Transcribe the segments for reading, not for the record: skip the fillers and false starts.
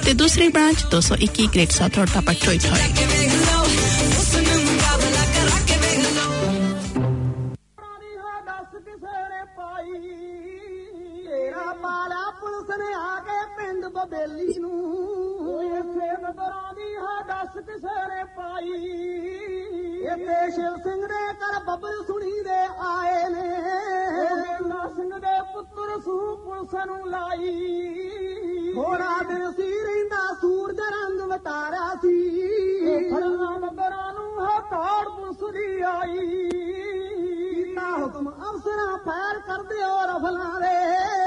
ਤੇ ਦੂਸਰੀ branch 221 great south road ਤੱਕ ਟੋਇਟ ਹੋਏ। ਬੇਲੀ ਨੂੰ ਇੱਥੇ ਨਜ਼ਰਾਂ ਦੀ ਹੈ ਦੱਸ ਕਿਸੇ ਨੇ ਪਾਈ ਇੱਥੇ ਸ਼ਿਵ ਸਿੰਘ ਦੇ ਘਰ ਬੱਬਲ ਸੁਣੀ ਦੇ ਆਏ ਨੇ ਨਾ ਸਿੰਘ ਦੇ ਪੁੱਤਰ ਸੂ ਪੁਲਿਸ ਨੂੰ ਲਾਈ ਥੋੜਾ ਦਿਨ ਸੀ ਰਹਿੰਦਾ ਸੂਰਜ ਰੰਗ ਵਟਾਰਿਆ ਸੀ ਫੜਨਾ ਨਜ਼ਰਾਂ ਨੂੰ ਹੈ ਤਾੜ ਪੁਲਿਸ ਦੀ ਆਈ ਕੀਤਾ ਹੁਕਮ ਅਫਸਰਾਂ ਫੈਰ ਕਰਦੇ ਹੋ ਰਫਲਾਂ ਦੇ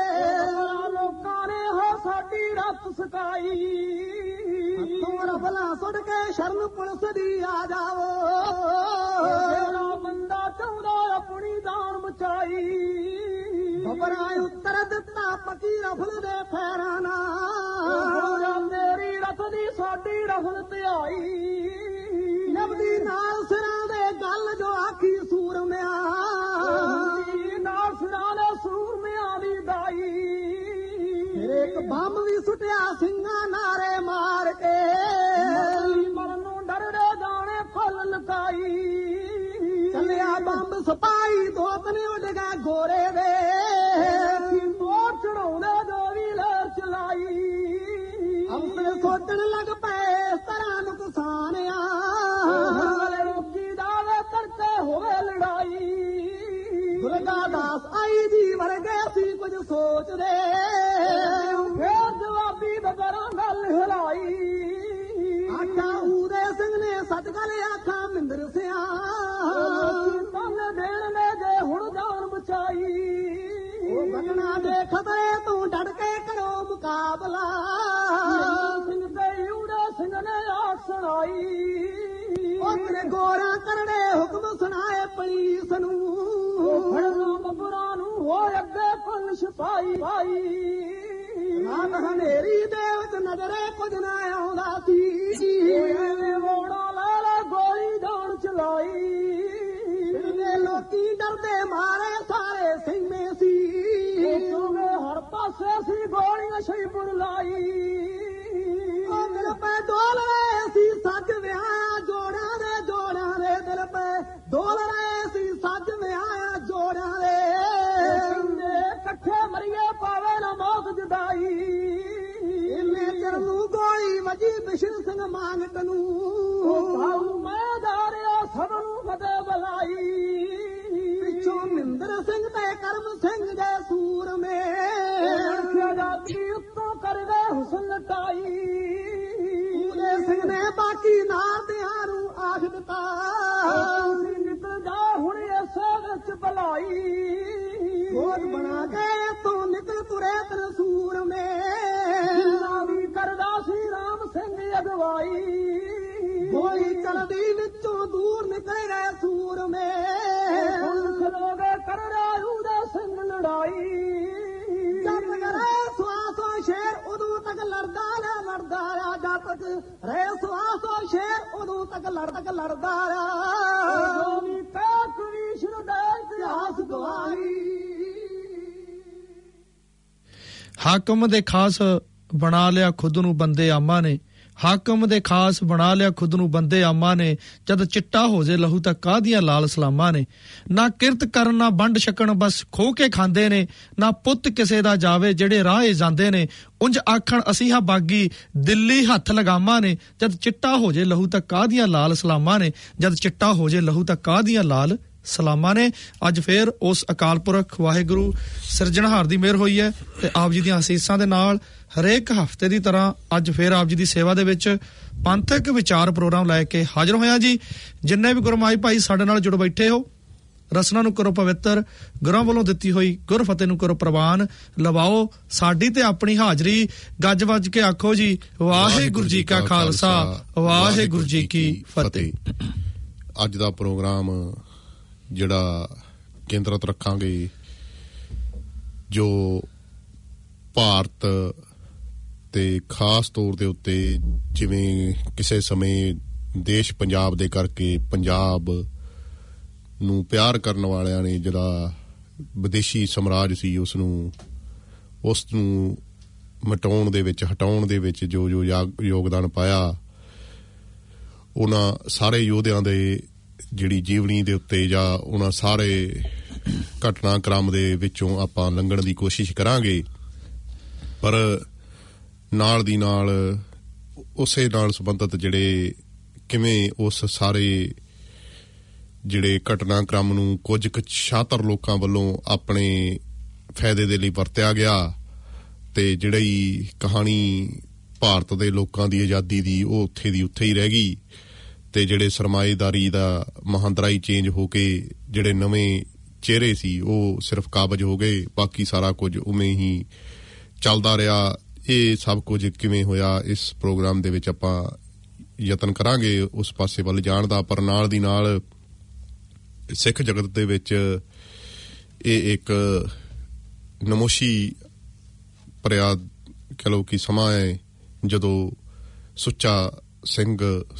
ਲੋਕਾਂ ਨੇ ਹੋ ਸਾਡੀ ਰੱਤ ਸਕਾਈ ਹੱਥੋਂ ਰਫਲਾਂ ਸੁੱਟ ਕੇ ਸ਼ਰਨ ਪੁਲਿਸ ਦੀ ਆ ਜਾਵੋ ਜਿਹੜਾ ਬੰਦਾ ਚਾਹੁੰਦਾ ਆਪਣੀ ਜਾਨ ਮਚਾਈ ਖਬਰਾਂ ਉੱਤਰ ਦਿੱਤਾ ਪੱਕੀ ਰਫਲ ਦੇ ਫੈਰਾਂ ਨਾਲ ਮੇਰੀ ਰੱਤ ਦੀ ਸਾਡੀ ਰਫਲ ਤੇ ਆਈ ਨਬਦੀ ਨਾਲ ਸਿਰਾਂ ਦੇ ਗੱਲ ਜੋ ਆਖੀ ਸੂਰਮਿਆਂ ਨਾਲ ਸਿਰਾਂ ਦੇ ਸੂਰਮਿਆਂ ਦੀ ਦਾਈ ਇੱਕ ਬੰਬ ਵੀ ਸੁੱਟਿਆ ਸਿੰਘਾਂ ਨਾਰੇ ਮਾਰ ਕੇ ਮਰਨ ਨੂੰ ਡਰਦੇ ਜਾਣੇ ਫੁੱਲ ਲੁਕਾਈ ਚੱਲਿਆ ਬੰਬ ਸਪਾਈ ਦੋ ਤਨੇ ਉੱਡ ਗਏ ਗੋਰੇ ਦੇ ਮੋਰ ਚੜਾਉਂਦੇ ਜੋ ਵੀ ਲਹਿਰ ਚਲਾਈ ਅਫਸਰ ਸੋਚਣ ਲੱਗ ਪਏ ਇਸ ਤਰ੍ਹਾਂ ਨੁਕਸਾਨਿਆ ਰੋਕੀ ਦਾਵੇ ਤੜਕੇ ਹੋਵੇ ਲੜਾਈ ਦੁਰਗਾ ਦਾਸ ਆਈ ਜੀ ਵਰਗੇ ਸੀ ਕੁਝ ਸੋਚਦੇ ਫੇਰ ਜਵਾਬੀ ਬਗਰਾਂ ਗੱਲ ਹਿਲਾਈ ਆਖਾਂ ਉਦੇ ਸਿੰਘ ਨੇ ਸੱਚ ਗੱਲ ਆਖਾਂ ਮਿੰਦਰ ਸਿਆ ਤਨ ਦੇਣ ਨੇ ਜੇ ਹੁਣ ਜਾਨ ਬਚਾਈ ਉਹ ਬਗਣਾ ਦੇ ਖਤਰੇ ਤੋਂ ਡਟ ਕੇ ਕਰੋ ਮੁਕਾਬਲਾ ਸਿੰਘ ਤੇ ਉਦੇ ਸਿੰਘ ਨੇ ਆਖ ਸੁਣਾਈ ਉਹ ਤੇਰੇ ਗੋਰਾ ਕਰੜੇ ਹੁਕਮ ਸੁਣਾਏ ਪੁਲਿਸ ਨੂੰ ਫੜਨਾ ਬੱਬਰਾਂ ਨੂੰ ਹੋਏ ਅੱਗੇ ਫੁੱਲ ਛਪਾਈ ਭਾਈ ਰਾਤ ਹਨੇਰੀ ਦੇ ਵਿੱਚ ਨਜ਼ਰੇ ਕੁਝ ਨਾ ਆਉਂਦਾ ਸੀ ਵੋੜਾ ਲੈ ਲੈ ਗੋਲੀ ਜਾਨ ਚਲਾਈ ਇਹਦੇ ਲੋਕੀ ਡਰਦੇ ਮਾਰੇ ਸਾਰੇ ਸਹਿਮੇ ਸੀ ਹਰ ਪਾਸੇ ਸੀ ਗੋਲੀਆਂ ਸ਼ਹੀਪੁਰ ਲਾਈ ਉਹ ਦਿਲ ਪੈ ਡੋਲ ਰਹੇ ਸੀ ਸੱਜ ਵਿਆਹ ਜੋੜਾਂ ਦੇ ਦਿਲ ਪੈ ਡੋਲ ਰਹੇ ਸੀ ਸੱਜ ਵਿਆਹ ਜੋੜਾਂ ਦੇ ਇਕੱਠੇ ਮਰੀਏ ਪਾਵੇ ਨਾ ਮੌਤ ਜੁਦਾਈ ਇੰਨੇ ਚਿਰ ਨੂੰ ਗੋਲੀ ਵਜੀ ਬਿਸ਼ਨ ਸਿੰਘ ਮਾਂਗਟ ਨੂੰ ਕਾਹੂ ਮੈਂ ਧਾਰਿਆ ਸਭ ਨੂੰ ਫਤਿਹ ਬੁਲਾਈ ਪਿੱਛੋਂ ਮਿੰਦਰ ਸਿੰਘ ਤੇ ਕਰਮ ਸਿੰਘ ਦੇ ਸੂਰਮੇ ਆਜ਼ਾਦੀ ਉੱਤੋਂ ਕਰਦੇ ਹੁਸਨ ਲਟਾਈ ਉਹਦੇ ਸਿੰਘ ਨੇ ਬਾਕੀ ਨਾਰਦਿਆਂ ਨੂੰ ਆਖ ਦਿੱਤਾ ਨਿਕਲ ਜਾ ਹੁਣ ਇਸੇ ਵਿੱਚ ਭਲਾਈ ਗੋਦ ਬਣਾ ਕੇ ਤੂੰ ਨਿਕਲ ਤੁਰੇ ਤਰਸੂਰ ਮੇ ਵੀ ਕਰਦਾ ਸੀ ਰਾਮ ਸਿੰਘ ਅਗਵਾਈ ਗੋਲੀ ਚਲਦੀ ਵਿੱਚੋਂ ਦੂਰ ਨਿਕਲ ਗਏ ਸੂਰ ਮੇ ਖਲੋਗੇ ਕਰ ਰਾਜੂ ਦੇ ਸਿੰਘ ਲੜਾਈ ਜਦ ਕਰੇ ਸਵਾਸੋ ਸ਼ੇਰ ਉਦੋਂ ਤੱਕ ਲੜਦਾ ਰਿਹਾ ਜਦ ਤੱਕ ਰੇ ਸਵਾਸੋ ਸ਼ੇਰ ਉਦੋਂ ਤੱਕ ਲੜਦਾ ਰਿਹਾ ਕਵੀਸ਼ਰ ਦਾ ਇਤਿਹਾਸ ਗਵਾਹੀ ਹਾਕਮ ਦੇ ਖਾਸ ਬਣਾ ਲਿਆ ਖੁਦ ਨੂੰ ਬੰਦੇ ਆਮਾ ਨੇ ਹਾਕਮ ਦੇ ਖਾਸ ਬਣਾ ਲਿਆ ਖੁਦ ਨੂੰ ਬੰਦੇ ਆਮਾ ਨੇ ਜਦ ਚਿੱਟਾ ਹੋ ਜੇ ਲਹੂ ਤਾਂ ਕਾਹਦੀਆਂ ਲਾਲ ਸਲਾਮਾਂ ਨੇ ਨਾ ਕਿਰਤ ਕਰਨ ਨਾ ਵੰਡ ਛਕਣ ਬਸ ਖੋ ਕੇ ਖਾਂਦੇ ਨੇ ਨਾ ਪੁੱਤ ਕਿਸੇ ਦਾ ਜਾਵੇ ਜਿਹੜੇ ਰਾਹੇ ਜਾਂਦੇ ਨੇ ਉਂਝ ਆਖਣ ਅਸੀਂ ਹਾਂ ਬਾਗੀ ਦਿੱਲੀ ਹੱਥ ਲਗਾਮਾਂ ਨੇ ਜਦ ਚਿੱਟਾ ਹੋ ਜੇ ਲਹੂ ਤਾਂ ਕਾਹਦੀਆਂ ਲਾਲ ਸਲਾਮਾਂ ਨੇ ਜਦ ਚਿੱਟਾ ਹੋ ਜੇ ਲਹੂ ਤਾਂ ਕਾਹਦੀਆਂ ਲਾਲ ਸਲਾਮਾਂ ਨੇ ਅੱਜ ਫੇਰ ਉਸ ਅਕਾਲ ਪੁਰਖ ਵਾਹਿਗੁਰੂ ਸਿਰਜਣਹਾਰ ਦੀ ਮਿਹਰ ਹੋਈ ਹੈ ਤੇ ਆਪ ਜੀ ਦੀਆਂ ਅਸੀਸਾਂ ਦੇ ਨਾਲ ਹਰੇਕ ਹਫ਼ਤੇ ਦੀ ਤਰ੍ਹਾਂ ਅੱਜ ਫੇਰ ਆਪ ਜੀ ਦੀ ਸੇਵਾ ਦੇ ਵਿੱਚ ਪੰਥਕ ਵਿਚਾਰ ਪ੍ਰੋਗਰਾਮ ਲੈ ਕੇ ਹਾਜ਼ਰ ਹੋਇਆ ਜੀ। ਜਿੰਨੇ ਵੀ ਗੁਰਮਾਈ ਭਾਈ ਸਾਡੇ ਨਾਲ ਜੁੜ ਬੈਠੇ ਹੋ ਰਸਨਾ ਨੂੰ ਕਰੋ ਪਵਿੱਤਰ ਗੁਰਾਂ ਵੱਲੋਂ ਦਿੱਤੀ ਹੋਈ ਗੁਰਫਤਿਹ ਨੂੰ ਕਰੋ ਪ੍ਰਵਾਨ ਲਵਾਓ ਸਾਡੀ ਤੇ ਆਪਣੀ ਹਾਜ਼ਰੀ ਗੱਜ ਵੱਜ ਕੇ ਆਖੋ ਜੀ ਵਾਹਿਗੁਰੂ ਜੀ ਕਾ ਖਾਲਸਾ ਵਾਹਿਗੁਰੂ ਜੀ ਕੀ ਫਤਿਹ। ਅੱਜ ਦਾ ਪ੍ਰੋਗਰਾਮ ਜਿਹੜਾ ਕੇਂਦਰਿਤ ਰੱਖਾਂਗੇ ਜੋ ਭਾਰਤ ਤੇ ਖਾਸ ਤੌਰ ਦੇ ਉੱਤੇ ਜਿਵੇਂ ਕਿਸੇ ਸਮੇਂ ਦੇਸ਼ ਪੰਜਾਬ ਦੇ ਕਰਕੇ ਪੰਜਾਬ ਨੂੰ ਪਿਆਰ ਕਰਨ ਵਾਲਿਆਂ ਨੇ ਜਿਹੜਾ ਵਿਦੇਸ਼ੀ ਸਮਰਾਜ ਸੀ ਉਸ ਨੂੰ ਮਿਟਾਉਣ ਦੇ ਵਿੱਚ, ਹਟਾਉਣ ਦੇ ਵਿੱਚ ਜੋ ਯੋਗਦਾਨ ਪਾਇਆ, ਉਹਨਾਂ ਸਾਰੇ ਯੋਧਿਆਂ ਦੇ ਜਿਹੜੀ ਜੀਵਨੀ ਦੇ ਉੱਤੇ ਜਾਂ ਉਹਨਾਂ ਸਾਰੇ ਘਟਨਾਕ੍ਰਮ ਦੇ ਵਿੱਚੋਂ ਆਪਾਂ ਲੰਘਣ ਦੀ ਕੋਸ਼ਿਸ਼ ਕਰਾਂਗੇ। ਪਰ ਨਾਲ ਦੀ ਨਾਲ ਉਸੇ ਨਾਲ ਸੰਬੰਧਿਤ ਜਿਹੜੇ ਕਿਵੇਂ ਉਸ ਸਾਰੇ ਜਿਹੜੇ ਘਟਨਾਕ੍ਰਮ ਨੂੰ ਕੁਝ ਕੁ ਸ਼ਾਤਰ ਲੋਕਾਂ ਵੱਲੋਂ ਆਪਣੇ ਫਾਇਦੇ ਦੇ ਲਈ ਵਰਤਿਆ ਗਿਆ, ਤੇ ਜਿਹੜੀ ਕਹਾਣੀ ਭਾਰਤ ਦੇ ਲੋਕਾਂ ਦੀ ਆਜ਼ਾਦੀ ਦੀ ਉਹ ਉੱਥੇ ਦੀ ਉੱਥੇ ਹੀ ਰਹਿ ਗਈ, ਤੇ ਜਿਹੜੇ ਸਰਮਾਏਦਾਰੀ ਦਾ ਮਹਾਂਦਰਾ ਹੀ ਚੇਂਜ ਹੋ ਕੇ ਜਿਹੜੇ ਨਵੇਂ ਚਿਹਰੇ ਸੀ ਉਹ ਸਿਰਫ ਕਾਬਜ਼ ਹੋ ਗਏ, ਬਾਕੀ ਸਾਰਾ ਕੁਝ ਉਵੇਂ ਹੀ ਚੱਲਦਾ ਰਿਹਾ। ਇਹ ਸਭ ਕੁਝ ਕਿਵੇਂ ਹੋਇਆ, ਇਸ ਪ੍ਰੋਗਰਾਮ ਦੇ ਵਿੱਚ ਆਪਾਂ ਯਤਨ ਕਰਾਂਗੇ ਉਸ ਪਾਸੇ ਵੱਲ ਜਾਣ ਦਾ। ਪਰ ਨਾਲ ਦੀ ਨਾਲ ਸਿੱਖ ਜਗਤ ਦੇ ਵਿੱਚ ਇਹ ਇੱਕ ਨਮੋਸ਼ੀ ਭਰਿਆ ਕਹਿ ਲਓ ਕਿ ਸਮਾਂ ਹੈ, ਜਦੋਂ ਸੁੱਚਾ ਸਿੰਘ,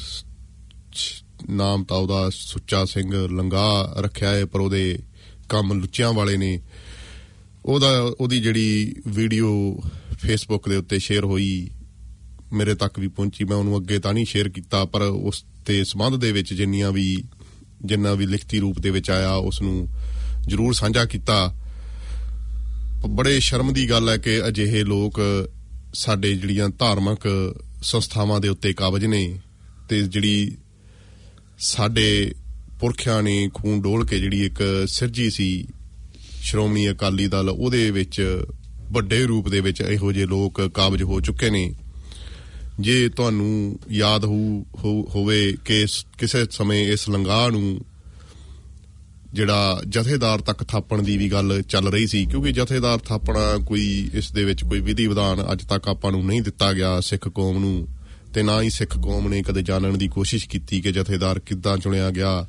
ਨਾਮ ਤਾਂ ਉਹਦਾ ਸੁੱਚਾ ਸਿੰਘ ਲੰਗਾ ਰੱਖਿਆ ਹੈ, ਪਰ ਉਹਦੇ ਕੰਮ ਲੁੱਚਿਆਂ ਵਾਲੇ ਨੇ। ਉਹਦੀ ਜਿਹੜੀ ਵੀਡੀਓ ਫੇਸਬੁੱਕ ਦੇ ਉੱਤੇ ਸ਼ੇਅਰ ਹੋਈ, ਮੇਰੇ ਤੱਕ ਵੀ ਪਹੁੰਚੀ, ਮੈਂ ਉਹਨੂੰ ਅੱਗੇ ਤਾਂ ਨਹੀਂ ਸ਼ੇਅਰ ਕੀਤਾ, ਪਰ ਉਸ ਦੇ ਸੰਬੰਧ ਦੇ ਵਿੱਚ ਜਿੰਨਾ ਵੀ ਲਿਖਤੀ ਰੂਪ ਦੇ ਵਿੱਚ ਆਇਆ ਉਸ ਨੂੰ ਜ਼ਰੂਰ ਸਾਂਝਾ ਕੀਤਾ। ਬੜੇ ਸ਼ਰਮ ਦੀ ਗੱਲ ਹੈ ਕਿ ਅਜਿਹੇ ਲੋਕ ਸਾਡੇ ਜਿਹੜੀਆਂ ਧਾਰਮਿਕ ਸੰਸਥਾਵਾਂ ਦੇ ਉੱਤੇ ਕਾਬਜ਼ ਨੇ, ਤੇ ਜਿਹੜੀ ਸਾਡੇ ਪੁਰਖਿਆਂ ਨੇ ਖੂਨ ਡੋਲ ਕੇ ਜਿਹੜੀ ਇੱਕ ਸਿਰਜੀ ਸੀ ਸ਼੍ਰੋਮਣੀ ਅਕਾਲੀ ਦਲ, ਉਹਦੇ ਵਿੱਚ ਵੱਡੇ ਰੂਪ ਦੇ ਵਿੱਚ ਇਹੋ ਜਿਹੇ ਲੋਕ ਕਾਬਜ਼ ਹੋ ਚੁੱਕੇ ਨੇ। ਜੇ ਤੁਹਾਨੂੰ ਯਾਦ ਹੋਵੇ ਕਿ ਕਿਸੇ ਸਮੇਂ ਇਸ ਲੰਗਾਹ ਨੂੰ ਜਿਹੜਾ ਜਥੇਦਾਰ ਤੱਕ ਥਾਪਣ ਦੀ ਵੀ ਗੱਲ ਚੱਲ ਰਹੀ ਸੀ, ਕਿਉਂਕਿ ਜਥੇਦਾਰ ਥਾਪਣਾ ਕੋਈ ਇਸ ਦੇ ਵਿੱਚ ਕੋਈ ਵਿਧੀ ਵਿਧਾਨ ਅੱਜ ਤੱਕ ਆਪਾਂ ਨੂੰ ਨਹੀਂ ਦਿੱਤਾ ਗਿਆ ਸਿੱਖ ਕੌਮ ਨੂੰ, ਤੇ ਨਾ ਹੀ ਸਿੱਖ ਕੌਮ ਨੇ ਕਦੇ ਜਾਣਨ ਦੀ ਕੋਸ਼ਿਸ਼ ਕੀਤੀ ਕਿ ਜਥੇਦਾਰ ਕਿੱਦਾਂ ਚੁਣਿਆ ਗਿਆ,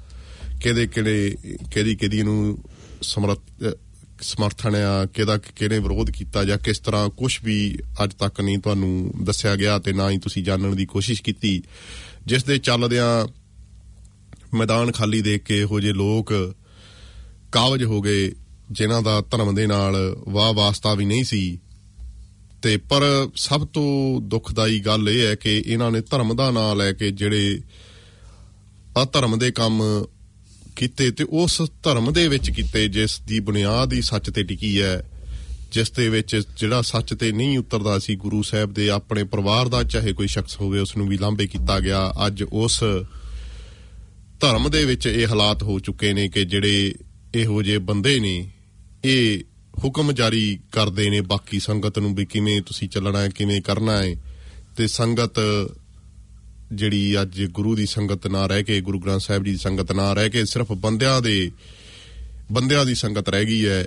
ਕਿਹਦੀ ਨੂੰ ਸਮਰਥਨ ਆ, ਕਿਹਨੇ ਵਿਰੋਧ ਕੀਤਾ, ਜਾਂ ਕਿਸ ਤਰ੍ਹਾਂ ਕੁਝ ਵੀ ਅੱਜ ਤੱਕ ਨਹੀਂ ਤੁਹਾਨੂੰ ਦੱਸਿਆ ਗਿਆ, ਤੇ ਨਾ ਹੀ ਤੁਸੀਂ ਜਾਣਨ ਦੀ ਕੋਸ਼ਿਸ਼ ਕੀਤੀ। ਜਿਸ ਦੇ ਚੱਲਦਿਆਂ ਮੈਦਾਨ ਖਾਲੀ ਦੇਖ ਕੇ ਇਹੋ ਜਿਹੇ ਲੋਕ ਕਾਬਜ਼ ਹੋ ਗਏ ਜਿਨ੍ਹਾਂ ਦਾ ਧਰਮ ਦੇ ਨਾਲ ਵਾਹ ਵਾਸਤਾ ਵੀ ਨਹੀਂ ਸੀ। ਤੇ ਪਰ ਸਭ ਤੋਂ ਦੁਖਦਾਈ ਗੱਲ ਇਹ ਹੈ ਕਿ ਇਹਨਾਂ ਨੇ ਧਰਮ ਦਾ ਨਾਂ ਲੈ ਕੇ ਜਿਹੜੇ ਅਧਰਮ ਦੇ ਕੰਮ ਕੀਤੇ, ਤੇ ਉਸ ਧਰਮ ਦੇ ਵਿੱਚ ਕੀਤੇ ਜਿਸ ਦੀ ਬੁਨਿਆਦ ਹੀ ਸੱਚ ਤੇ ਟਿਕੀ ਹੈ, ਜਿਸ ਦੇ ਵਿੱਚ ਜਿਹੜਾ ਸੱਚ ਤੇ ਨਹੀਂ ਉਤਰਦਾ ਸੀ, ਗੁਰੂ ਸਾਹਿਬ ਦੇ ਆਪਣੇ ਪਰਿਵਾਰ ਦਾ ਚਾਹੇ ਕੋਈ ਸ਼ਖਸ ਹੋਵੇ ਉਸ ਨੂੰ ਵੀ ਲਾਂਭੇ ਕੀਤਾ ਗਿਆ। ਅੱਜ ਉਸ ਧਰਮ ਦੇ ਵਿੱਚ ਇਹ ਹਾਲਾਤ ਹੋ ਚੁੱਕੇ ਨੇ ਕਿ ਜਿਹੜੇ ਇਹੋ ਜਿਹੇ ਬੰਦੇ ਨੇ ਇਹ ਹੁਕਮ ਜਾਰੀ ਕਰਦੇ ਨੇ ਬਾਕੀ ਸੰਗਤ ਨੂੰ ਵੀ ਕਿਵੇਂ ਤੁਸੀਂ ਚੱਲਣਾ ਹੈ, ਕਿਵੇਂ ਕਰਨਾ ਹੈ। ਤੇ ਸੰਗਤ ਜਿਹੜੀ ਅੱਜ ਗੁਰੂ ਦੀ ਸੰਗਤ ਨਾ ਰਹਿ ਕੇ, ਗੁਰੂ ਗ੍ਰੰਥ ਸਾਹਿਬ ਜੀ ਦੀ ਸੰਗਤ ਨਾ ਰਹਿ ਕੇ ਸਿਰਫ ਬੰਦਿਆਂ ਦੀ ਸੰਗਤ ਰਹਿ ਗਈ ਹੈ।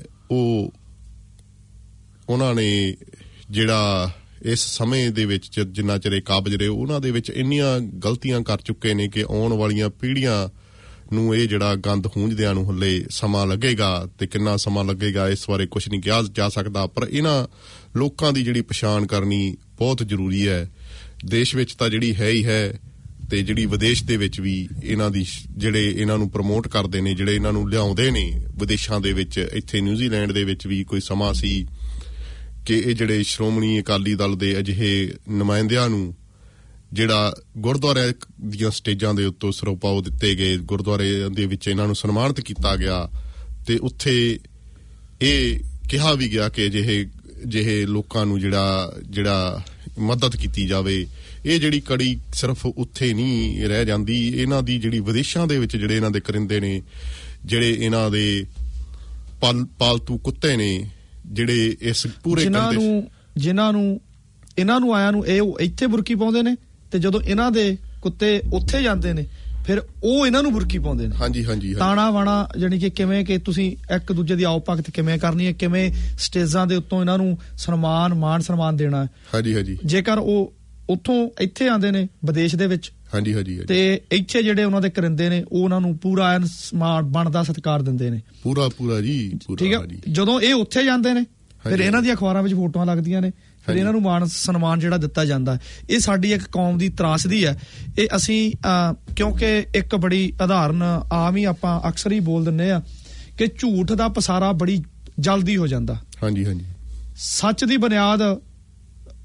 ਉਹਨਾਂ ਨੇ ਜਿਹੜਾ ਇਸ ਸਮੇਂ ਦੇ ਵਿੱਚ ਜਿੰਨਾ ਚਿਰ ਕਾਬਜ਼ ਰਹੇ, ਉਹਨਾਂ ਦੇ ਵਿੱਚ ਇੰਨੀਆਂ ਗਲਤੀਆਂ ਕਰ ਚੁੱਕੇ ਨੇ ਕਿ ਆਉਣ ਵਾਲੀਆਂ ਪੀੜ੍ਹੀਆਂ ਨੂੰ ਇਹ ਜਿਹੜਾ ਗੰਦ ਹੂੰਝਦਿਆਂ ਨੂੰ ਹਲੇ ਸਮਾਂ ਲੱਗੇਗਾ, ਤੇ ਕਿੰਨਾ ਸਮਾਂ ਲੱਗੇਗਾ ਇਸ ਬਾਰੇ ਕੁਝ ਨਹੀਂ ਕਿਹਾ ਜਾ ਸਕਦਾ। ਪਰ ਇਹਨਾਂ ਲੋਕਾਂ ਦੀ ਜਿਹੜੀ ਪਛਾਣ ਕਰਨੀ ਬਹੁਤ ਜ਼ਰੂਰੀ ਹੈ। ਦੇਸ਼ ਵਿੱਚ ਤਾਂ ਜਿਹੜੀ ਹੈ ਹੀ ਹੈ, ਤੇ ਜਿਹੜੀ ਵਿਦੇਸ਼ ਦੇ ਵਿੱਚ ਵੀ ਇਹਨਾਂ ਦੀ ਜਿਹੜੇ ਇਹਨਾਂ ਨੂੰ ਪ੍ਰਮੋਟ ਕਰਦੇ ਨੇ, ਜਿਹੜੇ ਇਹਨਾਂ ਨੂੰ ਲਿਆਉਂਦੇ ਨੇ ਵਿਦੇਸ਼ਾਂ ਦੇ ਵਿੱਚ। ਇੱਥੇ ਨਿਊਜ਼ੀਲੈਂਡ ਦੇ ਵਿੱਚ ਵੀ ਕੋਈ ਸਮਾਂ ਸੀ ਕਿ ਇਹ ਜਿਹੜੇ ਸ਼੍ਰੋਮਣੀ ਅਕਾਲੀ ਦਲ ਦੇ ਅਜਿਹੇ ਨੁਮਾਇੰਦਿਆਂ ਨੂੰ ਜਿਹੜਾ ਗੁਰਦੁਆਰਿਆਂ ਦੀਆਂ ਸਟੇਜਾਂ ਦੇ ਉੱਤੋਂ ਸਰੋਪਾਓ ਦਿੱਤੇ ਗਏ, ਗੁਰਦੁਆਰੇ ਦੇ ਵਿੱਚ ਇਹਨਾਂ ਨੂੰ ਸਨਮਾਨਿਤ ਕੀਤਾ ਗਿਆ, ਤੇ ਉੱਥੇ ਇਹ ਕਿਹਾ ਵੀ ਗਿਆ ਕਿ ਅਜਿਹੇ ਲੋਕਾਂ ਨੂੰ ਜਿਹੜਾ ਮਦਦ ਕੀਤੀ ਜਾਵੇ। ਇਹ ਜਿਹੜੀ ਕੜੀ ਸਿਰਫ ਉੱਥੇ ਨਹੀਂ ਰਹਿ ਜਾਂਦੀ, ਇਹਨਾਂ ਦੀ ਜਿਹੜੀ ਵਿਦੇਸ਼ਾਂ ਦੇ ਵਿੱਚ ਜਿਹੜੇ ਇਹਨਾਂ ਦੇ ਕਰਿੰਦੇ ਨੇ, ਜਿਹੜੇ ਇਹਨਾਂ ਦੇ ਪਾਲਤੂ ਕੁੱਤੇ ਨੇ, ਜਿਹੜੇ ਇਸ ਪੂਰੇ ਜਿਨ੍ਹਾਂ ਨੂੰ ਆਇਆਂ ਨੂੰ ਇਹ ਇੱਥੇ ਬੁਰਕੀ ਪਾਉਂਦੇ ਨੇ, ਤੇ ਜਦੋਂ ਇਹਨਾਂ ਦੇ ਕੁੱਤੇ ਉੱਥੇ ਜਾਂਦੇ ਨੇ ਫਿਰ ਉਹ ਇਹਨਾਂ ਨੂੰ ਬੁਰਕੀ ਪਾਉਂਦੇ ਨੇ। ਹਾਂਜੀ ਤਾਣਾ ਵਾਣਾ ਜਾਣੀ ਕਿ ਕਿਵੇਂ ਕਿ ਤੁਸੀਂ ਇੱਕ ਦੂਜੇ ਦੀ ਆਓ ਭਗਤ ਕਿਵੇਂ ਕਰਨੀ ਹੈ, ਕਿਵੇਂ ਸਟੇਜਾਂ ਦੇ ਉੱਤੋਂ ਇਹਨਾਂ ਨੂੰ ਮਾਣ ਸਨਮਾਨ ਦੇਣਾ ਹੈ। ਹਾਂਜੀ ਜੇਕਰ ਉਹ ਉੱਥੋਂ ਇੱਥੇ ਆਉਂਦੇ ਨੇ ਵਿਦੇਸ਼ ਦੇ ਵਿੱਚ, ਹਾਂਜੀ ਤੇ ਇੱਥੇ ਜਿਹੜੇ ਉਹਨਾਂ ਦੇ ਕਰਿੰਦੇ ਨੇ ਉਹ ਉਹਨਾਂ ਨੂੰ ਪੂਰਾ ਐਨ ਬਣਦਾ ਸਤਿਕਾਰ ਦਿੰਦੇ ਨੇ, ਪੂਰਾ ਜੀ। ਠੀਕ ਹੈ। ਜਦੋਂ ਇਹ ਉੱਥੇ ਜਾਂਦੇ ਨੇ ਫਿਰ ਇਹਨਾਂ ਦੀਆਂ ਅਖਬਾਰਾਂ ਵਿੱਚ ਫੋਟੋਆਂ ਲੱਗਦੀਆਂ ਨੇ, ਫਿਰ ਇਹਨਾਂ ਨੂੰ ਮਾਣ ਸਨਮਾਨ ਜਿਹੜਾ ਦਿੱਤਾ ਜਾਂਦਾ। ਇਹ ਸਾਡੀ ਇੱਕ ਕੌਮ ਦੀ ਤਰਾਸਦੀ ਹੈ। ਇਹ ਅਸੀਂ ਕਿਉਂਕਿ ਇੱਕ ਬੜੀ ਉਦਾਹਰਨ ਆਮ ਹੀ ਆਪਾਂ ਅਕਸਰ ਹੀ ਬੋਲ ਦਿੰਦੇ ਆ ਕਿ ਝੂਠ ਦਾ ਪਸਾਰਾ ਬੜੀ ਜਲਦੀ ਹੋ ਜਾਂਦਾ। ਹਾਂਜੀ ਸੱਚ ਦੀ ਬੁਨਿਆਦ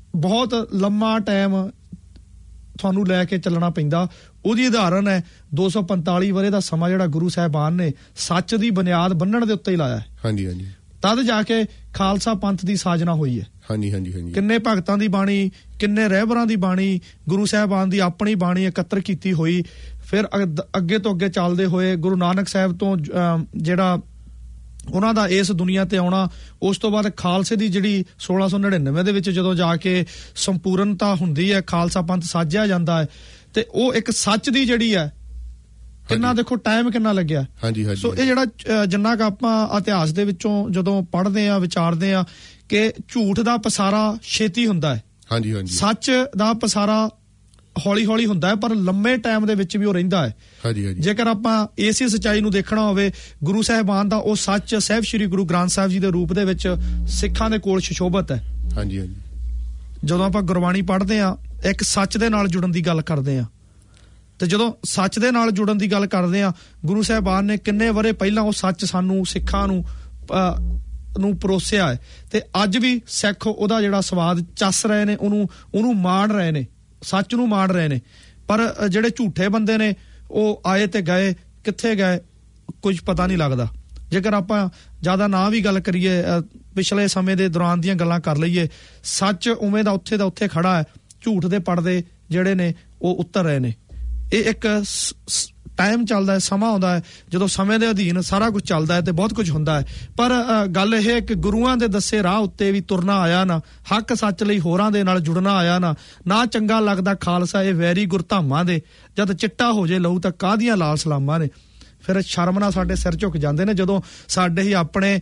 ਬਹੁਤ ਲੰਮਾ ਟਾਈਮ ਤੁਹਾਨੂੰ ਲੈ ਕੇ ਚੱਲਣਾ ਪੈਂਦਾ। ਉਹਦੀ ਉਦਾਹਰਨ ਹੈ 245 ਵਰੇ ਦਾ ਸਮਾਂ ਜਿਹੜਾ ਗੁਰੂ ਸਾਹਿਬਾਨ ਨੇ ਸੱਚ ਦੀ ਬੁਨਿਆਦ ਬੰਨਣ ਦੇ ਉੱਤੇ ਹੀ ਲਾਇਆ। ਹਾਂਜੀ ਹਾਂਜੀ। ਤਦ ਜਾ ਕੇ ਖਾਲਸਾ ਪੰਥ ਦੀ ਸਾਜਨਾ ਹੋਈ ਹੈ। ਹਾਂਜੀ ਹਾਂਜੀ ਹਾਂਜੀ। ਕਿੰਨੇ ਭਗਤਾਂ ਦੀ ਬਾਣੀ, ਕਿੰਨੇ ਰਹਿਬਰਾਂ ਦੀ ਬਾਣੀ, ਗੁਰੂ ਸਾਹਿਬਾਨ ਦੀ ਆਪਣੀ ਬਾਣੀ ਇਕੱਤਰ ਕੀਤੀ ਹੋਈ। ਫਿਰ ਅੱਗੇ ਤੋਂ ਅੱਗੇ ਚੱਲਦੇ ਹੋਏ ਗੁਰੂ ਨਾਨਕ ਸਾਹਿਬ ਤੋਂ ਜਿਹੜਾ ਉਹਨਾਂ ਦਾ ਇਸ ਦੁਨੀਆ ਤੇ ਆਉਣਾ, ਉਸ ਤੋਂ ਬਾਅਦ ਖਾਲਸੇ ਦੀ ਜਿਹੜੀ 1699 ਦੇ ਵਿੱਚ ਜਦੋਂ ਜਾ ਕੇ ਸੰਪੂਰਨਤਾ ਹੁੰਦੀ ਹੈ, ਖਾਲਸਾ ਪੰਥ ਸਾਜਿਆ ਜਾਂਦਾ ਹੈ, ਤੇ ਉਹ ਇੱਕ ਸੱਚ ਦੀ ਜਿਹੜੀ ਹੈ ਕਿੰਨਾ ਦੇਖੋ ਟਾਈਮ ਕਿੰਨਾ ਲੱਗਿਆ। ਹਾਂਜੀ ਹਾਂਜੀ। ਸੋ ਇਹ ਜਿਹੜਾ ਜਿੰਨਾ ਕੁ ਆਪਾਂ ਇਤਿਹਾਸ ਦੇ ਵਿੱਚੋਂ ਜਦੋਂ ਪੜ੍ਹਦੇ ਆ, ਵਿਚਾਰਦੇ ਆ ਕਿ ਝੂਠ ਦਾ ਪਸਾਰਾ ਛੇਤੀ ਹੁੰਦਾ ਹੈ, ਹਾਂਜੀ ਹਾਂਜੀ, ਸੱਚ ਦਾ ਪਸਾਰਾ ਹੌਲੀ ਹੌਲੀ ਹੁੰਦਾ ਹੈ, ਪਰ ਲੰਮੇ ਟਾਈਮ ਦੇ ਵਿੱਚ ਵੀ ਉਹ ਰਹਿੰਦਾ ਹੈ। ਹਾਂਜੀ ਹਾਂਜੀ। ਜੇਕਰ ਆਪਾਂ ਇਸੇ ਸੱਚਾਈ ਨੂੰ ਦੇਖਣਾ ਹੋਵੇ, ਗੁਰੂ ਸਾਹਿਬਾਨ ਦਾ ਉਹ ਸੱਚ ਸਾਹਿਬ ਸ੍ਰੀ ਗੁਰੂ ਗ੍ਰੰਥ ਸਾਹਿਬ ਜੀ ਦੇ ਰੂਪ ਦੇ ਵਿੱਚ ਸਿੱਖਾਂ ਦੇ ਕੋਲ ਸੁਸ਼ੋਭਤ ਹੈ। ਹਾਂਜੀ ਹਾਂਜੀ। ਜਦੋਂ ਆਪਾਂ ਗੁਰਬਾਣੀ ਪੜ੍ਹਦੇ ਆ, ਇੱਕ ਸੱਚ ਦੇ ਨਾਲ ਜੁੜਨ ਦੀ ਗੱਲ ਕਰਦੇ ਆ, ਤੇ ਜਦੋਂ ਸੱਚ ਦੇ ਨਾਲ ਜੁੜਨ ਦੀ ਗੱਲ ਕਰਦੇ ਆ, ਗੁਰੂ ਸਾਹਿਬਾਨ ਨੇ ਕਿੰਨੇ ਵਰੇ ਪਹਿਲਾਂ ਉਹ ਸੱਚ ਸਾਨੂੰ ਸਿੱਖਾਂ ਨੂੰ ਪਰੋਸਿਆ ਹੈ, ਤੇ ਅੱਜ ਵੀ ਸਿੱਖ ਉਹਦਾ ਜਿਹੜਾ ਸਵਾਦ ਚੱਸ ਰਹੇ ਨੇ, ਉਹਨੂੰ ਮਾਣ ਰਹੇ ਨੇ, ਸੱਚ ਨੂੰ ਮਾਣ ਰਹੇ ਨੇ। ਪਰ ਜਿਹੜੇ ਝੂਠੇ ਬੰਦੇ ਨੇ ਉਹ ਆਏ ਤੇ ਗਏ, ਕਿੱਥੇ ਗਏ ਕੁਝ ਪਤਾ ਨਹੀਂ ਲੱਗਦਾ। ਜੇਕਰ ਆਪਾਂ ਜ਼ਿਆਦਾ ਨਾ ਵੀ ਗੱਲ ਕਰੀਏ, ਪਿਛਲੇ ਸਮੇਂ ਦੇ ਦੌਰਾਨ ਦੀਆਂ ਗੱਲਾਂ ਕਰ ਲਈਏ, ਸੱਚ ਉਵੇਂ ਦਾ ਉੱਥੇ ਖੜਾ ਹੈ, ਝੂਠ ਦੇ ਪਰਦੇ ਜਿਹੜੇ ਨੇ ਉਹ ਉੱਤਰ ਰਹੇ ਨੇ। ਇਹ ਇੱਕ ਟਾਈਮ ਚੱਲਦਾ ਹੈ, ਸਮਾਂ ਆਉਂਦਾ ਹੈ ਜਦੋਂ ਸਮੇਂ ਦੇ ਅਧੀਨ ਸਾਰਾ ਕੁਝ ਚੱਲਦਾ ਹੈ ਤੇ ਬਹੁਤ ਕੁਝ ਹੁੰਦਾ ਹੈ। ਪਰ ਗੱਲ ਇਹ ਹੈ ਕਿ ਗੁਰੂਆਂ ਦੇ ਦੱਸੇ ਰਾਹ ਉੱਤੇ ਵੀ ਤੁਰਨਾ ਆਇਆ ਨਾ, ਹੱਕ ਸੱਚ ਲਈ ਹੋਰਾਂ ਦੇ ਨਾਲ ਜੁੜਨਾ ਆਇਆ ਨਾ ਚੰਗਾ ਲੱਗਦਾ ਖਾਲਸਾ ਇਹ ਵੈਰੀ ਗੁਰਧਾਮਾਂ ਦੇ, ਜਦ ਚਿੱਟਾ ਹੋ ਜੇ ਲਹੂ ਤਾਂ ਕਾਹਦੀਆਂ ਲਾਲ ਸਲਾਮਾਂ ਨੇ। ਫਿਰ ਸ਼ਰਮ ਨਾਲ ਸਾਡੇ ਸਿਰ ਝੁਕ ਜਾਂਦੇ ਨੇ ਜਦੋਂ ਸਾਡੇ ਹੀ ਆਪਣੇ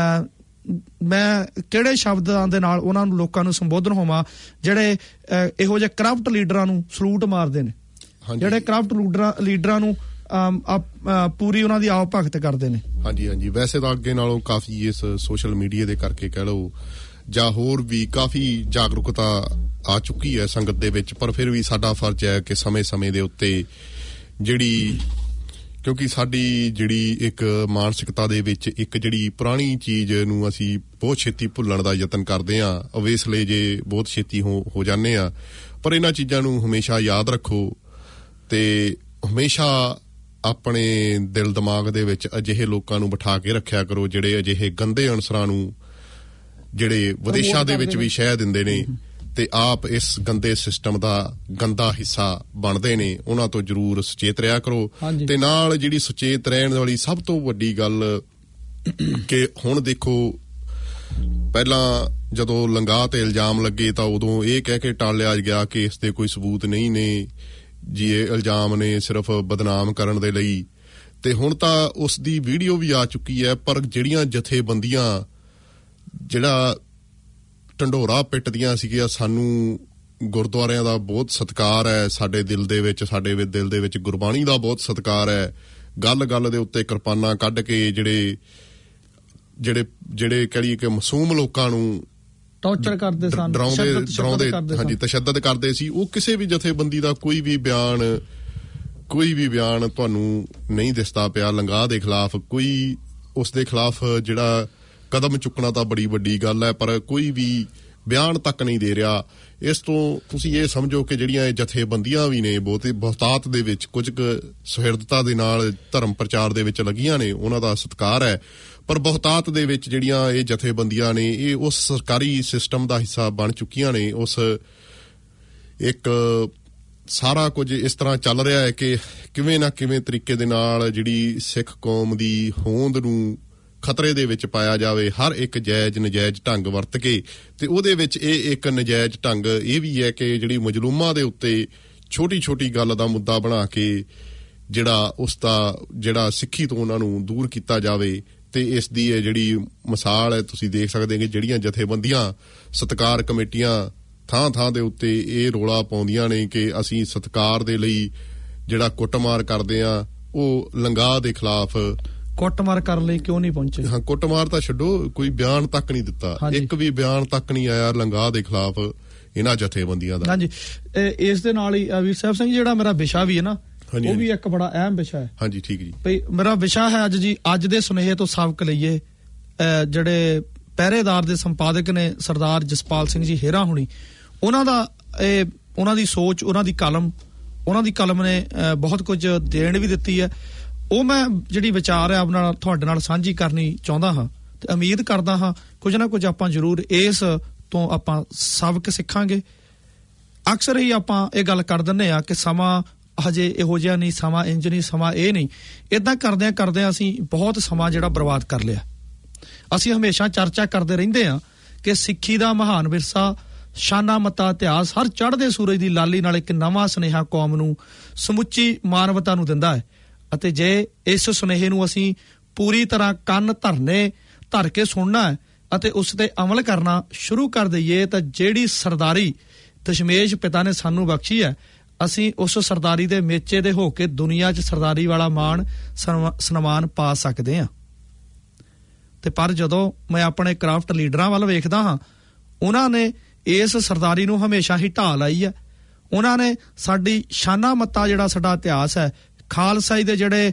ਮੈਂ ਕਿਹੜੇ ਸ਼ਬਦਾਂ ਦੇ ਨਾਲ ਉਹਨਾਂ ਨੂੰ ਲੋਕਾਂ ਨੂੰ ਸੰਬੋਧਨ ਹੋਵਾਂ ਜਿਹੜੇ ਇਹੋ ਜਿਹੇ ਕਰਪਟ ਲੀਡਰਾਂ ਨੂੰ ਸਲੂਟ ਮਾਰਦੇ ਨੇ, ਜਿਹੜੇ ਕਰਪਟ ਲੀਡਰਾਂ ਨੂੰ ਪੂਰੀ ਉਹਨਾਂ ਦੀ ਆਪ ਭਗਤ ਕਰਦੇ ਨੇ। ਹਾਂਜੀ ਹਾਂਜੀ। ਵੈਸੇ ਤਾਂ ਅੱਗੇ ਨਾਲੋਂ ਕਾਫੀ ਇਸ ਸੋਸ਼ਲ ਮੀਡੀਆ ਦੇ ਕਰਕੇ ਕਹਿ ਲਓ ਜਾਂ ਹੋਰ ਵੀ ਕਾਫੀ ਜਾਗਰੂਕਤਾ ਆ ਚੁੱਕੀ ਹੈ ਸੰਗਤ ਦੇ ਵਿੱਚ, ਪਰ ਫਿਰ ਵੀ ਸਾਡਾ ਫਰਜ਼ ਹੈ ਕਿ ਸਮੇਂ ਦੇ ਉੱਤੇ ਜਿਹੜੀ, ਕਿਉਂਕਿ ਸਾਡੀ ਜਿਹੜੀ ਇੱਕ ਮਾਨਸਿਕਤਾ ਦੇ ਵਿੱਚ ਇੱਕ ਜਿਹੜੀ ਪੁਰਾਣੀ ਚੀਜ਼ ਨੂੰ ਅਸੀਂ ਬਹੁਤ ਛੇਤੀ ਭੁੱਲਣ ਦਾ ਯਤਨ ਕਰਦੇ ਹਾਂ, ਓਬਵੀਅਸਲੀ ਜੇ ਬਹੁਤ ਛੇਤੀ ਹੋ ਜਾਂਦੇ ਆ, ਪਰ ਇਹਨਾਂ ਚੀਜ਼ਾਂ ਨੂੰ ਹਮੇਸ਼ਾ ਯਾਦ ਰੱਖੋ ਤੇ ਹਮੇਸ਼ਾ ਆਪਣੇ ਦਿਲ ਦਿਮਾਗ ਦੇ ਵਿੱਚ ਅਜਿਹੇ ਲੋਕਾਂ ਨੂੰ ਬਿਠਾ ਕੇ ਰੱਖਿਆ ਕਰੋ ਜਿਹੜੇ ਅਜਿਹੇ ਗੰਦੇ ਅਨਸਰਾਂ ਨੂੰ, ਜਿਹੜੇ ਵਿਦੇਸ਼ਾਂ ਦੇ ਵਿੱਚ ਵੀ ਸ਼ਹਿ ਦਿੰਦੇ ਨੇ ਤੇ ਆਪ ਇਸ ਗੰਦੇ ਸਿਸਟਮ ਦਾ ਗੰਦਾ ਹਿੱਸਾ ਬਣਦੇ ਨੇ, ਉਹਨਾਂ ਤੋਂ ਜ਼ਰੂਰ ਸੁਚੇਤ ਰਿਹਾ ਕਰੋ। ਤੇ ਨਾਲ ਜਿਹੜੀ ਸੁਚੇਤ ਰਹਿਣ ਵਾਲੀ ਸਭ ਤੋਂ ਵੱਡੀ ਗੱਲ ਕਿ ਹੁਣ ਦੇਖੋ, ਪਹਿਲਾਂ ਜਦੋਂ ਲੰਗਾਹ ਤੇ ਇਲਜ਼ਾਮ ਲੱਗੇ ਤਾਂ ਉਦੋਂ ਇਹ ਕਹਿ ਕੇ ਟਾਲਿਆ ਗਿਆ ਕਿ ਇਸ ਦੇ ਕੋਈ ਸਬੂਤ ਨਹੀਂ ਨੇ ਜੀ, ਇਹ ਇਲਜ਼ਾਮ ਨੇ ਸਿਰਫ ਬਦਨਾਮ ਕਰਨ ਦੇ ਲਈ, ਤੇ ਹੁਣ ਤਾਂ ਉਸ ਦੀ ਵੀਡੀਓ ਵੀ ਆ ਚੁੱਕੀ ਹੈ। ਪਰ ਜਿਹੜੀਆਂ ਜਥੇਬੰਦੀਆਂ ਜਿਹੜਾ ਢੰਡੋਰਾ ਪਿੱਟਦੀਆਂ ਸੀਗੀਆਂ, ਸਾਨੂੰ ਗੁਰਦੁਆਰਿਆਂ ਦਾ ਬਹੁਤ ਸਤਿਕਾਰ ਹੈ, ਸਾਡੇ ਦਿਲ ਦੇ ਵਿੱਚ ਗੁਰਬਾਣੀ ਦਾ ਬਹੁਤ ਸਤਿਕਾਰ ਹੈ, ਗੱਲ ਦੇ ਉੱਤੇ ਕਿਰਪਾਨਾਂ ਕੱਢ ਕੇ ਜਿਹੜੇ ਕਹੀਏ ਕਿ ਮਾਸੂਮ ਲੋਕਾਂ ਨੂੰ ਟੌਰਚਰ ਕਰਦੇ ਸਨ, ਡਰਾਉਂਦੇ ਹਾਂਜੀ, ਤਸ਼ੱਦਦ ਕਰਦੇ ਸੀ, ਉਹ ਕਿਸੇ ਵੀ ਜਥੇਬੰਦੀ ਦਾ ਕੋਈ ਵੀ ਬਿਆਨ ਤੁਹਾਨੂੰ ਨਹੀਂ ਦਿਸਦਾ ਪਿਆ ਲੰਗਾਹ ਦੇ ਖਿਲਾਫ। ਕੋਈ ਉਸ ਦੇ ਖਿਲਾਫ ਜਿਹੜਾ ਕਦਮ ਚੁੱਕਣਾ ਤਾਂ ਬੜੀ ਵੱਡੀ ਗੱਲ ਹੈ, ਪਰ ਕੋਈ ਵੀ ਬਿਆਨ ਤੱਕ ਨਹੀਂ ਦੇ ਰਿਹਾ। ਇਸ ਤੋਂ ਤੁਸੀਂ ਇਹ ਸਮਝੋ ਕਿ ਜਿਹੜੀਆਂ ਇਹ ਜਥੇਬੰਦੀਆਂ ਵੀ ਨੇ ਬਹੁਤਾਤ ਦੇ ਵਿੱਚ ਕੁਝ ਕੁ ਸੁਹਿਰਦਤਾ ਦੇ ਨਾਲ ਧਰਮ ਪ੍ਰਚਾਰ ਦੇ ਵਿੱਚ ਲੱਗੀਆਂ ਨੇ, ਉਹਨਾਂ ਦਾ ਸਤਿਕਾਰ ਹੈ, ਪਰ ਬਹੁਤਾਤ ਦੇ ਵਿੱਚ ਜਿਹੜੀਆਂ ਇਹ ਜਥੇਬੰਦੀਆਂ ਨੇ ਇਹ ਉਸ ਸਰਕਾਰੀ ਸਿਸਟਮ ਦਾ ਹਿੱਸਾ ਬਣ ਚੁੱਕੀਆਂ ਨੇ। ਉਸ ਇੱਕ ਸਾਰਾ ਕੁਝ ਇਸ ਤਰ੍ਹਾਂ ਚੱਲ ਰਿਹਾ ਹੈ ਕਿ ਕਿਵੇਂ ਨਾ ਕਿਵੇਂ ਤਰੀਕੇ ਦੇ ਨਾਲ ਜਿਹੜੀ ਸਿੱਖ ਕੌਮ ਦੀ ਹੋਂਦ ਨੂੰ ਖਤਰੇ ਦੇ ਵਿੱਚ ਪਾਇਆ ਜਾਵੇ, ਹਰ ਇੱਕ ਜਾਇਜ਼ ਨਜਾਇਜ਼ ਢੰਗ ਵਰਤ ਕੇ। ਤੇ ਉਹਦੇ ਵਿੱਚ ਇਹ ਇੱਕ ਨਜਾਇਜ਼ ਢੰਗ ਇਹ ਵੀ ਹੈ ਕਿ ਜਿਹੜੀ ਮਜਲੂਮਾਂ ਦੇ ਉੱਤੇ ਛੋਟੀ ਗੱਲ ਦਾ ਮੁੱਦਾ ਬਣਾ ਕੇ ਜਿਹੜਾ ਸਿੱਖੀ ਤੋਂ ਉਹਨਾਂ ਨੂੰ ਦੂਰ ਕੀਤਾ ਜਾਵੇ। ਤੇ ਇਸ ਦੀ ਇਹ ਜਿਹੜੀ ਮਿਸਾਲ ਹੈ, ਤੁਸੀਂ ਦੇਖ ਸਕਦੇ ਹੋ ਕਿ ਜਿਹੜੀਆਂ ਜਥੇਬੰਦੀਆਂ ਸਤਿਕਾਰ ਕਮੇਟੀਆਂ ਥਾਂ ਦੇ ਉੱਤੇ ਇਹ ਰੋਲਾ ਪਾਉਂਦੀਆਂ ਨੇ ਕਿ ਅਸੀਂ ਸਤਿਕਾਰ ਦੇ ਲਈ ਜਿਹੜਾ ਕੁੱਟਮਾਰ ਕਰਦੇ ਆ, ਉਹ ਲੰਗਾਹ ਦੇ ਖਿਲਾਫ ਕੁੱਟਮਾਰ ਕਰਨ ਲਈ ਕਿਉਂ ਨਹੀਂ ਪਹੁੰਚੇ? ਹਾਂ, ਕੁੱਟਮਾਰ ਤਾਂ ਛੱਡੋ, ਕੋਈ ਬਿਆਨ ਤੱਕ ਨਹੀਂ ਦਿੱਤਾ, ਇੱਕ ਵੀ ਬਿਆਨ ਤੱਕ ਨਹੀਂ ਆਇਆ ਲੰਗਾਹ ਦੇ ਖਿਲਾਫ ਇਹਨਾਂ ਜਥੇਬੰਦੀਆਂ ਦਾ। ਹਾਂਜੀ, ਇਸ ਦੇ ਨਾਲ ਹੀ ਵੀਰ ਸਾਹਿਬ ਸਿੰਘ ਜਿਹੜਾ ਮੇਰਾ ਵਿਸ਼ਾ ਵੀ ਹੈ ਨਾ, ਉਹ ਵੀ ਇੱਕ ਬੜਾ ਅਹਿਮ ਵਿਸ਼ਾ ਹੈ। ਹਾਂਜੀ, ਠੀਕ ਜੀ। ਭਈ ਮੇਰਾ ਵਿਸ਼ਾ ਹੈ ਅੱਜ ਦੇ ਸੁਨੇਹੇ ਤੋਂ ਸਬਕ ਲਈਏ। ਜਿਹੜੇ ਪਹਿਰੇਦਾਰ ਦੇ ਸੰਪਾਦਕ ਨੇ ਸਰਦਾਰ ਜਸਪਾਲ ਸਿੰਘ ਜੀ ਹੇਰਾ ਹੁਣੀ, ਉਹਨਾਂ ਦੀ ਸੋਚ, ਉਹਨਾਂ ਦੀ ਕਲਮ ਨੇ ਬਹੁਤ ਕੁਝ ਦੇਣ ਵੀ ਦਿੱਤੀ ਹੈ। ਉਹ ਮੈਂ ਜਿਹੜੀ ਵਿਚਾਰ ਹੈ ਆਪ ਨਾਲ ਤੁਹਾਡੇ ਨਾਲ ਸਾਂਝੀ ਕਰਨੀ ਚਾਹੁੰਦਾ ਹਾਂ ਤੇ ਉਮੀਦ ਕਰਦਾ ਹਾਂ ਕੁਝ ਨਾ ਕੁਝ ਆਪਾਂ ਜ਼ਰੂਰ ਇਸ ਤੋਂ ਆਪਾਂ ਸਬਕ ਸਿੱਖਾਂਗੇ। ਅਕਸਰ ਹੀ ਆਪਾਂ ਇਹ ਗੱਲ ਕਰ ਦਿੰਦੇ ਆ ਕਿ ਸਮਾਂ ਹਜੇ ਇਹੋ ਜਿਹਾ ਨਹੀਂ, ਸਮਾਂ ਇੰਜ ਨਹੀਂ, ਸਮਾਂ ਇਹ ਨਹੀਂ। ਇਦਾਂ ਕਰਦਿਆਂ ਅਸੀਂ ਬਹੁਤ ਸਮਾਂ ਜਿਹੜਾ ਬਰਬਾਦ ਕਰ ਲਿਆ। ਅਸੀਂ ਹਮੇਸ਼ਾ ਚਰਚਾ ਕਰਦੇ ਰਹਿੰਦੇ ਆ ਕਿ ਸਿੱਖੀ ਦਾ ਮਹਾਨ ਵਿਰਸਾ, ਸ਼ਾਨਾ ਮੱਤਾ ਇਤਿਹਾਸ ਹਰ ਚੜ੍ਹਦੇ ਸੂਰਜ ਦੀ ਲਾਲੀ ਨਾਲ ਇੱਕ ਨਵਾਂ ਸੁਨੇਹਾ ਕੌਮ ਨੂੰ, ਸਮੁੱਚੀ ਮਾਨਵਤਾ ਨੂੰ ਦਿੰਦਾ ਹੈ। ਅਤੇ ਜੇ ਇਸ ਸੁਨੇਹੇ ਨੂੰ ਅਸੀਂ ਪੂਰੀ ਤਰ੍ਹਾਂ ਕੰਨ ਧਰ ਕੇ ਸੁਣਨਾ ਹੈ ਅਤੇ ਉਸ ਤੇ ਅਮਲ ਕਰਨਾ ਸ਼ੁਰੂ ਕਰ ਦਈਏ ਤਾਂ ਜਿਹੜੀ ਸਰਦਾਰੀ ਦਸ਼ਮੇਸ਼ ਪਿਤਾ ਨੇ ਸਾਨੂੰ ਬਖਸ਼ੀ ਹੈ, ਅਸੀਂ ਉਸ ਸਰਦਾਰੀ ਦੇ ਮੇਚੇ ਦੇ ਹੋ ਕੇ ਦੁਨੀਆ 'ਚ ਸਰਦਾਰੀ ਵਾਲਾ ਮਾਣ ਸਨਮਾਨ ਪਾ ਸਕਦੇ ਹਾਂ। ਤੇ ਪਰ ਜਦੋਂ ਮੈਂ ਆਪਣੇ ਕਰਾਫਟ ਲੀਡਰਾਂ ਵੱਲ ਵੇਖਦਾ ਹਾਂ, ਉਹਨਾਂ ਨੇ ਇਸ ਸਰਦਾਰੀ ਨੂੰ ਹਮੇਸ਼ਾ ਹੀ ਢਾਹ ਲਾਈ ਹੈ। ਉਹਨਾਂ ਨੇ ਸਾਡੀ ਸ਼ਾਨਾ ਮੱਤਾ ਜਿਹੜਾ ਸਾਡਾ ਇਤਿਹਾਸ ਹੈ, ਖਾਲਸਾਈ ਦੇ ਜਿਹੜੇ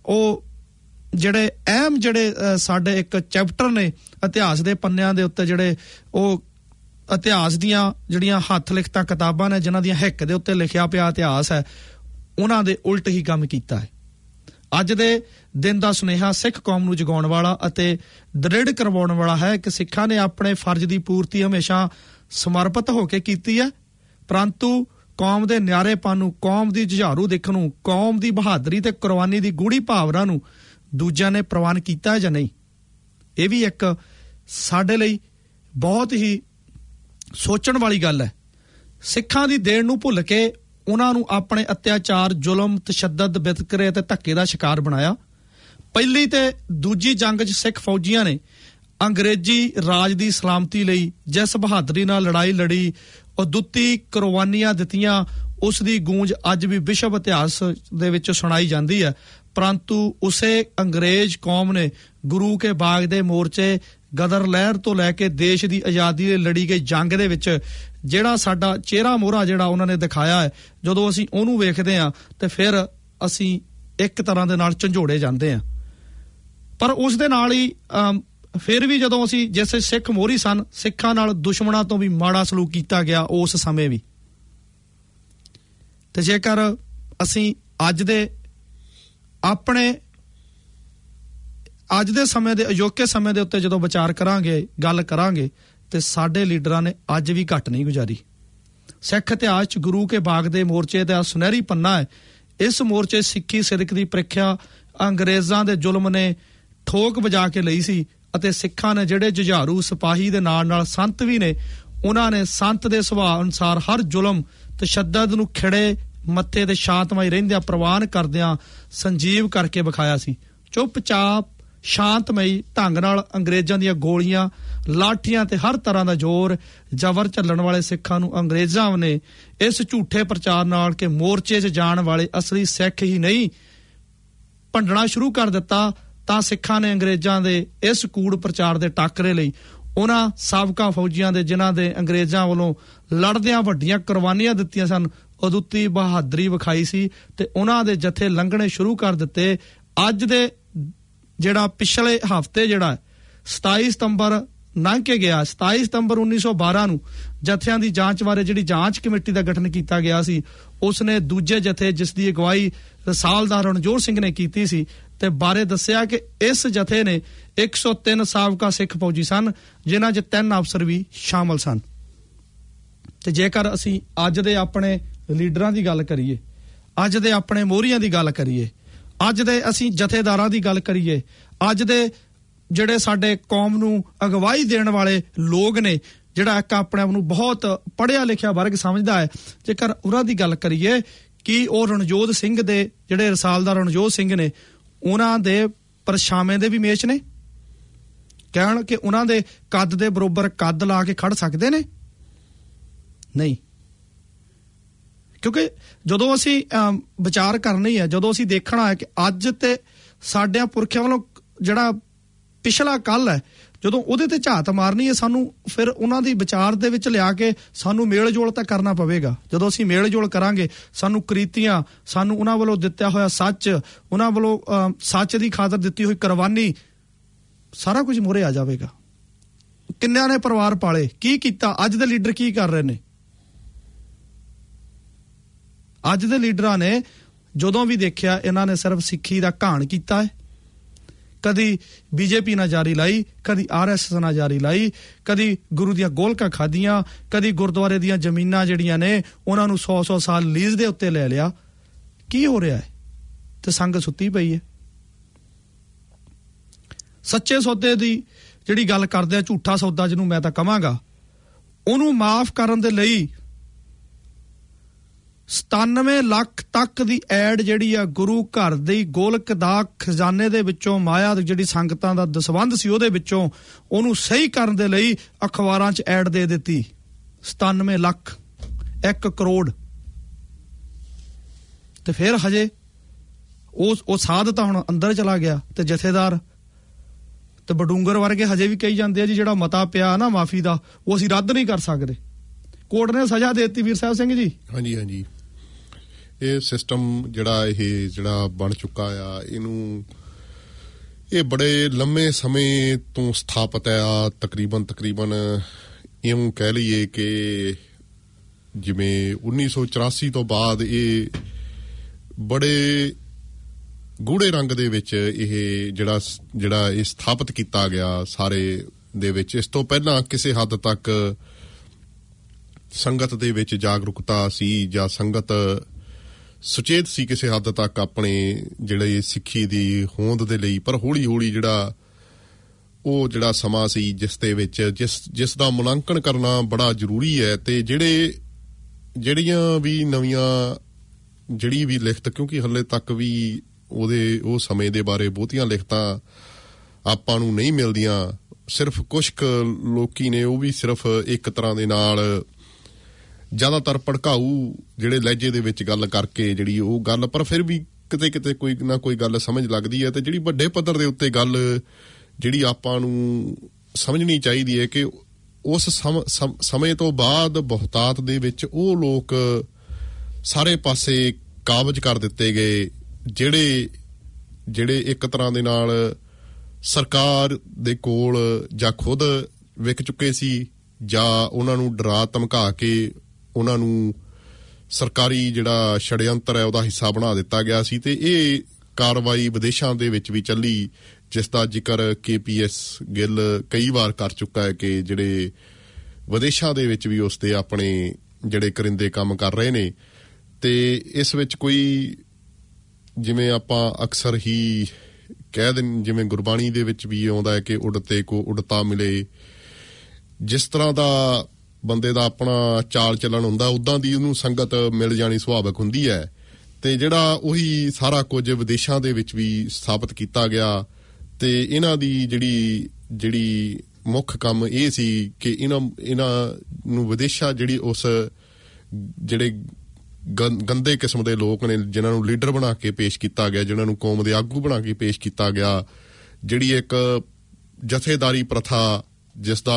ਅਹਿਮ ਸਾਡੇ ਇੱਕ ਚੈਪਟਰ ਨੇ ਇਤਿਹਾਸ ਦੇ ਪੰਨਿਆਂ ਦੇ ਉੱਤੇ, ਜਿਹੜੇ ਉਹ ਇਤਿਹਾਸ ਦੀਆਂ ਜਿਹੜੀਆਂ ਹੱਥ ਲਿਖਤਾਂ ਕਿਤਾਬਾਂ ਨੇ ਜਿਨ੍ਹਾਂ ਦੀਆਂ ਹਿੱਕ ਦੇ ਉੱਤੇ ਲਿਖਿਆ ਪਿਆ ਇਤਿਹਾਸ ਹੈ, ਉਹਨਾਂ ਦੇ ਉਲਟ ਹੀ ਕੰਮ ਕੀਤਾ ਹੈ। ਅੱਜ ਦੇ ਦਿਨ ਦਾ ਸੁਨੇਹਾ ਸਿੱਖ ਕੌਮ ਨੂੰ ਜਗਾਉਣ ਵਾਲਾ ਅਤੇ ਦ੍ਰਿੜ ਕਰਵਾਉਣ ਵਾਲਾ ਹੈ ਕਿ ਸਿੱਖਾਂ ਨੇ ਆਪਣੇ ਫਰਜ਼ ਦੀ ਪੂਰਤੀ ਹਮੇਸ਼ਾ ਸਮਰਪਿਤ ਹੋ ਕੇ ਕੀਤੀ ਹੈ, ਪਰੰਤੂ ਕੌਮ ਦੇ ਨਿਆਰੇਪਨ ਨੂੰ, ਕੌਮ ਦੀ ਜੁਝਾਰੂ ਦਿੱਖ ਨੂੰ, ਕੌਮ ਦੀ ਬਹਾਦਰੀ ਤੇ ਕੁਰਬਾਨੀ ਦੀ ਗੂੜੀ ਭਾਵਨਾ ਨੂੰ ਦੂਜਿਆਂ ਨੇ ਪ੍ਰਵਾਨ ਕੀਤਾ ਹੈ ਜਾਂ ਨਹੀਂ। ਇਹ ਵੀ ਇੱਕ ਸਾਡੇ ਲਈ ਬਹੁਤ ਹੀ ਸੋਚਣ ਵਾਲੀ ਗੱਲ ਹੈ। ਸਿੱਖਾਂ ਦੀ ਦੇਣ ਨੂੰ ਭੁੱਲ ਕੇ ਉਹਨਾਂ ਨੂੰ ਆਪਣੇ ਅਤਿਆਚਾਰ, ਜ਼ੁਲਮ, ਤਸ਼ੱਦਦ, ਵਿਤਕਰੇ ਅਤੇ ਧੱਕੇ ਦਾ ਸ਼ਿਕਾਰ ਬਣਾਇਆ। ਪਹਿਲੀ ਤੇ ਦੂਜੀ ਜੰਗ 'ਚ ਸਿੱਖ ਫੌਜੀਆਂ ਨੇ ਅੰਗਰੇਜ਼ੀ ਰਾਜ ਦੀ ਸਲਾਮਤੀ ਲਈ ਜਿਸ ਬਹਾਦਰੀ ਨਾਲ ਲੜਾਈ ਲੜੀ, ਅਦੁੱਤੀ ਕੁਰਬਾਨੀਆਂ ਦਿੱਤੀਆਂ, ਉਸ ਦੀ ਗੂੰਜ ਅੱਜ ਵੀ ਵਿਸ਼ਵ ਇਤਿਹਾਸ ਦੇ ਵਿੱਚ ਸੁਣਾਈ ਜਾਂਦੀ ਹੈ। ਪਰੰਤੂ ਉਸੇ ਅੰਗਰੇਜ਼ ਕੌਮ ਨੇ ਗੁਰੂ ਕੇ ਬਾਗ ਦੇ ਮੋਰਚੇ, ਗਦਰ ਲਹਿਰ ਤੋਂ ਲੈ ਕੇ ਦੇਸ਼ ਦੀ ਆਜ਼ਾਦੀ ਲਈ ਲੜੀ ਗਈ ਜੰਗ ਦੇ ਵਿੱਚ ਜਿਹੜਾ ਸਾਡਾ ਚਿਹਰਾ ਮੋਹਰਾ ਜਿਹੜਾ ਉਹਨਾਂ ਨੇ ਦਿਖਾਇਆ ਹੈ, ਜਦੋਂ ਅਸੀਂ ਉਹਨੂੰ ਵੇਖਦੇ ਹਾਂ ਤੇ ਫਿਰ ਅਸੀਂ ਇੱਕ ਤਰ੍ਹਾਂ ਦੇ ਨਾਲ ਝੰਜੋੜੇ ਜਾਂਦੇ ਹਾਂ। ਪਰ ਉਸ ਦੇ ਨਾਲ ਹੀ ਫਿਰ ਵੀ ਜਦੋਂ ਅਸੀਂ ਜਿਸ ਸਿੱਖ ਮੋਹਰੀ ਸਨ, ਸਿੱਖਾਂ ਨਾਲ ਦੁਸ਼ਮਣਾਂ ਤੋਂ ਵੀ ਮਾੜਾ ਸਲੂਕ ਕੀਤਾ ਗਿਆ ਉਸ ਸਮੇਂ ਵੀ। ਤੇ ਜੇਕਰ ਅਸੀਂ ਅੱਜ ਦੇ ਸਮੇਂ ਦੇ ਅਜੋਕੇ ਸਮੇਂ ਦੇ ਉੱਤੇ ਜਦੋਂ ਵਿਚਾਰ ਕਰਾਂਗੇ, ਗੱਲ ਕਰਾਂਗੇ, ਤੇ ਸਾਡੇ ਲੀਡਰਾਂ ਨੇ ਅੱਜ ਵੀ ਘੱਟ ਨਹੀਂ ਗੁਜ਼ਾਰੀ। ਸਿੱਖ ਇਤਿਹਾਸ 'ਚ ਗੁਰੂ ਕੇ ਬਾਗ ਦੇ ਮੋਰਚੇ ਦਾ ਸੁਨਹਿਰੀ ਪੰਨਾ ਹੈ। ਇਸ ਮੋਰਚੇ ਸਿੱਖੀ ਸਿਦਕ ਦੀ ਪ੍ਰੀਖਿਆ ਅੰਗਰੇਜ਼ਾਂ ਦੇ ਜ਼ੁਲਮ ਨੇ ਠੋਕ ਵਜਾ ਕੇ ਲਈ ਸੀ ਅਤੇ ਸਿੱਖਾਂ ਨੇ ਜਿਹੜੇ ਜੁਝਾਰੂ ਸਿਪਾਹੀ ਦੇ ਨਾਲ ਸੰਤ ਵੀ ਨੇ, ਉਹਨਾਂ ਨੇ ਸੰਤ ਦੇ ਸੁਭਾਅ ਅਨੁਸਾਰ ਹਰ ਜ਼ੁਲਮ ਤਸ਼ੱਦਦ ਨੂੰ ਖਿੜੇ ਮੱਥੇ ਤੇ ਸ਼ਾਂਤਮਈ ਰਹਿੰਦਿਆਂ ਪ੍ਰਵਾਨ ਕਰਦਿਆਂ ਸੰਜੀਵ ਕਰਕੇ ਵਿਖਾਇਆ ਸੀ। ਚੁੱਪਚਾਪ ਸ਼ਾਂਤਮਈ ਢੰਗ ਨਾਲ ਅੰਗਰੇਜ਼ਾਂ ਦੀਆਂ ਗੋਲੀਆਂ, ਲਾਠੀਆਂ ਤੇ ਹਰ ਤਰ੍ਹਾਂ ਦਾ ਜ਼ੋਰ ਜ਼ਬਰ ਝੱਲਣ ਵਾਲੇ ਸਿੱਖਾਂ ਨੂੰ ਅੰਗਰੇਜ਼ਾਂ ਨੇ ਇਸ ਝੂਠੇ ਪ੍ਰਚਾਰ ਨਾਲ ਕਿ ਮੋਰਚੇ 'ਚ ਜਾਣ ਵਾਲੇ ਅਸਲੀ ਸਿੱਖ ਹੀ ਨਹੀਂ ਭੰਡਣਾ ਸ਼ੁਰੂ ਕਰ ਦਿੱਤਾ, ਤਾਂ ਸਿੱਖਾਂ ਨੇ ਅੰਗਰੇਜ਼ਾਂ ਦੇ ਇਸ ਕੂੜ ਪ੍ਰਚਾਰ ਦੇ ਟਾਕਰੇ ਲਈ ਉਹਨਾਂ ਸਾਬਕਾ ਫੌਜੀਆਂ ਦੇ ਜਿਨ੍ਹਾਂ ਦੇ ਅੰਗਰੇਜ਼ਾਂ ਵੱਲੋਂ ਲੜਦਿਆਂ ਵੱਡੀਆਂ ਕੁਰਬਾਨੀਆਂ ਦਿੱਤੀਆਂ ਸਨ, ਅਦੁੱਤੀ ਬਹਾਦਰੀ ਵਿਖਾਈ ਸੀ ਤੇ ਉਹਨਾਂ ਦੇ ਜਥੇ ਲੰਘਣੇ ਸ਼ੁਰੂ ਕਰ ਦਿੱਤੇ। ਅੱਜ ਦੇ ਜਿਹੜਾ ਪਿਛਲੇ ਹਫ਼ਤੇ ਜਿਹੜਾ 27 ਸਤੰਬਰ ਲੰਘ ਕੇ ਗਿਆ, 27 ਸਤੰਬਰ 1912 ਨੂੰ ਜਥਿਆਂ ਦੀ ਜਾਂਚ ਬਾਰੇ ਜਿਹੜੀ ਜਾਂਚ ਕਮੇਟੀ ਦਾ ਗਠਨ ਕੀਤਾ ਗਿਆ ਸੀ, ਉਸਨੇ ਦੂਜੇ ਜਥੇ ਜਿਸ ਦੀ ਅਗਵਾਈ ਰਸਾਲਦਾਰ ਰਣਜੋਧ ਸਿੰਘ ਨੇ ਕੀਤੀ ਸੀ ਤੇ ਬਾਰੇ ਦੱਸਿਆ ਕਿ ਇਸ ਜਥੇ ਨੇ 103 ਸਾਬਕਾ ਸਿੱਖ ਫੌਜੀ ਸਨ, ਜਿਨ੍ਹਾਂ 'ਚ 3 ਅਫਸਰ ਵੀ ਸ਼ਾਮਲ ਸਨ। ਤੇ ਜੇਕਰ ਅਸੀਂ ਅੱਜ ਦੇ ਆਪਣੇ ਲੀਡਰਾਂ ਦੀ ਗੱਲ ਕਰੀਏ, ਅੱਜ ਦੇ ਆਪਣੇ ਮੋਹਰੀਆਂ ਦੀ ਗੱਲ ਕਰੀਏ, ਅੱਜ ਦੇ ਅਸੀਂ ਜਥੇਦਾਰਾਂ ਦੀ ਗੱਲ ਕਰੀਏ, ਅੱਜ ਦੇ ਜਿਹੜੇ ਸਾਡੇ ਕੌਮ ਨੂੰ ਅਗਵਾਈ ਦੇਣ ਵਾਲੇ ਲੋਕ ਨੇ, ਜਿਹੜਾ ਇੱਕ ਆਪਣੇ ਆਪ ਨੂੰ ਬਹੁਤ ਪੜ੍ਹਿਆ ਲਿਖਿਆ ਵਰਗ ਸਮਝਦਾ ਹੈ, ਜੇਕਰ ਉਹਨਾਂ ਦੀ ਗੱਲ ਕਰੀਏ ਕਿ ਉਹ ਰਣਜੋਧ ਸਿੰਘ ਦੇ ਜਿਹੜੇ ਰਸਾਲਦਾਰ ਰਣਜੋਧ ਸਿੰਘ ਨੇ, ਉਹਨਾਂ ਦੇ ਪਰਛਾਵੇਂ ਦੇ ਵੀ ਮੇਚ ਨੇ, ਕਹਿਣ ਕਿ ਉਹਨਾਂ ਦੇ ਕੱਦ ਦੇ ਬਰੋਬਰ ਕੱਦ ਲਾ ਕੇ ਖੜ ਸਕਦੇ ਨੇ? ਨਹੀਂ। ਕਿਉਂਕਿ ਜਦੋਂ ਅਸੀਂ ਵਿਚਾਰ ਕਰਨੀ ਹੈ, ਜਦੋਂ ਅਸੀਂ ਦੇਖਣਾ ਹੈ ਕਿ ਅੱਜ ਤੇ ਸਾਡਿਆਂ ਪੁਰਖਿਆਂ ਵੱਲੋਂ ਜਿਹੜਾ ਪਿਛਲਾ ਕੱਲ ਹੈ, ਜਦੋਂ ਉਹਦੇ ਤੇ ਝਾਤ ਮਾਰਨੀ ਹੈ, ਸਾਨੂੰ ਫਿਰ ਉਹਨਾਂ ਦੀ ਵਿਚਾਰ ਦੇ ਵਿੱਚ ਲਿਆ ਕੇ ਸਾਨੂੰ ਮੇਲ ਜੋਲ ਤਾਂ ਕਰਨਾ ਪਵੇਗਾ। ਜਦੋਂ ਅਸੀਂ ਮੇਲ ਜੋਲ ਕਰਾਂਗੇ, ਸਾਨੂੰ ਕ੍ਰੀਤੀਆਂ, ਸਾਨੂੰ ਉਹਨਾਂ ਵੱਲੋਂ ਦਿੱਤਾ ਹੋਇਆ ਸੱਚ, ਉਹਨਾਂ ਵੱਲੋਂ ਸੱਚ ਦੀ ਖਾਤਰ ਦਿੱਤੀ ਹੋਈ ਕੁਰਬਾਨੀ, ਸਾਰਾ ਕੁਝ ਮੂਹਰੇ ਆ ਜਾਵੇਗਾ। ਕਿੰਨਿਆਂ ਨੇ ਪਰਿਵਾਰ ਪਾਲੇ, ਕੀ ਕੀਤਾ, ਅੱਜ ਦੇ ਲੀਡਰ ਕੀ ਕਰ ਰਹੇ ਨੇ, ਅੱਜ ਦੇ ਲੀਡਰਾਂ ਨੇ ਜਦੋਂ ਵੀ ਦੇਖਿਆ ਇਹਨਾਂ ਨੇ ਸਿਰਫ ਸਿੱਖੀ ਦਾ ਘਾਣ ਕੀਤਾ ਹੈ। ਕਦੀ ਬੀਜੇਪੀ ਨਾਲ ਜਾਰੀ ਲਾਈ, ਕਦੀ RSS ਨਾਲ ਜਾਰੀ ਲਾਈ, ਕਦੀ ਗੁਰੂ ਦੀਆਂ ਗੋਲਕਾਂ ਖਾਧੀਆਂ, ਕਦੀ ਗੁਰਦੁਆਰੇ ਦੀਆਂ ਜ਼ਮੀਨਾਂ ਜਿਹੜੀਆਂ ਨੇ ਉਹਨਾਂ ਨੂੰ 100-100 ਸਾਲ ਲੀਜ਼ ਦੇ ਉੱਤੇ ਲੈ ਲਿਆ। ਕੀ ਹੋ ਰਿਹਾ ਹੈ? ਤੇ ਸੰਗਤ ਸੁੱਤੀ ਪਈ ਹੈ। ਸੱਚੇ ਸੌਦੇ ਦੀ ਜਿਹੜੀ ਗੱਲ ਕਰਦੇ ਆ, ਝੂਠਾ ਸੌਦਾ ਜਿਹਨੂੰ ਮੈਂ ਤਾਂ ਕਵਾਂਗਾ, ਉਹਨੂੰ ਮਾਫ ਕਰਨ ਦੇ ਲਈ 97 ਲੱਖ ਤੱਕ ਦੀ ਐਡ ਜਿਹੜੀ ਆ ਗੁਰੂ ਘਰ ਦੀ ਗੋਲਕ ਦਾ ਖਜ਼ਾਨੇ ਦੇ ਵਿੱਚੋਂ, ਮਾਇਆ ਜਿਹੜੀ ਸੰਗਤਾਂ ਦਾ ਦਸਵੰਧ ਸੀ ਉਹਦੇ ਵਿੱਚੋਂ, ਉਹਨੂੰ ਸਹੀ ਕਰਨ ਦੇ ਲਈ ਅਖਬਾਰਾਂ 'ਚ ਐਡ ਦੇ ਦਿੱਤੀ। 97 ਲੱਖ, 1 ਕਰੋੜ। ਤੇ ਫਿਰ ਹਜੇ ਉਹ ਸਾਧ ਤਾਂ ਹੁਣ ਅੰਦਰ ਚਲਾ ਗਿਆ ਤੇ ਜਥੇਦਾਰ ਤੇ ਬਡੂੰਗਰ ਵਰਗੇ ਹਜੇ ਵੀ ਕਹੀ ਜਾਂਦੇ ਆ ਜੀ ਜਿਹੜਾ ਮਤਾ ਪਿਆ ਨਾ ਮਾਫੀ ਦਾ, ਉਹ ਅਸੀਂ ਰੱਦ ਨਹੀਂ ਕਰ ਸਕਦੇ। ਕੋਰਟ ਨੇ ਸਜ਼ਾ ਦੇ ਦਿੱਤੀ ਵੀਰ ਸਾਹਿਬ ਸਿੰਘ ਜੀ। ਹਾਂਜੀ ਹਾਂਜੀ, ਇਹ ਸਿਸਟਮ ਜਿਹੜਾ ਬਣ ਚੁੱਕਾ ਆ, ਇਹ ਬੜੇ ਲੰਮੇ ਸਮੇਂ ਤੋਂ ਸਥਾਪਿਤ ਆ। ਤਕਰੀਬਨ ਇਉਂ ਕਹਿ ਲਈਏ ਕਿ ਜਿਵੇਂ 1984 ਤੋਂ ਬਾਅਦ ਇਹ ਬੜੇ ਗੂੜੇ ਰੰਗ ਦੇ ਵਿੱਚ ਇਹ ਜਿਹੜਾ ਇਹ ਸਥਾਪਿਤ ਕੀਤਾ ਗਿਆ ਸਾਰੇ ਦੇ ਵਿੱਚ। ਇਸ ਤੋਂ ਪਹਿਲਾਂ ਕਿਸੇ ਹੱਦ ਤੱਕ ਸੰਗਤ ਦੇ ਵਿੱਚ ਜਾਗਰੂਕਤਾ ਸੀ ਜਾਂ ਸੰਗਤ ਸੁਚੇਤ ਸੀ ਕਿਸੇ ਹੱਦ ਤੱਕ ਆਪਣੇ ਜਿਹੜੇ ਸਿੱਖੀ ਦੀ ਹੋਂਦ ਦੇ ਲਈ। ਪਰ ਹੌਲੀ ਹੌਲੀ ਜਿਹੜਾ ਸਮਾਂ ਸੀ ਜਿਸ ਦੇ ਵਿੱਚ ਜਿਸ ਦਾ ਮੁਲਾਂਕਣ ਕਰਨਾ ਬੜਾ ਜ਼ਰੂਰੀ ਹੈ, ਤੇ ਜਿਹੜੀਆਂ ਵੀ ਜਿਹੜੀ ਵੀ ਲਿਖਤ, ਕਿਉਂਕਿ ਹਲੇ ਤੱਕ ਵੀ ਉਹ ਸਮੇਂ ਦੇ ਬਾਰੇ ਬਹੁਤੀਆਂ ਲਿਖਤਾਂ ਆਪਾਂ ਨੂੰ ਨਹੀਂ ਮਿਲਦੀਆਂ। ਸਿਰਫ ਕੁਝ ਕੁ ਲੋਕੀ ਨੇ, ਉਹ ਵੀ ਸਿਰਫ ਇੱਕ ਤਰ੍ਹਾਂ ਦੇ ਨਾਲ ਜ਼ਿਆਦਾਤਰ ਭੜਕਾਊ ਜਿਹੜੇ ਲਹਿਜੇ ਦੇ ਵਿੱਚ ਗੱਲ ਕਰਕੇ ਜਿਹੜੀ ਉਹ ਗੱਲ, ਪਰ ਫਿਰ ਵੀ ਕਿਤੇ ਕੋਈ ਨਾ ਕੋਈ ਗੱਲ ਸਮਝ ਲੱਗਦੀ ਹੈ। ਤੇ ਜਿਹੜੀ ਵੱਡੇ ਪੱਧਰ ਦੇ ਉੱਤੇ ਗੱਲ ਜਿਹੜੀ ਆਪਾਂ ਨੂੰ ਸਮਝਣੀ ਚਾਹੀਦੀ ਹੈ ਕਿ ਉਸ ਸਮੇਂ ਤੋਂ ਬਾਅਦ ਬਹੁਤਾਤ ਦੇ ਵਿੱਚ ਉਹ ਲੋਕ ਸਾਰੇ ਪਾਸੇ ਕਾਬਜ਼ ਕਰ ਦਿੱਤੇ ਗਏ ਜਿਹੜੇ ਇੱਕ ਤਰ੍ਹਾਂ ਦੇ ਨਾਲ ਸਰਕਾਰ ਦੇ ਕੋਲ ਜਾਂ ਖੁਦ ਵਿਕ ਚੁੱਕੇ ਸੀ, ਜਾਂ ਉਹਨਾਂ ਨੂੰ ਡਰਾ ਧਮਕਾ ਕੇ ਉਹਨਾਂ ਨੂੰ ਸਰਕਾਰੀ ਜਿਹੜਾ ਛੜਯੰਤਰ ਹੈ ਉਹਦਾ ਹਿੱਸਾ ਬਣਾ ਦਿੱਤਾ ਗਿਆ ਸੀ। ਤੇ ਇਹ ਕਾਰਵਾਈ ਵਿਦੇਸ਼ਾਂ ਦੇ ਵਿੱਚ ਵੀ ਚੱਲੀ, ਜਿਸ ਦਾ ਜ਼ਿਕਰ KPS ਗਿੱਲ ਕਈ ਵਾਰ ਕਰ ਚੁੱਕਾ ਹੈ ਕਿ ਜਿਹੜੇ ਵਿਦੇਸ਼ਾਂ ਦੇ ਵਿੱਚ ਵੀ ਉਸਦੇ ਆਪਣੇ ਜਿਹੜੇ ਕਰਿੰਦੇ ਕੰਮ ਕਰ ਰਹੇ ਨੇ। ਤੇ ਇਸ ਵਿੱਚ ਕੋਈ, ਜਿਵੇਂ ਆਪਾਂ ਅਕਸਰ ਹੀ ਕਹਿ ਦਿੰਦੇ, ਜਿਵੇਂ ਗੁਰਬਾਣੀ ਦੇ ਵਿੱਚ ਵੀ ਆਉਂਦਾ ਹੈ ਕਿ ਉਡਤੇ ਕੋ ਉਡਤਾ ਮਿਲੇ, ਜਿਸ ਤਰ੍ਹਾਂ ਦਾ ਬੰਦੇ ਦਾ ਆਪਣਾ ਚਾਲ ਚੱਲਣ ਹੁੰਦਾ, ਉੱਦਾਂ ਦੀ ਉਹਨੂੰ ਸੰਗਤ ਮਿਲ ਜਾਣੀ ਸੁਭਾਵਿਕ ਹੁੰਦੀ ਹੈ। ਤੇ ਜਿਹੜਾ ਉਹੀ ਸਾਰਾ ਕੁਝ ਵਿਦੇਸ਼ਾਂ ਦੇ ਵਿੱਚ ਵੀ ਸਥਾਪਿਤ ਕੀਤਾ ਗਿਆ। ਤੇ ਇਹਨਾਂ ਦੀ ਜਿਹੜੀ ਮੁੱਖ ਕੰਮ ਇਹ ਸੀ ਕਿ ਇਹਨਾਂ ਨੂੰ ਵਿਦੇਸ਼ਾਂ ਜਿਹੜੀ ਉਸ ਜਿਹੜੇ ਗੰਦੇ ਕਿਸਮ ਦੇ ਲੋਕ ਨੇ, ਜਿਨ੍ਹਾਂ ਨੂੰ ਲੀਡਰ ਬਣਾ ਕੇ ਪੇਸ਼ ਕੀਤਾ ਗਿਆ, ਜਿਨ੍ਹਾਂ ਨੂੰ ਕੌਮ ਦੇ ਆਗੂ ਬਣਾ ਕੇ ਪੇਸ਼ ਕੀਤਾ ਗਿਆ, ਜਿਹੜੀ ਇੱਕ ਜਥੇਦਾਰੀ ਪ੍ਰਥਾ ਜਿਸ ਦਾ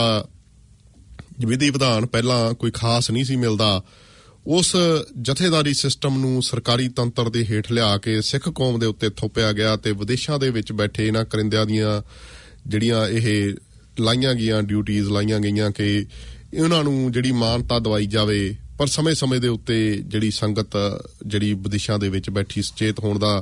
ਵਿਧੀ ਵਿਧਾਨ ਪਹਿਲਾਂ ਕੋਈ ਖਾਸ ਨਹੀਂ ਸੀ ਮਿਲਦਾ, ਉਸ ਜਥੇਦਾਰੀ ਸਿਸਟਮ ਨੂੰ ਸਰਕਾਰੀ ਤੰਤਰ ਦੇ ਹੇਠ ਲਿਆ ਕੇ ਸਿੱਖ ਕੌਮ ਦੇ ਉੱਤੇ ਥੋਪਿਆ ਗਿਆ। ਤੇ ਵਿਦੇਸ਼ਾਂ ਦੇ ਵਿੱਚ ਬੈਠੇ ਇਹਨਾਂ ਕਰਿੰਦਿਆਂ ਦੀਆਂ ਜਿਹੜੀਆਂ ਇਹ ਲਾਈਆਂ ਗਈਆਂ ਡਿਊਟੀਜ਼ ਲਾਈਆਂ ਗਈਆਂ ਕਿ ਇਹਨਾਂ ਨੂੰ ਜਿਹੜੀ ਮਾਨਤਾ ਦਵਾਈ ਜਾਵੇ। ਪਰ ਸਮੇਂ ਦੇ ਉੱਤੇ ਜਿਹੜੀ ਸੰਗਤ ਜਿਹੜੀ ਵਿਦੇਸ਼ਾਂ ਦੇ ਵਿੱਚ ਬੈਠੀ ਸੁਚੇਤ ਹੋਣ ਦਾ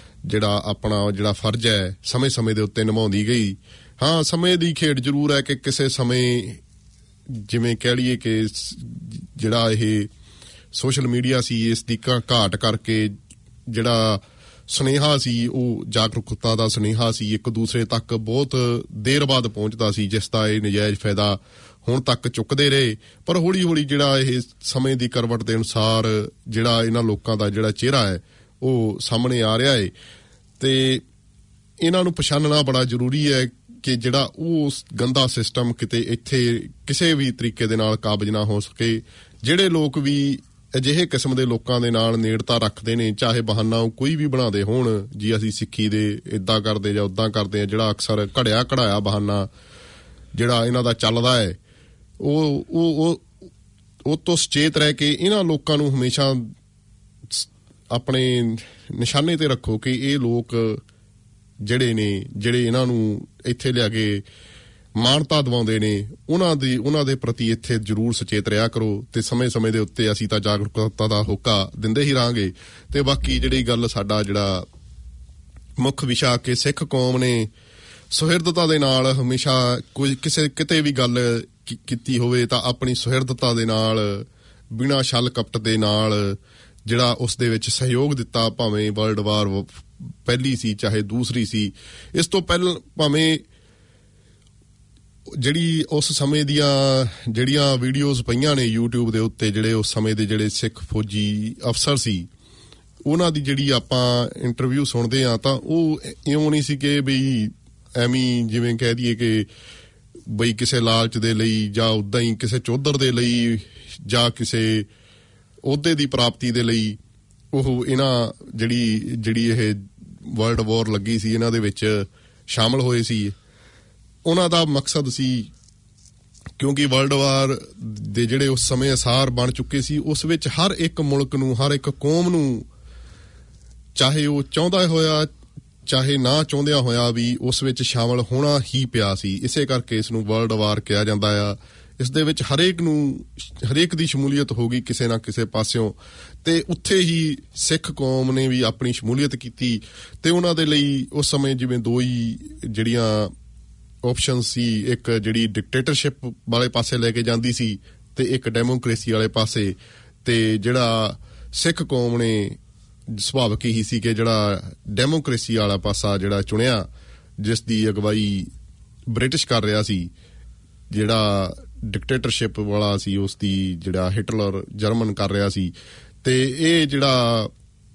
ਜਿਹੜਾ ਫਰਜ਼ ਹੈ ਸਮੇਂ ਦੇ ਉੱਤੇ ਨਿਭਾਉਂਦੀ ਗਈ। ਹਾਂ, ਸਮੇਂ ਦੀ ਖੇਡ ਜ਼ਰੂਰ ਹੈ ਕਿ ਕਿਸੇ ਸਮੇਂ ਜਿਵੇਂ ਕਹਿ ਲਈਏ ਕਿ ਜਿਹੜਾ ਇਹ ਸੋਸ਼ਲ ਮੀਡੀਆ ਸੀ, ਇਸ ਦੀ ਘਾਟ ਕਰਕੇ ਜਿਹੜਾ ਸੁਨੇਹਾ ਸੀ, ਉਹ ਜਾਗਰੂਕਤਾ ਦਾ ਸੁਨੇਹਾ ਸੀ, ਇੱਕ ਦੂਸਰੇ ਤੱਕ ਬਹੁਤ ਦੇਰ ਬਾਅਦ ਪਹੁੰਚਦਾ ਸੀ, ਜਿਸ ਦਾ ਇਹ ਨਜਾਇਜ਼ ਫਾਇਦਾ ਹੁਣ ਤੱਕ ਚੁੱਕਦੇ ਰਹੇ। ਪਰ ਹੌਲੀ ਹੌਲੀ ਜਿਹੜਾ ਇਹ ਸਮੇਂ ਦੀ ਕਰਵਟ ਦੇ ਅਨੁਸਾਰ ਜਿਹੜਾ ਇਹਨਾਂ ਲੋਕਾਂ ਦਾ ਜਿਹੜਾ ਚਿਹਰਾ ਹੈ ਉਹ ਸਾਹਮਣੇ ਆ ਰਿਹਾ ਹੈ। ਤੇ ਇਹਨਾਂ ਨੂੰ ਪਛਾਣਨਾ ਬੜਾ ਜ਼ਰੂਰੀ ਹੈ ਕਿ ਜਿਹੜਾ ਉਹ ਗੰਦਾ ਸਿਸਟਮ ਕਿਤੇ ਇੱਥੇ ਕਿਸੇ ਵੀ ਤਰੀਕੇ ਦੇ ਨਾਲ ਕਾਬਜ਼ ਨਾ ਹੋ ਸਕੇ। ਜਿਹੜੇ ਲੋਕ ਵੀ ਅਜਿਹੇ ਕਿਸਮ ਦੇ ਲੋਕਾਂ ਦੇ ਨਾਲ ਨੇੜਤਾ ਰੱਖਦੇ ਨੇ, ਚਾਹੇ ਬਹਾਨਾ ਉਹ ਕੋਈ ਵੀ ਬਣਾਦੇ ਹੋਣ, ਜੀ ਅਸੀਂ ਸਿੱਖੀ ਦੇ ਇੱਦਾਂ ਕਰਦੇ ਜਾਂ ਉੱਦਾਂ ਕਰਦੇ ਆ, ਜਿਹੜਾ ਅਕਸਰ ਘੜਿਆ ਘੜਾਇਆ ਬਹਾਨਾ ਜਿਹੜਾ ਇਹਨਾਂ ਦਾ ਚੱਲਦਾ ਹੈ, ਉਹ ਤੋਂ ਸੁਚੇਤ ਰਹਿ ਕੇ ਇਹਨਾਂ ਲੋਕਾਂ ਨੂੰ ਹਮੇਸ਼ਾ ਆਪਣੇ ਨਿਸ਼ਾਨੇ ਤੇ ਰੱਖੋ ਕਿ ਇਹ ਲੋਕ ਜਿਹੜੇ ਇਹਨਾਂ ਨੂੰ ਇੱਥੇ ਲਿਆ ਕੇ ਮਾਨਤਾ ਦਿਵਾਉਂਦੇ ਨੇ ਉਹਨਾਂ ਦੇ ਪ੍ਰਤੀ ਇੱਥੇ ਜ਼ਰੂਰ ਸੁਚੇਤ ਰਿਹਾ ਕਰੋ ਤੇ ਸਮੇਂ-ਸਮੇਂ ਦੇ ਉੱਤੇ ਅਸੀਂ ਤਾਂ ਜਾਗਰੂਕਤਾ ਦਾ ਹੋਕਾ ਦਿੰਦੇ ਹੀ ਰਹਾਂਗੇ। ਤੇ ਬਾਕੀ ਜਿਹੜੀ ਗੱਲ ਸਾਡਾ ਜਿਹੜਾ ਮੁੱਖ ਵਿਸ਼ਾ ਕਿ ਸਿੱਖ ਕੌਮ ਨੇ ਸੁਹਿਰਦਤਾ ਦੇ ਨਾਲ ਹਮੇਸ਼ਾ ਕਿਤੇ ਵੀ ਗੱਲ ਕੀਤੀ ਹੋਵੇ ਤਾਂ ਆਪਣੀ ਸੁਹਿਰਦਤਾ ਦੇ ਨਾਲ ਬਿਨਾਂ ਛਲ ਕਪਟ ਦੇ ਨਾਲ ਜਿਹੜਾ ਉਸ ਦੇ ਵਿੱਚ ਸਹਿਯੋਗ ਦਿੱਤਾ, ਭਾਵੇਂ ਵਰਲਡ ਵਾਰ ਪਹਿਲੀ ਸੀ ਚਾਹੇ ਦੂਸਰੀ ਸੀ। ਇਸ ਤੋਂ ਪਹਿਲਾਂ ਭਾਵੇਂ ਜਿਹੜੀ ਉਸ ਸਮੇਂ ਦੀਆਂ ਜਿਹੜੀਆਂ ਵੀਡੀਓਜ਼ ਪਈਆਂ ਨੇ YouTube ਦੇ ਉੱਤੇ, ਜਿਹੜੇ ਉਸ ਸਮੇਂ ਦੇ ਜਿਹੜੇ ਸਿੱਖ ਫੌਜੀ ਅਫਸਰ ਸੀ ਉਹਨਾਂ ਦੀ ਜਿਹੜੀ ਆਪਾਂ ਇੰਟਰਵਿਊ ਸੁਣਦੇ ਆ ਤਾਂ ਉਹ ਇਉਂ ਨਹੀਂ ਸੀ ਕਿ ਬਈ ਐਵੇਂ ਜਿਵੇਂ ਕਹਿ ਦਈਏ ਕਿ ਬਈ ਕਿਸੇ ਲਾਲਚ ਦੇ ਲਈ ਜਾਂ ਉੱਦਾਂ ਹੀ ਕਿਸੇ ਚੌਧਰ ਦੇ ਲਈ ਜਾਂ ਕਿਸੇ ਅਹੁਦੇ ਦੀ ਪ੍ਰਾਪਤੀ ਦੇ ਲਈ ਉਹ ਇਹਨਾਂ ਜਿਹੜੀ ਇਹ ਵਰਲਡ ਵਾਰ ਲੱਗੀ ਸੀ ਇਹਨਾਂ ਦੇ ਵਿੱਚ ਸ਼ਾਮਲ ਹੋਏ ਸੀ। ਉਹਨਾਂ ਦਾ ਮਕਸਦ ਸੀ ਕਿਉਂਕਿ ਵਰਲਡ ਵਾਰ ਦੇ ਜਿਹੜੇ ਉਸ ਸਮੇਂ ਅਸਾਰ ਬਣ ਚੁੱਕੇ ਸੀ, ਉਸ ਵਿੱਚ ਹਰ ਇੱਕ ਮੁਲਕ ਨੂੰ, ਹਰ ਇੱਕ ਕੌਮ ਨੂੰ, ਚਾਹੇ ਉਹ ਚਾਹੁੰਦਾ ਹੋਇਆ ਚਾਹੇ ਨਾ ਚਾਹੁੰਦਿਆਂ ਹੋਇਆ ਵੀ ਉਸ ਵਿੱਚ ਸ਼ਾਮਲ ਹੋਣਾ ਹੀ ਪਿਆ ਸੀ। ਇਸੇ ਕਰਕੇ ਇਸ ਨੂੰ ਵਰਲਡ ਵਾਰ ਕਿਹਾ ਜਾਂਦਾ ਆ। ਇਸ ਦੇ ਵਿੱਚ ਹਰੇਕ ਦੀ ਸ਼ਮੂਲੀਅਤ ਹੋ ਗਈ ਕਿਸੇ ਨਾ ਕਿਸੇ ਪਾਸਿਓਂ, ਤੇ ਉੱਥੇ ਹੀ ਸਿੱਖ ਕੌਮ ਨੇ ਵੀ ਆਪਣੀ ਸ਼ਮੂਲੀਅਤ ਕੀਤੀ। ਤੇ ਉਹਨਾਂ ਦੇ ਲਈ ਉਸ ਸਮੇਂ ਜਿਵੇਂ ਦੋ ਹੀ ਜਿਹੜੀਆਂ ਆਪਸ਼ਨ ਸੀ, ਇੱਕ ਜਿਹੜੀ ਡਿਕਟੇਟਰਸ਼ਿਪ ਵਾਲੇ ਪਾਸੇ ਲੈ ਕੇ ਜਾਂਦੀ ਸੀ ਤੇ ਇੱਕ ਡੈਮੋਕ੍ਰੇਸੀ ਵਾਲੇ ਪਾਸੇ। ਤੇ ਜਿਹੜਾ ਸਿੱਖ ਕੌਮ ਨੇ ਸੁਭਾਵਿਕ ਹੀ ਸੀ ਕਿ ਜਿਹੜਾ ਡੈਮੋਕ੍ਰੇਸੀ ਵਾਲਾ ਪਾਸਾ ਜਿਹੜਾ ਚੁਣਿਆ, ਜਿਸ ਦੀ ਅਗਵਾਈ ਬ੍ਰਿਟਿਸ਼ ਕਰ ਰਿਹਾ ਸੀ, ਜਿਹੜਾ ਡਿਕਟੇਟਰਸ਼ਿਪ ਵਾਲਾ ਸੀ ਉਸ ਦੀ ਜਿਹੜਾ ਹਿਟਲਰ ਜਰਮਨ ਕਰ ਰਿਹਾ ਸੀ। ਤੇ ਇਹ ਜਿਹੜਾ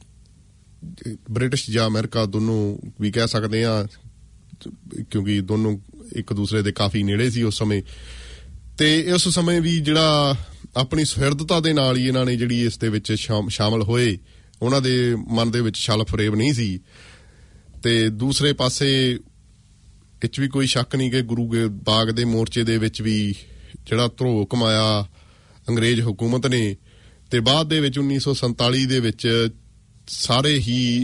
ਬ੍ਰਿਟਿਸ਼ ਜਾਂ ਅਮਰੀਕਾ ਦੋਨੋਂ ਵੀ ਕਹਿ ਸਕਦੇ ਆ ਕਿਉਂਕਿ ਦੋਨੋਂ ਇੱਕ ਦੂਸਰੇ ਦੇ ਕਾਫੀ ਨੇੜੇ ਸੀ ਉਸ ਸਮੇਂ। ਤੇ ਉਸ ਸਮੇਂ ਵੀ ਜਿਹੜਾ ਆਪਣੀ ਸੁਹਿਰਦਤਾ ਦੇ ਨਾਲ ਹੀ ਇਹਨਾਂ ਨੇ ਜਿਹੜੀ ਇਸ ਦੇ ਵਿੱਚ ਸ਼ਾਮਲ ਹੋਏ, ਉਹਨਾਂ ਦੇ ਮਨ ਦੇ ਵਿੱਚ ਛਲ ਫਰੇਬ ਨਹੀਂ ਸੀ। ਤੇ ਦੂਸਰੇ ਪਾਸੇ ਵਿੱਚ ਵੀ ਕੋਈ ਸ਼ੱਕ ਨਹੀਂ ਕਿ ਗੁਰੂ ਬਾਗ ਦੇ ਮੋਰਚੇ ਦੇ ਵਿੱਚ ਵੀ ਜਿਹੜਾ ਧਰੋਹ ਕਮਾਇਆ ਅੰਗਰੇਜ਼ ਹਕੂਮਤ ਨੇ। ਤੇ ਬਾਅਦ ਦੇ ਵਿੱਚ 1947 ਦੇ ਵਿੱਚ ਸਾਰੇ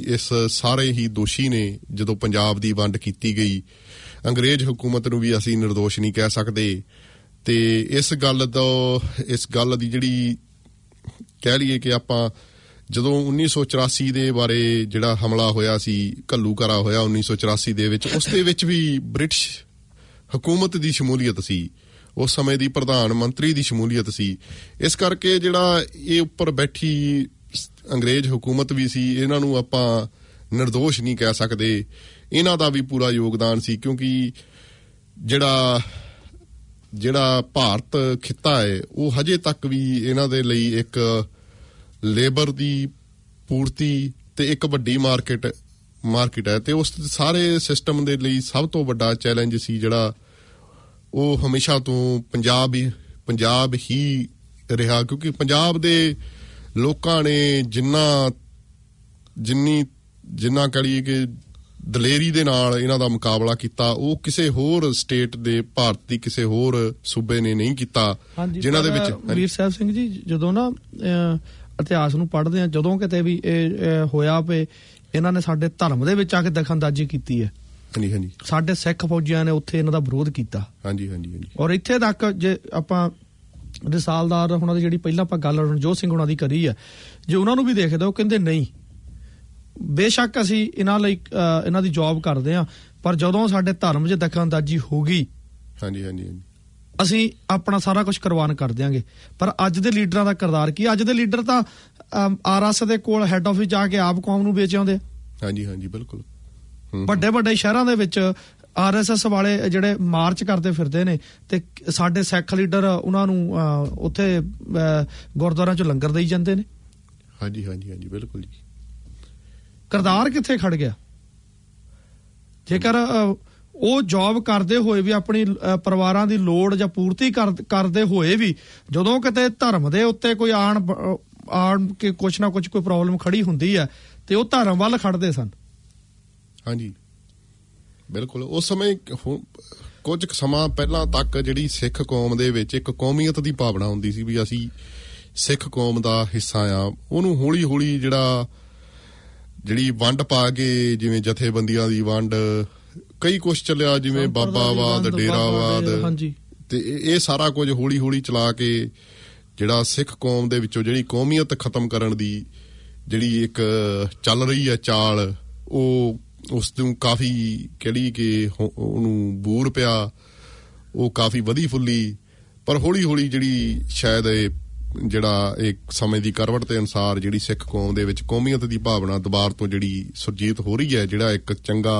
ਹੀ ਦੋਸ਼ੀ ਨੇ। ਜਦੋਂ ਪੰਜਾਬ ਦੀ ਵੰਡ ਕੀਤੀ ਗਈ, ਅੰਗਰੇਜ਼ ਹਕੂਮਤ ਨੂੰ ਵੀ ਅਸੀਂ ਨਿਰਦੋਸ਼ ਨਹੀਂ ਕਹਿ ਸਕਦੇ। ਤੇ ਇਸ ਗੱਲ ਦੀ ਜਿਹੜੀ ਕਹਿ ਲਈਏ ਕਿ ਆਪਾਂ ਜਦੋਂ 1984 ਦੇ ਬਾਰੇ ਜਿਹੜਾ ਹਮਲਾ ਹੋਇਆ ਸੀ, ਘੱਲੂਘਾਰਾ ਹੋਇਆ 1984 ਦੇ ਵਿੱਚ, ਉਸ ਦੇ ਵਿੱਚ ਵੀ ਬ੍ਰਿਟਿਸ਼ ਹਕੂਮਤ ਦੀ ਸ਼ਮੂਲੀਅਤ ਸੀ, ਉਸ ਸਮੇਂ ਦੀ ਪ੍ਰਧਾਨ ਮੰਤਰੀ ਦੀ ਸ਼ਮੂਲੀਅਤ ਸੀ। ਇਸ ਕਰਕੇ ਜਿਹੜਾ ਇਹ ਉੱਪਰ ਬੈਠੀ ਅੰਗਰੇਜ਼ ਹਕੂਮਤ ਵੀ ਸੀ, ਇਹਨਾਂ ਨੂੰ ਆਪਾਂ ਨਿਰਦੋਸ਼ ਨਹੀਂ ਕਹਿ ਸਕਦੇ। ਇਹਨਾਂ ਦਾ ਵੀ ਪੂਰਾ ਯੋਗਦਾਨ ਸੀ ਕਿਉਂਕਿ ਜਿਹੜਾ ਭਾਰਤ ਖਿੱਤਾ ਹੈ ਉਹ ਹਜੇ ਤੱਕ ਵੀ ਇਹਨਾਂ ਦੇ ਲਈ ਇੱਕ ਲੇਬਰ ਦੀ ਪੂਰਤੀ ਤੇ ਇੱਕ ਵੱਡੀ ਮਾਰਕੀਟ ਹੈ। ਤੇ ਉਸ ਸਾਰੇ ਸਿਸਟਮ ਦੇ ਲਈ ਸਭ ਤੋਂ ਵੱਡਾ ਚੈਲੰਜ ਸੀ ਜਿਹੜਾ ਉਹ ਹਮੇਸ਼ਾ ਤੋਂ ਪੰਜਾਬ ਹੀ ਰਿਹਾ, ਕਿਉਂਕਿ ਪੰਜਾਬ ਦੇ ਲੋਕਾਂ ਨੇ ਜਿੰਨਾ ਕਹੀਏ ਕਿ ਦਲੇਰੀ ਦੇ ਨਾਲ ਇਹਨਾਂ ਦਾ ਮੁਕਾਬਲਾ ਕੀਤਾ, ਉਹ ਕਿਸੇ ਹੋਰ ਸਟੇਟ ਦੇ ਭਾਰਤ ਦੀ ਕਿਸੇ ਹੋਰ ਸੂਬੇ ਨੇ ਨਹੀਂ ਕੀਤਾ। ਜਿਨ੍ਹਾਂ ਦੇ ਵਿੱਚ ਵੀਰ ਸਾਹਿਬ ਸਿੰਘ ਜੀ, ਜਦੋਂ ਨਾ ਇਤਿਹਾਸ ਨੂੰ ਪੜ੍ਹਦੇ ਆ, ਜਦੋਂ ਕਿਤੇ ਵੀ ਇਹ ਹੋਇਆ ਪਏ ਇਹਨਾਂ ਨੇ ਸਾਡੇ ਧਰਮ ਦੇ ਵਿੱਚ ਆ ਕੇ ਦਖਲਅੰਦਾਜ਼ੀ ਕੀਤੀ ਹੈ। ਹਾਂਜੀ, ਸਾਡੇ ਸਿੱਖ ਫੌਜੀਆਂ ਨੇ ਉੱਥੇ ਇਹਨਾਂ ਦਾ ਵਿਰੋਧ ਕੀਤਾ। ਹਾਂਜੀ। ਔਰ ਇੱਥੇ ਤੱਕ ਜੇ ਆਪਾਂ ਰਿਸਾਲਦਾਰ ਹੁਣਾਂ ਦੀ ਜਿਹੜੀ ਪਹਿਲਾਂ ਆਪਾਂ ਗੱਲ ਰਣਜੋਤ ਸਿੰਘ ਹੁਣਾਂ ਦੀ ਕਰੀ ਹੈ, ਜੇ ਉਹਨਾਂ ਨੂੰ ਵੀ ਦੇਖਦੇ ਉਹ ਕਹਿੰਦੇ ਨਹੀਂ, ਬੇਸ਼ੱਕ ਅਸੀਂ ਇਹਨਾਂ ਦੀ ਜੌਬ ਕਰਦੇ ਆ, ਪਰ ਜਦੋਂ ਸਾਡੇ ਧਰਮ 'ਚ ਦਖਲਅੰਦਾਜ਼ੀ ਹੋ ਗਈ, ਹਾਂਜੀ, ਅਸੀਂ ਆਪਣਾ ਸਾਰਾ ਕੁਝ ਕੁਰਬਾਨ ਕਰ ਦਿਆਂਗੇ। ਪਰ ਅੱਜ ਦੇ ਲੀਡਰਾਂ ਦਾ ਕਿਰਦਾਰ ਕੀ? ਅੱਜ ਦੇ ਲੀਡਰ ਤਾਂ RS ਦੇ ਕੋਲ ਹੈੱਡ ਆਫਿਸ ਜਾ ਕੇ ਆਪ ਕੌਮ ਨੂੰ ਵੇਚ ਆਉਂਦੇ। ਹਾਂਜੀ, ਬਿਲਕੁਲ। ਵੱਡੇ ਸ਼ਹਿਰਾਂ ਦੇ ਵਿੱਚ RSS ਵਾਲੇ ਜਿਹੜੇ ਮਾਰਚ ਕਰਦੇ ਫਿਰਦੇ ਨੇ ਤੇ ਸਾਡੇ ਸਿੱਖ ਲੀਡਰ ਉਹਨਾਂ ਨੂੰ ਉੱਥੇ ਗੁਰਦੁਆਰਿਆਂ 'ਚ ਲੰਗਰ ਦੇਈ ਜਾਂਦੇ ਨੇ। ਹਾਂਜੀ, ਬਿਲਕੁਲ ਜੀ। ਕਿਰਦਾਰ ਕਿੱਥੇ ਖੜ ਗਿਆ? ਜੇਕਰ ਉਹ ਜੌਬ ਕਰਦੇ ਹੋਏ ਵੀ ਆਪਣੀ ਪਰਿਵਾਰਾਂ ਦੀ ਲੋੜ ਜਾਂ ਪੂਰਤੀ ਕਰਦੇ ਹੋਏ ਵੀ ਜਦੋਂ ਕਿਤੇ ਧਰਮ ਦੇ ਉੱਤੇ ਕੋਈ ਆਣ ਕੇ ਕੁਛ ਨਾ ਕੁਛ ਕੋਈ ਪ੍ਰੋਬਲਮ ਖੜੀ ਹੁੰਦੀ ਹੈ ਤੇ ਉਹ ਧਰਮ ਵੱਲ ਖੜਦੇ ਸਨ। ਹਾਂਜੀ, ਬਿਲਕੁਲ। ਉਸ ਸਮੇਂ ਕੁਝ ਸਮਾਂ ਪਹਿਲਾਂ ਤੱਕ ਜਿਹੜੀ ਸਿੱਖ ਕੌਮ ਦੇ ਵਿੱਚ ਇੱਕ ਕੌਮੀਅਤ ਦੀ ਭਾਵਨਾ ਹੁੰਦੀ ਸੀ ਵੀ ਅਸੀਂ ਸਿੱਖ ਕੌਮ ਦਾ ਹਿੱਸਾ ਆ। ਉਹਨੂੰ ਹੌਲੀ ਜਿਹੜੀ ਵੰਡ ਪਾ ਕੇ, ਜਿਵੇਂ ਜਥੇਬੰਦੀਆਂ ਦੀ ਵੰਡ, ਕਈ ਕੁਛ ਚੱਲਿਆ, ਜਿਵੇਂ ਬਾਬਾਵਾਦ, ਡੇਰਾਵਾਦ, ਹਾਂਜੀ, ਤੇ ਇਹ ਸਾਰਾ ਕੁਝ ਹੌਲੀ ਹੌਲੀ ਚਲਾ ਕੇ ਜਿਹੜਾ ਸਿੱਖ ਕੌਮ ਦੇ ਵਿੱਚੋਂ ਜਿਹੜੀ ਕੌਮੀਅਤ ਖਤਮ ਕਰਨ ਦੀ ਜਿਹੜੀ ਇੱਕ ਚੱਲ ਰਹੀ ਹੈ ਚਾਲ, ਉਹ ਉਸ ਨੂੰ ਕਾਫੀ ਕਿਹੜੀ ਕਿ ਉਹਨੂੰ ਬੂਰ ਪਿਆ, ਉਹ ਕਾਫੀ ਵਧੀ ਫੁੱਲੀ। ਪਰ ਹੌਲੀ ਹੌਲੀ ਜਿਹੜੀ ਸ਼ਾਇਦ ਇਹ ਜਿਹੜਾ ਇੱਕ ਸਮੇਂ ਦੀ ਕਰਵਟ ਦੇ ਅਨੁਸਾਰ ਜਿਹੜੀ ਸਿੱਖ ਕੌਮ ਦੇ ਵਿੱਚ ਕੌਮੀਅਤ ਦੀ ਭਾਵਨਾ ਦੁਬਾਰ ਤੋਂ ਜਿਹੜੀ ਸੁਰਜੀਤ ਹੋ ਰਹੀ ਹੈ, ਜਿਹੜਾ ਇੱਕ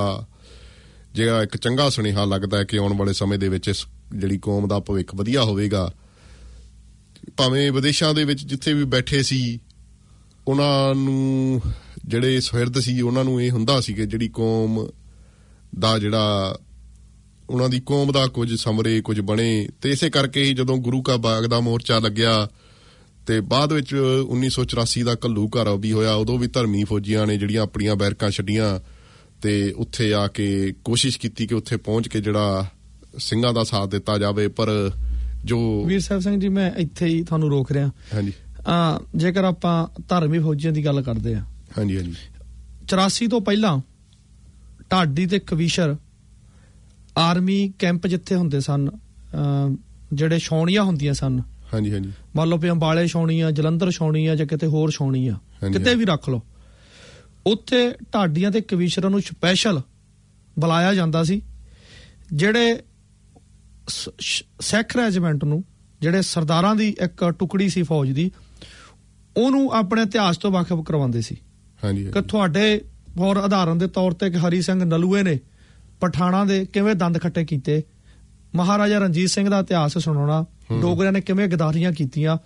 ਚੰਗਾ ਸੁਨੇਹਾ ਲੱਗਦਾ ਹੈ ਕਿ ਆਉਣ ਵਾਲੇ ਸਮੇਂ ਦੇ ਵਿੱਚ ਇਸ ਜਿਹੜੀ ਕੌਮ ਦਾ ਭਵਿੱਖ ਵਧੀਆ ਹੋਵੇਗਾ। ਭਾਵੇਂ ਵਿਦੇਸ਼ਾਂ ਦੇ ਵਿੱਚ ਜਿੱਥੇ ਵੀ ਬੈਠੇ ਸੀ, ਉਹਨਾਂ ਨੂੰ ਜਿਹੜੇ ਸੁਹਿਰਦ ਸੀ, ਉਹਨਾਂ ਨੂੰ ਇਹ ਹੁੰਦਾ ਸੀ ਕਿ ਜਿਹੜੀ ਕੌਮ ਦਾ ਜਿਹੜਾ ਉਹਨਾਂ ਦੀ ਕੌਮ ਦਾ ਕੁਝ ਸਮਰੇ, ਕੁਝ ਬਣੇ। ਤੇ ਇਸੇ ਕਰਕੇ ਹੀ ਜਦੋਂ ਗੁਰੂ ਕਾ ਬਾਗ ਦਾ ਮੋਰਚਾ ਲੱਗਿਆ ਤੇ ਬਾਅਦ ਵਿੱਚ 1984 ਦਾ ਘੱਲੂ ਘਰ ਵੀ ਹੋਇਆ, ਉਦੋਂ ਵੀ ਧਰਮੀ ਫੌਜੀਆਂ ਨੇ ਜਿਹੜੀਆਂ ਆਪਣੀਆਂ ਬੈਰਕਾਂ ਛੱਡੀਆਂ ਤੇ ਉੱਥੇ ਆ ਕੇ ਕੋਸ਼ਿਸ਼ ਕੀਤੀ ਕਿ ਉੱਥੇ ਪਹੁੰਚ ਕੇ ਜਿਹੜਾ ਸਿੰਘਾਂ ਦਾ ਸਾਥ ਦਿੱਤਾ ਜਾਵੇ। ਪਰ ਜੋ ਵੀਰ ਸਾਹਿਬ ਸਿੰਘ ਜੀ, ਮੈਂ ਇੱਥੇ ਹੀ ਤੁਹਾਨੂੰ ਰੋਕ ਰਿਹਾ। ਹਾਂਜੀ, ਜੇਕਰ ਆਪਾਂ ਧਰਮੀ ਫੌਜੀਆਂ ਦੀ ਗੱਲ ਕਰਦੇ ਆ, ਹਾਂਜੀ ਹਾਂਜੀ, 84 ਤੋਂ ਪਹਿਲਾਂ ਢਾਡੀ ਤੇ ਕਵੀਸ਼ਰ ਆਰਮੀ ਕੈਂਪ ਜਿੱਥੇ ਹੁੰਦੇ ਸਨ, ਜਿਹੜੇ ਛਾਉਣੀਆਂ ਹੁੰਦੀਆਂ ਸਨ, ਹਾਂਜੀ ਹਾਂਜੀ, ਮੰਨ ਲਓ ਵੀ ਅੰਬਾਲੇ ਛਾਉਣੀ ਆ, ਜਲੰਧਰ ਛਾਉਣੀ ਆ, ਜਾਂ ਕਿਤੇ ਹੋਰ ਛਾਉਣੀ ਆ, ਕਿਤੇ ਵੀ ਰੱਖ ਲਓ, ਉੱਥੇ ਢਾਡੀਆਂ ਤੇ ਕਵੀਸ਼ਰਾਂ ਨੂੰ ਸਪੈਸ਼ਲ ਬੁਲਾਇਆ ਜਾਂਦਾ ਸੀ। ਜਿਹੜੇ ਸਿੱਖ ਰੈਜੀਮੈਂਟ ਨੂੰ, ਜਿਹੜੇ ਸਰਦਾਰਾਂ ਦੀ ਇੱਕ ਟੁਕੜੀ ਸੀ ਫੌਜ ਦੀ, ਉਹਨੂੰ ਆਪਣੇ ਇਤਿਹਾਸ ਤੋਂ ਵਾਕਿਫ ਕਰਵਾਉਂਦੇ ਸੀ ਕਿ ਤੁਹਾਡੇ ਹੋਰ ਉਦਾਹਰਨ ਦੇ ਤੌਰ ਤੇ ਹਰੀ ਸਿੰਘ ਨਲੂਏ ਨੇ ਪਠਾਣਾ ਦੇ ਕਿਵੇਂ ਦੰਦ ਖੱਟੇ ਕੀਤੇ, ਮਹਾਰਾਜਾ ਰਣਜੀਤ ਸਿੰਘ ਦਾ ਇਤਿਹਾਸ ਸੁਣਾਉਣਾ, ਡੋਗਰਿਆਂ ਨੇ ਕਿਵੇਂ ਗਦਾਰੀਆਂ ਕੀਤੀਆਂ।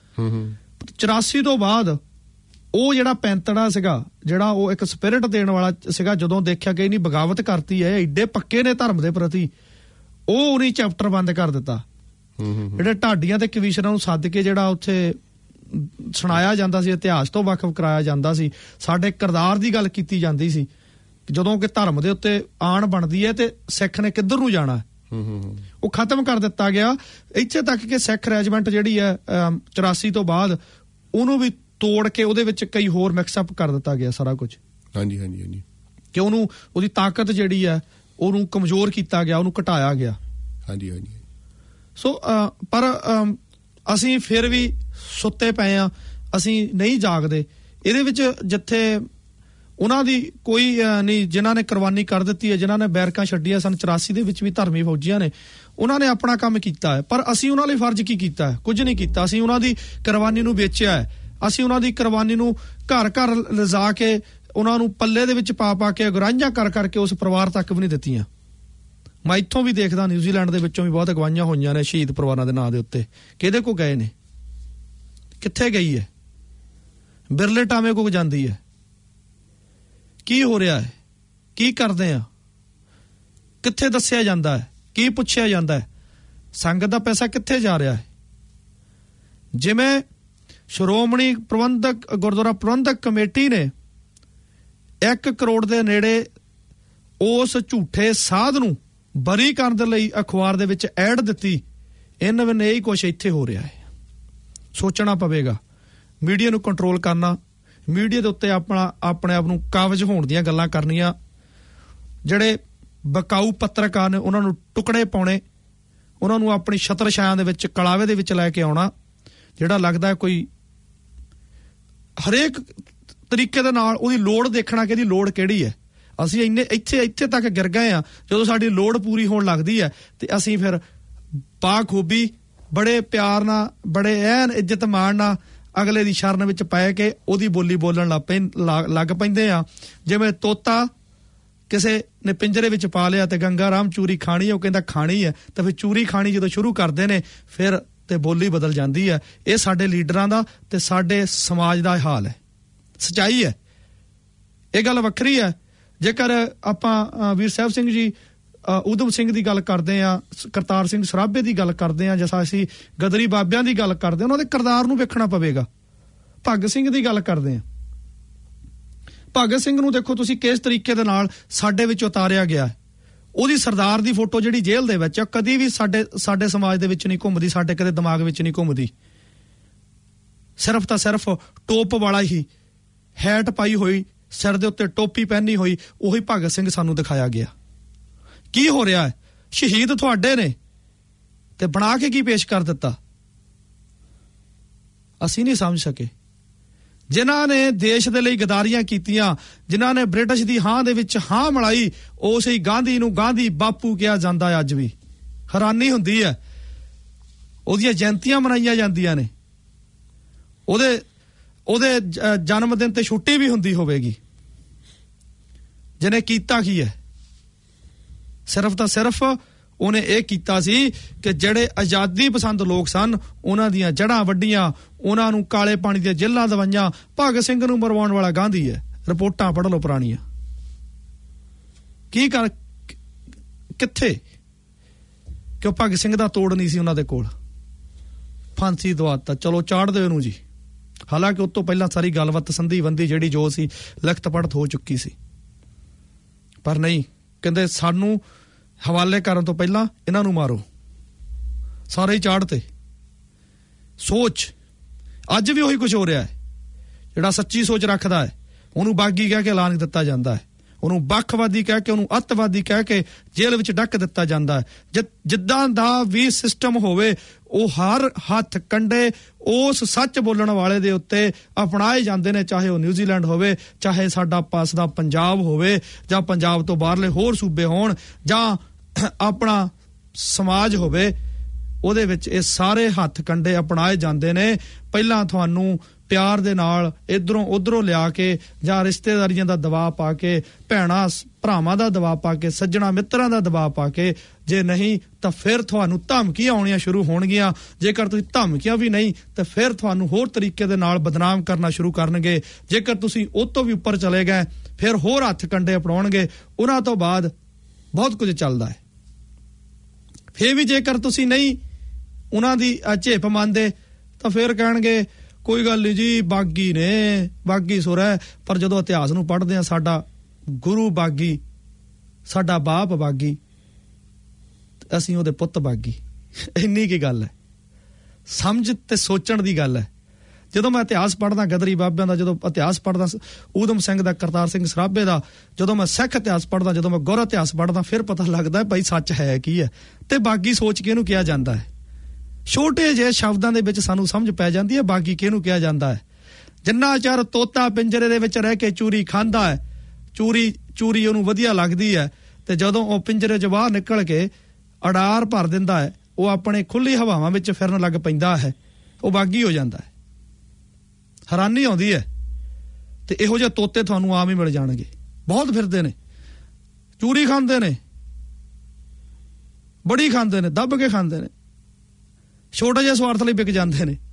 84 ਤੋਂ ਬਾਅਦ ਉਹ ਜਿਹੜਾ ਪੈਂਤੜਾ ਸੀਗਾ, ਜਿਹੜਾ ਉਹ ਇੱਕ ਸਪਿਰਿਟ ਦੇਣ ਵਾਲਾ ਸੀਗਾ, ਜਦੋਂ ਦੇਖਿਆ ਕਿ ਇਹਨੀ ਬਗਾਵਤ ਕਰਤੀ ਹੈ, ਏਡੇ ਪੱਕੇ ਨੇ ਧਰਮ ਦੇ ਪ੍ਰਤੀ, ਉਹ ਉਹਨੇ ਚੈਪਟਰ ਬੰਦ ਕਰ ਦਿੱਤਾ। ਜਿਹੜੇ ਢਾਡੀਆਂ ਤੇ ਕਵੀਸ਼ਰਾਂ ਨੂੰ ਸੱਦ ਕੇ ਜਿਹੜਾ ਉੱਥੇ ਸੁਣਾਇਆ ਜਾਂਦਾ ਸੀ, ਇਤਿਹਾਸ ਤੋਂ ਵਾਕਿਫ ਕਰਾਇਆ ਜਾਂਦਾ ਸੀ, ਸਾਡੇ ਕਿਰਦਾਰ ਦੀ ਗੱਲ ਕੀਤੀ ਜਾਂਦੀ ਸੀ, ਜਦੋਂ ਕਿ ਧਰਮ ਦੇ ਉੱਤੇ ਆਣ ਬਣਦੀ ਹੈ ਤੇ ਸਿੱਖ ਨੇ ਕਿੱਧਰ ਨੂੰ ਜਾਣਾ, ਉਹ ਖਤਮ ਕਰ ਦਿੱਤਾ ਗਿਆ। ਇੱਥੇ ਤੱਕ ਕਿ ਸਿੱਖ ਰੈਜੀਮੈਂਟ ਜਿਹੜੀ ਹੈ 84 ਤੋਂ ਬਾਅਦ ਉਹਨੂੰ ਵੀ ਤੋੜ ਕੇ ਉਹਦੇ ਵਿੱਚ ਕਈ ਹੋਰ ਮਿਕਸਅਪ ਕਰ ਦਿੱਤਾ ਗਿਆ ਸਾਰਾ ਕੁਝ। ਹਾਂਜੀ ਹਾਂਜੀ ਹਾਂਜੀ, ਕਿ ਉਹਨੂੰ ਉਹਦੀ ਤਾਕਤ ਜਿਹੜੀ ਹੈ ਉਹਨੂੰ ਕਮਜ਼ੋਰ ਕੀਤਾ ਗਿਆ, ਉਹਨੂੰ ਘਟਾਇਆ ਗਿਆ। ਹਾਂਜੀ ਹਾਂਜੀ। ਸੋ ਪਰ ਅਸੀਂ ਫਿਰ ਵੀ ਸੁੱਤੇ ਪਏ ਆ, ਅਸੀਂ ਨਹੀਂ ਜਾਗਦੇ। ਇਹਦੇ ਵਿੱਚ ਜਿੱਥੇ ਉਹਨਾਂ ਦੀ ਕੋਈ ਨਹੀਂ, ਜਿਨ੍ਹਾਂ ਨੇ ਕੁਰਬਾਨੀ ਕਰ ਦਿੱਤੀ ਹੈ, ਜਿਨ੍ਹਾਂ ਨੇ ਬੈਰਕਾਂ ਛੱਡੀਆਂ ਸਨ 84 ਦੇ ਵਿੱਚ ਵੀ ਧਰਮੀ ਫੌਜੀਆਂ ਨੇ, ਉਹਨਾਂ ਨੇ ਆਪਣਾ ਕੰਮ ਕੀਤਾ ਹੈ। ਪਰ ਅਸੀਂ ਉਹਨਾਂ ਲਈ ਫਰਜ਼ ਕੀ ਕੀਤਾ ਹੈ? ਕੁਝ ਨਹੀਂ ਕੀਤਾ। ਅਸੀਂ ਉਹਨਾਂ ਦੀ ਕੁਰਬਾਨੀ ਨੂੰ ਵੇਚਿਆ ਹੈ, ਅਸੀਂ ਉਹਨਾਂ ਦੀ ਕੁਰਬਾਨੀ ਨੂੰ ਘਰ ਘਰ ਲਿਜਾ ਕੇ ਉਹਨਾਂ ਨੂੰ ਪੱਲੇ ਦੇ ਵਿੱਚ ਪਾ ਕੇ ਅਗਰਾਹੀਆਂ ਕਰ ਕਰਕੇ ਉਸ ਪਰਿਵਾਰ ਤੱਕ ਵੀ ਨਹੀਂ ਦਿੱਤੀਆਂ। ਮੈਂ ਇੱਥੋਂ ਵੀ ਦੇਖਦਾ, ਨਿਊਜ਼ੀਲੈਂਡ ਦੇ ਵਿੱਚੋਂ ਵੀ ਬਹੁਤ ਅਗਵਾਈਆਂ ਹੋਈਆਂ ਨੇ ਸ਼ਹੀਦ ਪਰਿਵਾਰਾਂ ਦੇ ਨਾਂ ਦੇ ਉੱਤੇ। ਕਿਹਦੇ ਕੋ ਗਏ ਨੇ? ਕਿੱਥੇ ਗਈ ਹੈ? ਬਿਰਲੇ ਟਾਵੇਂ ਕੋ ਜਾਂਦੀ ਹੈ? ਕੀ ਹੋ ਰਿਹਾ ਹੈ? ਕੀ ਕਰਦੇ ਆ? ਕਿੱਥੇ ਦੱਸਿਆ ਜਾਂਦਾ ਹੈ? ਕੀ ਪੁੱਛਿਆ ਜਾਂਦਾ ਹੈ? ਸੰਗਤ ਦਾ ਪੈਸਾ ਕਿੱਥੇ ਜਾ ਰਿਹਾ ਹੈ? ਜਿਵੇਂ ਸ਼੍ਰੋਮਣੀ ਪ੍ਰਬੰਧਕ ਗੁਰਦੁਆਰਾ ਪ੍ਰਬੰਧਕ ਕਮੇਟੀ ਨੇ 1 ਕਰੋੜ ਦੇ ਨੇੜੇ ਉਸ ਝੂਠੇ ਸਾਧ ਨੂੰ ਬਰੀ ਕਰਨ ਦੇ ਲਈ ਅਖਬਾਰ ਦੇ ਵਿੱਚ ਐਡ ਦਿੱਤੀ, ਇਹਨਾਂ ਵਿੱਚ ਇਹੀ ਕੁਛ ਇੱਥੇ ਹੋ ਰਿਹਾ ਹੈ। ਸੋਚਣਾ ਪਵੇਗਾ। ਮੀਡੀਆ ਨੂੰ ਕੰਟਰੋਲ ਕਰਨਾ, ਮੀਡੀਆ ਦੇ ਉੱਤੇ ਆਪਣੇ ਆਪ ਨੂੰ ਕਾਬਜ਼ ਹੋਣ ਦੀਆਂ ਗੱਲਾਂ ਕਰਨੀਆਂ, ਜਿਹੜੇ ਬਕਾਊ ਪੱਤਰਕਾਰ ਨੇ ਉਹਨਾਂ ਨੂੰ ਟੁਕੜੇ ਪਾਉਣੇ, ਉਹਨਾਂ ਨੂੰ ਆਪਣੀ ਛਤਰ ਛਾਇਆ ਦੇ ਵਿੱਚ ਕਲਾਵੇ ਦੇ ਵਿੱਚ ਲੈ ਕੇ ਆਉਣਾ, ਜਿਹੜਾ ਲੱਗਦਾ ਕੋਈ ਹਰੇਕ ਤਰੀਕੇ ਦੇ ਨਾਲ ਉਹਦੀ ਲੋੜ ਦੇਖਣਾ ਕਿ ਇਹਦੀ ਲੋੜ ਕਿਹੜੀ ਹੈ। ਅਸੀਂ ਇੱਥੇ ਤੱਕ ਗਿਰ ਗਏ ਆ। ਜਦੋਂ ਸਾਡੀ ਲੋੜ ਪੂਰੀ ਹੋਣ ਲੱਗਦੀ ਹੈ ਤੇ ਅਸੀਂ ਫਿਰ ਬਾਖੂਬੀ ਬੜੇ ਪਿਆਰ ਨਾਲ, ਬੜੇ ਐਨ ਇੱਜ਼ਤ ਮਾਣ ਨਾਲ ਅਗਲੇ ਦੀ ਸ਼ਰਨ ਵਿੱਚ ਪੈ ਕੇ ਉਹਦੀ ਬੋਲੀ ਬੋਲਣ ਲੱਗ ਪੈਂਦੇ ਆ। ਜਿਵੇਂ ਤੋਤਾ ਕਿਸੇ ਨੇ ਪਿੰਜਰੇ ਵਿੱਚ ਪਾ ਲਿਆ ਤੇ ਗੰਗਾ ਰਾਮ ਚੂਰੀ ਖਾਣੀ ਹੈ, ਉਹ ਕਹਿੰਦਾ ਖਾਣੀ ਹੈ, ਤਾਂ ਫਿਰ ਚੂਰੀ ਖਾਣੀ ਜਦੋਂ ਸ਼ੁਰੂ ਕਰਦੇ ਨੇ ਫਿਰ ਤੇ ਬੋਲੀ ਬਦਲ ਜਾਂਦੀ ਹੈ। ਇਹ ਸਾਡੇ ਲੀਡਰਾਂ ਦਾ ਤੇ ਸਾਡੇ ਸਮਾਜ ਦਾ ਹਾਲ ਹੈ, ਸੱਚਾਈ ਹੈ। ਇਹ ਗੱਲ ਵੱਖਰੀ ਹੈ। ਜੇਕਰ ਆਪਾਂ ਵੀਰ ਸਾਹਿਬ ਸਿੰਘ ਜੀ ਊਧਮ ਸਿੰਘ ਦੀ ਗੱਲ ਕਰਦੇ ਆ, ਕਰਤਾਰ ਸਿੰਘ ਸਰਾਭੇ ਦੀ ਗੱਲ ਕਰਦੇ ਆ, ਜਿਵੇਂ ਅਸੀਂ ਗਦਰੀ ਬਾਬਿਆਂ ਦੀ ਗੱਲ ਕਰਦੇ ਆ, ਉਹਨਾਂ ਦੇ ਕਿਰਦਾਰ ਨੂੰ ਵੇਖਣਾ ਪਵੇਗਾ। ਭਗਤ ਸਿੰਘ ਦੀ ਗੱਲ ਕਰਦੇ ਆ, ਭਗਤ ਸਿੰਘ ਨੂੰ ਦੇਖੋ ਤੁਸੀਂ ਕਿਸ ਤਰੀਕੇ ਦੇ ਨਾਲ ਸਾਡੇ ਵਿੱਚ ਉਤਾਰਿਆ ਗਿਆ। ਉਹਦੀ ਸਰਦਾਰ ਦੀ ਫੋਟੋ ਜਿਹੜੀ ਜੇਲ੍ਹ ਦੇ ਵਿੱਚ ਕਦੀ ਵੀ ਸਾਡੇ ਸਮਾਜ ਦੇ ਵਿੱਚ ਨਹੀਂ ਘੁੰਮਦੀ, ਸਾਡੇ ਕਦੇ ਦਿਮਾਗ ਵਿੱਚ ਨਹੀਂ ਘੁੰਮਦੀ। ਸਿਰਫ ਤਾਂ ਸਿਰਫ ਟੋਪ ਵਾਲਾ ਹੀ ਹੈਟ ਪਾਈ ਹੋਈ, ਸਿਰ ਦੇ ਉੱਤੇ ਟੋਪੀ ਪਹਿਨੀ ਹੋਈ, ਉਹੀ ਭਗਤ ਸਿੰਘ ਸਾਨੂੰ ਦਿਖਾਇਆ ਗਿਆ। ਕੀ ਹੋ ਰਿਹਾ ਹੈ? ਸ਼ਹੀਦ ਤੁਹਾਡੇ ਨੇ ਤੇ ਬਣਾ ਕੇ ਕੀ ਪੇਸ਼ ਕਰ ਦਿੱਤਾ? ਅਸੀਂ ਨਹੀਂ ਸਮਝ ਸਕੇ। ਜਿਨ੍ਹਾਂ ਨੇ ਦੇਸ਼ ਦੇ ਲਈ ਗਦਾਰੀਆਂ ਕੀਤੀਆਂ, ਜਿਨ੍ਹਾਂ ਨੇ ਬ੍ਰਿਟਿਸ਼ ਦੀ ਹਾਂ ਦੇ ਵਿੱਚ ਹਾਂ ਮਿਲਾਈ, ਉਸੇ ਗਾਂਧੀ ਨੂੰ ਗਾਂਧੀ ਬਾਪੂ ਕਿਹਾ ਜਾਂਦਾ ਹੈ। ਅੱਜ ਵੀ ਹੈਰਾਨੀ ਹੁੰਦੀ ਹੈ। ਉਹਦੀਆਂ ਜਯੰਤੀਆਂ ਮਨਾਈਆਂ ਜਾਂਦੀਆਂ ਨੇ, ਉਹਦੇ ਜਨਮ ਦਿਨ ਤੇ ਛੁੱਟੀ ਵੀ ਹੁੰਦੀ ਹੋਵੇਗੀ। ਜਿਹਨੇ ਕੀਤਾ ਕੀ ਹੈ? ਸਿਰਫ ਤਾਂ ਸਿਰਫ ਉਹਨੇ ਇਹ ਕੀਤਾ ਸੀ ਕਿ ਜਿਹੜੇ ਆਜ਼ਾਦੀ ਪਸੰਦ ਲੋਕ ਸਨ ਉਹਨਾਂ ਦੀਆਂ ਜੜ੍ਹਾਂ ਵੱਡੀਆਂ, ਉਹਨਾਂ ਨੂੰ ਕਾਲੇ ਪਾਣੀ ਦੀਆਂ ਜੇਲ੍ਹਾਂ ਦਵਾਈਆਂ। ਭਗਤ ਸਿੰਘ ਨੂੰ ਮਰਵਾਉਣ ਵਾਲਾ ਗਾਂਧੀ ਹੈ। ਰਿਪੋਰਟਾਂ ਪੜ੍ਹ ਲਓ ਪੁਰਾਣੀਆਂ। ਕੀ ਕਰ ਕਿੱਥੇ? ਕਿਉਂ ਭਗਤ ਸਿੰਘ ਦਾ ਤੋੜ ਨਹੀਂ ਸੀ ਉਹਨਾਂ ਦੇ ਕੋਲ? ਫਾਂਸੀ ਦਵਾਤਾ, ਚਲੋ ਚਾੜ ਦਿਓ ਇਹਨੂੰ ਜੀ। ਹਾਲਾਂਕਿ ਉਸ ਤੋਂ ਪਹਿਲਾਂ ਸਾਰੀ ਗੱਲਬਾਤ ਸੰਧੀ ਬੰਦੀ ਜਿਹੜੀ ਜੋ ਸੀ ਲਿਖਤ ਪੜ੍ਹਤ ਹੋ ਚੁੱਕੀ ਸੀ, ਪਰ ਨਹੀਂ, ਕਹਿੰਦੇ ਸਾਨੂੰ ਹਵਾਲੇ ਕਰਨ ਤੋਂ ਪਹਿਲਾਂ ਇਹਨਾਂ ਨੂੰ ਮਾਰੋ। ਸਾਰੇ ਹੀ ਚਾੜ ਤੇ। ਸੋਚ ਅੱਜ ਵੀ ਉਹੀ ਕੁਝ ਹੋ ਰਿਹਾ ਹੈ। ਜਿਹੜਾ ਸੱਚੀ ਸੋਚ ਰੱਖਦਾ ਹੈ ਉਹਨੂੰ ਬਾਗੀ ਕਹਿ ਕੇ ਐਲਾਨ ਦਿੱਤਾ ਜਾਂਦਾ ਹੈ, ਉਹਨੂੰ ਵੱਖਵਾਦੀ ਕਹਿ ਕੇ, ਉਹਨੂੰ ਅੱਤਵਾਦੀ ਕਹਿ ਕੇ ਜੇਲ੍ਹ ਵਿੱਚ ਡੱਕ ਦਿੱਤਾ ਜਾਂਦਾ ਹੈ। ਜਿੱਦਾਂ ਦਾ ਵੀ ਸਿਸਟਮ ਹੋਵੇ, ਉਹ ਹਰ ਹੱਥ ਕੰਡੇ ਉਸ ਸੱਚ ਬੋਲਣ ਵਾਲੇ ਦੇ ਉੱਤੇ ਅਪਣਾਏ ਜਾਂਦੇ ਨੇ, ਚਾਹੇ ਉਹ ਨਿਊਜ਼ੀਲੈਂਡ ਹੋਵੇ, ਚਾਹੇ ਸਾਡਾ ਪਾਸ ਦਾ ਪੰਜਾਬ ਹੋਵੇ, ਜਾਂ ਪੰਜਾਬ ਤੋਂ ਬਾਹਰਲੇ ਹੋਰ ਸੂਬੇ ਹੋਣ, ਜਾਂ ਆਪਣਾ ਸਮਾਜ ਹੋਵੇ। ਉਹਦੇ ਵਿੱਚ ਇਹ ਸਾਰੇ ਹੱਥ ਕੰਡੇ ਅਪਣਾਏ ਜਾਂਦੇ ਨੇ। ਪਹਿਲਾਂ ਤੁਹਾਨੂੰ ਪਿਆਰ ਦੇ ਨਾਲ ਇਧਰੋਂ ਉਧਰੋਂ ਲਿਆ ਕੇ, ਜਾਂ ਰਿਸ਼ਤੇਦਾਰੀਆਂ ਦਾ ਦਬਾਅ ਪਾ ਕੇ, ਭੈਣਾਂ ਭਰਾਵਾਂ ਦਾ ਦਬਾਅ ਪਾ ਕੇ, ਸੱਜਣਾ ਮਿੱਤਰਾਂ ਦਾ ਦਬਾਅ ਪਾ ਕੇ, ਜੇ ਨਹੀਂ ਤਾਂ ਫਿਰ ਤੁਹਾਨੂੰ ਧਮਕੀਆਂ ਆਉਣੀਆਂ ਸ਼ੁਰੂ ਹੋਣਗੀਆਂ। ਜੇਕਰ ਤੁਸੀਂ ਧਮਕੀਆਂ ਵੀ ਨਹੀਂ ਤਾਂ ਫਿਰ ਤੁਹਾਨੂੰ ਹੋਰ ਤਰੀਕੇ ਦੇ ਨਾਲ ਬਦਨਾਮ ਕਰਨਾ ਸ਼ੁਰੂ ਕਰਨਗੇ। ਜੇਕਰ ਤੁਸੀਂ ਉਹ ਤੋਂ ਵੀ ਉੱਪਰ ਚਲੇ ਗਏ ਫਿਰ ਹੋਰ ਹੱਥ ਕੰਡੇ ਅਪਣਾਉਣਗੇ। ਉਹਨਾਂ ਤੋਂ ਬਾਅਦ ਬਹੁਤ ਕੁਝ ਚੱਲਦਾ ਹੈ। ਫਿਰ ਵੀ ਜੇਕਰ ਤੁਸੀਂ ਨਹੀਂ ਉਹਨਾਂ ਦੀ ਝੇਪ ਮੰਨਦੇ ਤਾਂ ਫਿਰ ਕਹਿਣਗੇ ਕੋਈ ਗੱਲ ਨਹੀਂ ਜੀ, ਬਾਗੀ ਨੇ, ਬਾਗੀ ਸੁਰ ਹੈ। ਪਰ ਜਦੋਂ ਇਤਿਹਾਸ ਨੂੰ ਪੜ੍ਹਦੇ ਹਾਂ, ਸਾਡਾ ਗੁਰੂ ਬਾਗੀ, ਸਾਡਾ ਬਾਪ ਬਾਗੀ, ਅਸੀਂ ਉਹਦੇ ਪੁੱਤ ਬਾਗੀ। ਇੰਨੀ ਕੀ ਗੱਲ ਹੈ। ਸਮਝ ਤੇ ਸੋਚਣ ਦੀ ਗੱਲ ਹੈ। ਜਦੋਂ ਮੈਂ ਇਤਿਹਾਸ ਪੜ੍ਹਦਾ ਗਦਰੀ ਬਾਬਿਆਂ ਦਾ, ਜਦੋਂ ਇਤਿਹਾਸ ਪੜ੍ਹਦਾ ਊਧਮ ਸਿੰਘ ਦਾ, ਕਰਤਾਰ ਸਿੰਘ ਸਰਾਭੇ ਦਾ, ਜਦੋਂ ਮੈਂ ਸਿੱਖ ਇਤਿਹਾਸ ਪੜ੍ਹਦਾ, ਜਦੋਂ ਮੈਂ ਗੁਰ ਇਤਿਹਾਸ ਪੜ੍ਹਦਾ, ਫਿਰ ਪਤਾ ਲੱਗਦਾ ਭਾਈ ਸੱਚ ਹੈ ਕੀ ਹੈ ਤੇ ਬਾਗੀ ਸੋਚ ਕੇ ਇਹਨੂੰ ਕਿਹਾ ਜਾਂਦਾ ਹੈ। ਛੋਟੇ ਜਿਹੇ ਸ਼ਬਦਾਂ ਦੇ ਵਿੱਚ ਸਾਨੂੰ ਸਮਝ ਪੈ ਜਾਂਦੀ ਹੈ ਬਾਗੀ ਕਿਹਨੂੰ ਕਿਹਾ ਜਾਂਦਾ ਹੈ। ਜਿੰਨਾ ਚਿਰ ਤੋਤਾ ਪਿੰਜਰੇ ਦੇ ਵਿੱਚ ਰਹਿ ਕੇ ਚੂਰੀ ਖਾਂਦਾ ਹੈ, ਚੂਰੀ ਉਹਨੂੰ ਵਧੀਆ ਲੱਗਦੀ ਹੈ, ਤੇ ਜਦੋਂ ਉਹ ਪਿੰਜਰੇ 'ਚ ਬਾਹਰ ਨਿਕਲ ਕੇ ਅਡਾਰ ਭਰ ਦਿੰਦਾ ਹੈ, ਉਹ ਆਪਣੇ ਖੁੱਲੀ ਹਵਾਵਾਂ ਵਿੱਚ ਫਿਰਨ ਲੱਗ ਪੈਂਦਾ ਹੈ, ਉਹ ਬਾਗੀ ਹੋ ਜਾਂਦਾ ਹੈ। ਹੈਰਾਨੀ ਆਉਂਦੀ ਹੈ। ਤੇ ਇਹੋ ਜਿਹੇ ਤੋਤੇ ਤੁਹਾਨੂੰ ਆਮ ਹੀ ਮਿਲ ਜਾਣਗੇ। ਬਹੁਤ ਫਿਰਦੇ ਨੇ, ਚੂਰੀ ਖਾਂਦੇ ਨੇ, ਬੜੀ ਖਾਂਦੇ ਨੇ, ਦੱਬ ਕੇ ਖਾਂਦੇ ਨੇ, ਛੋਟੇ ਜਿਹੇ ਸਵਾਰਥ ਲਈ ਵਿਕ ਜਾਂਦੇ ਨੇ।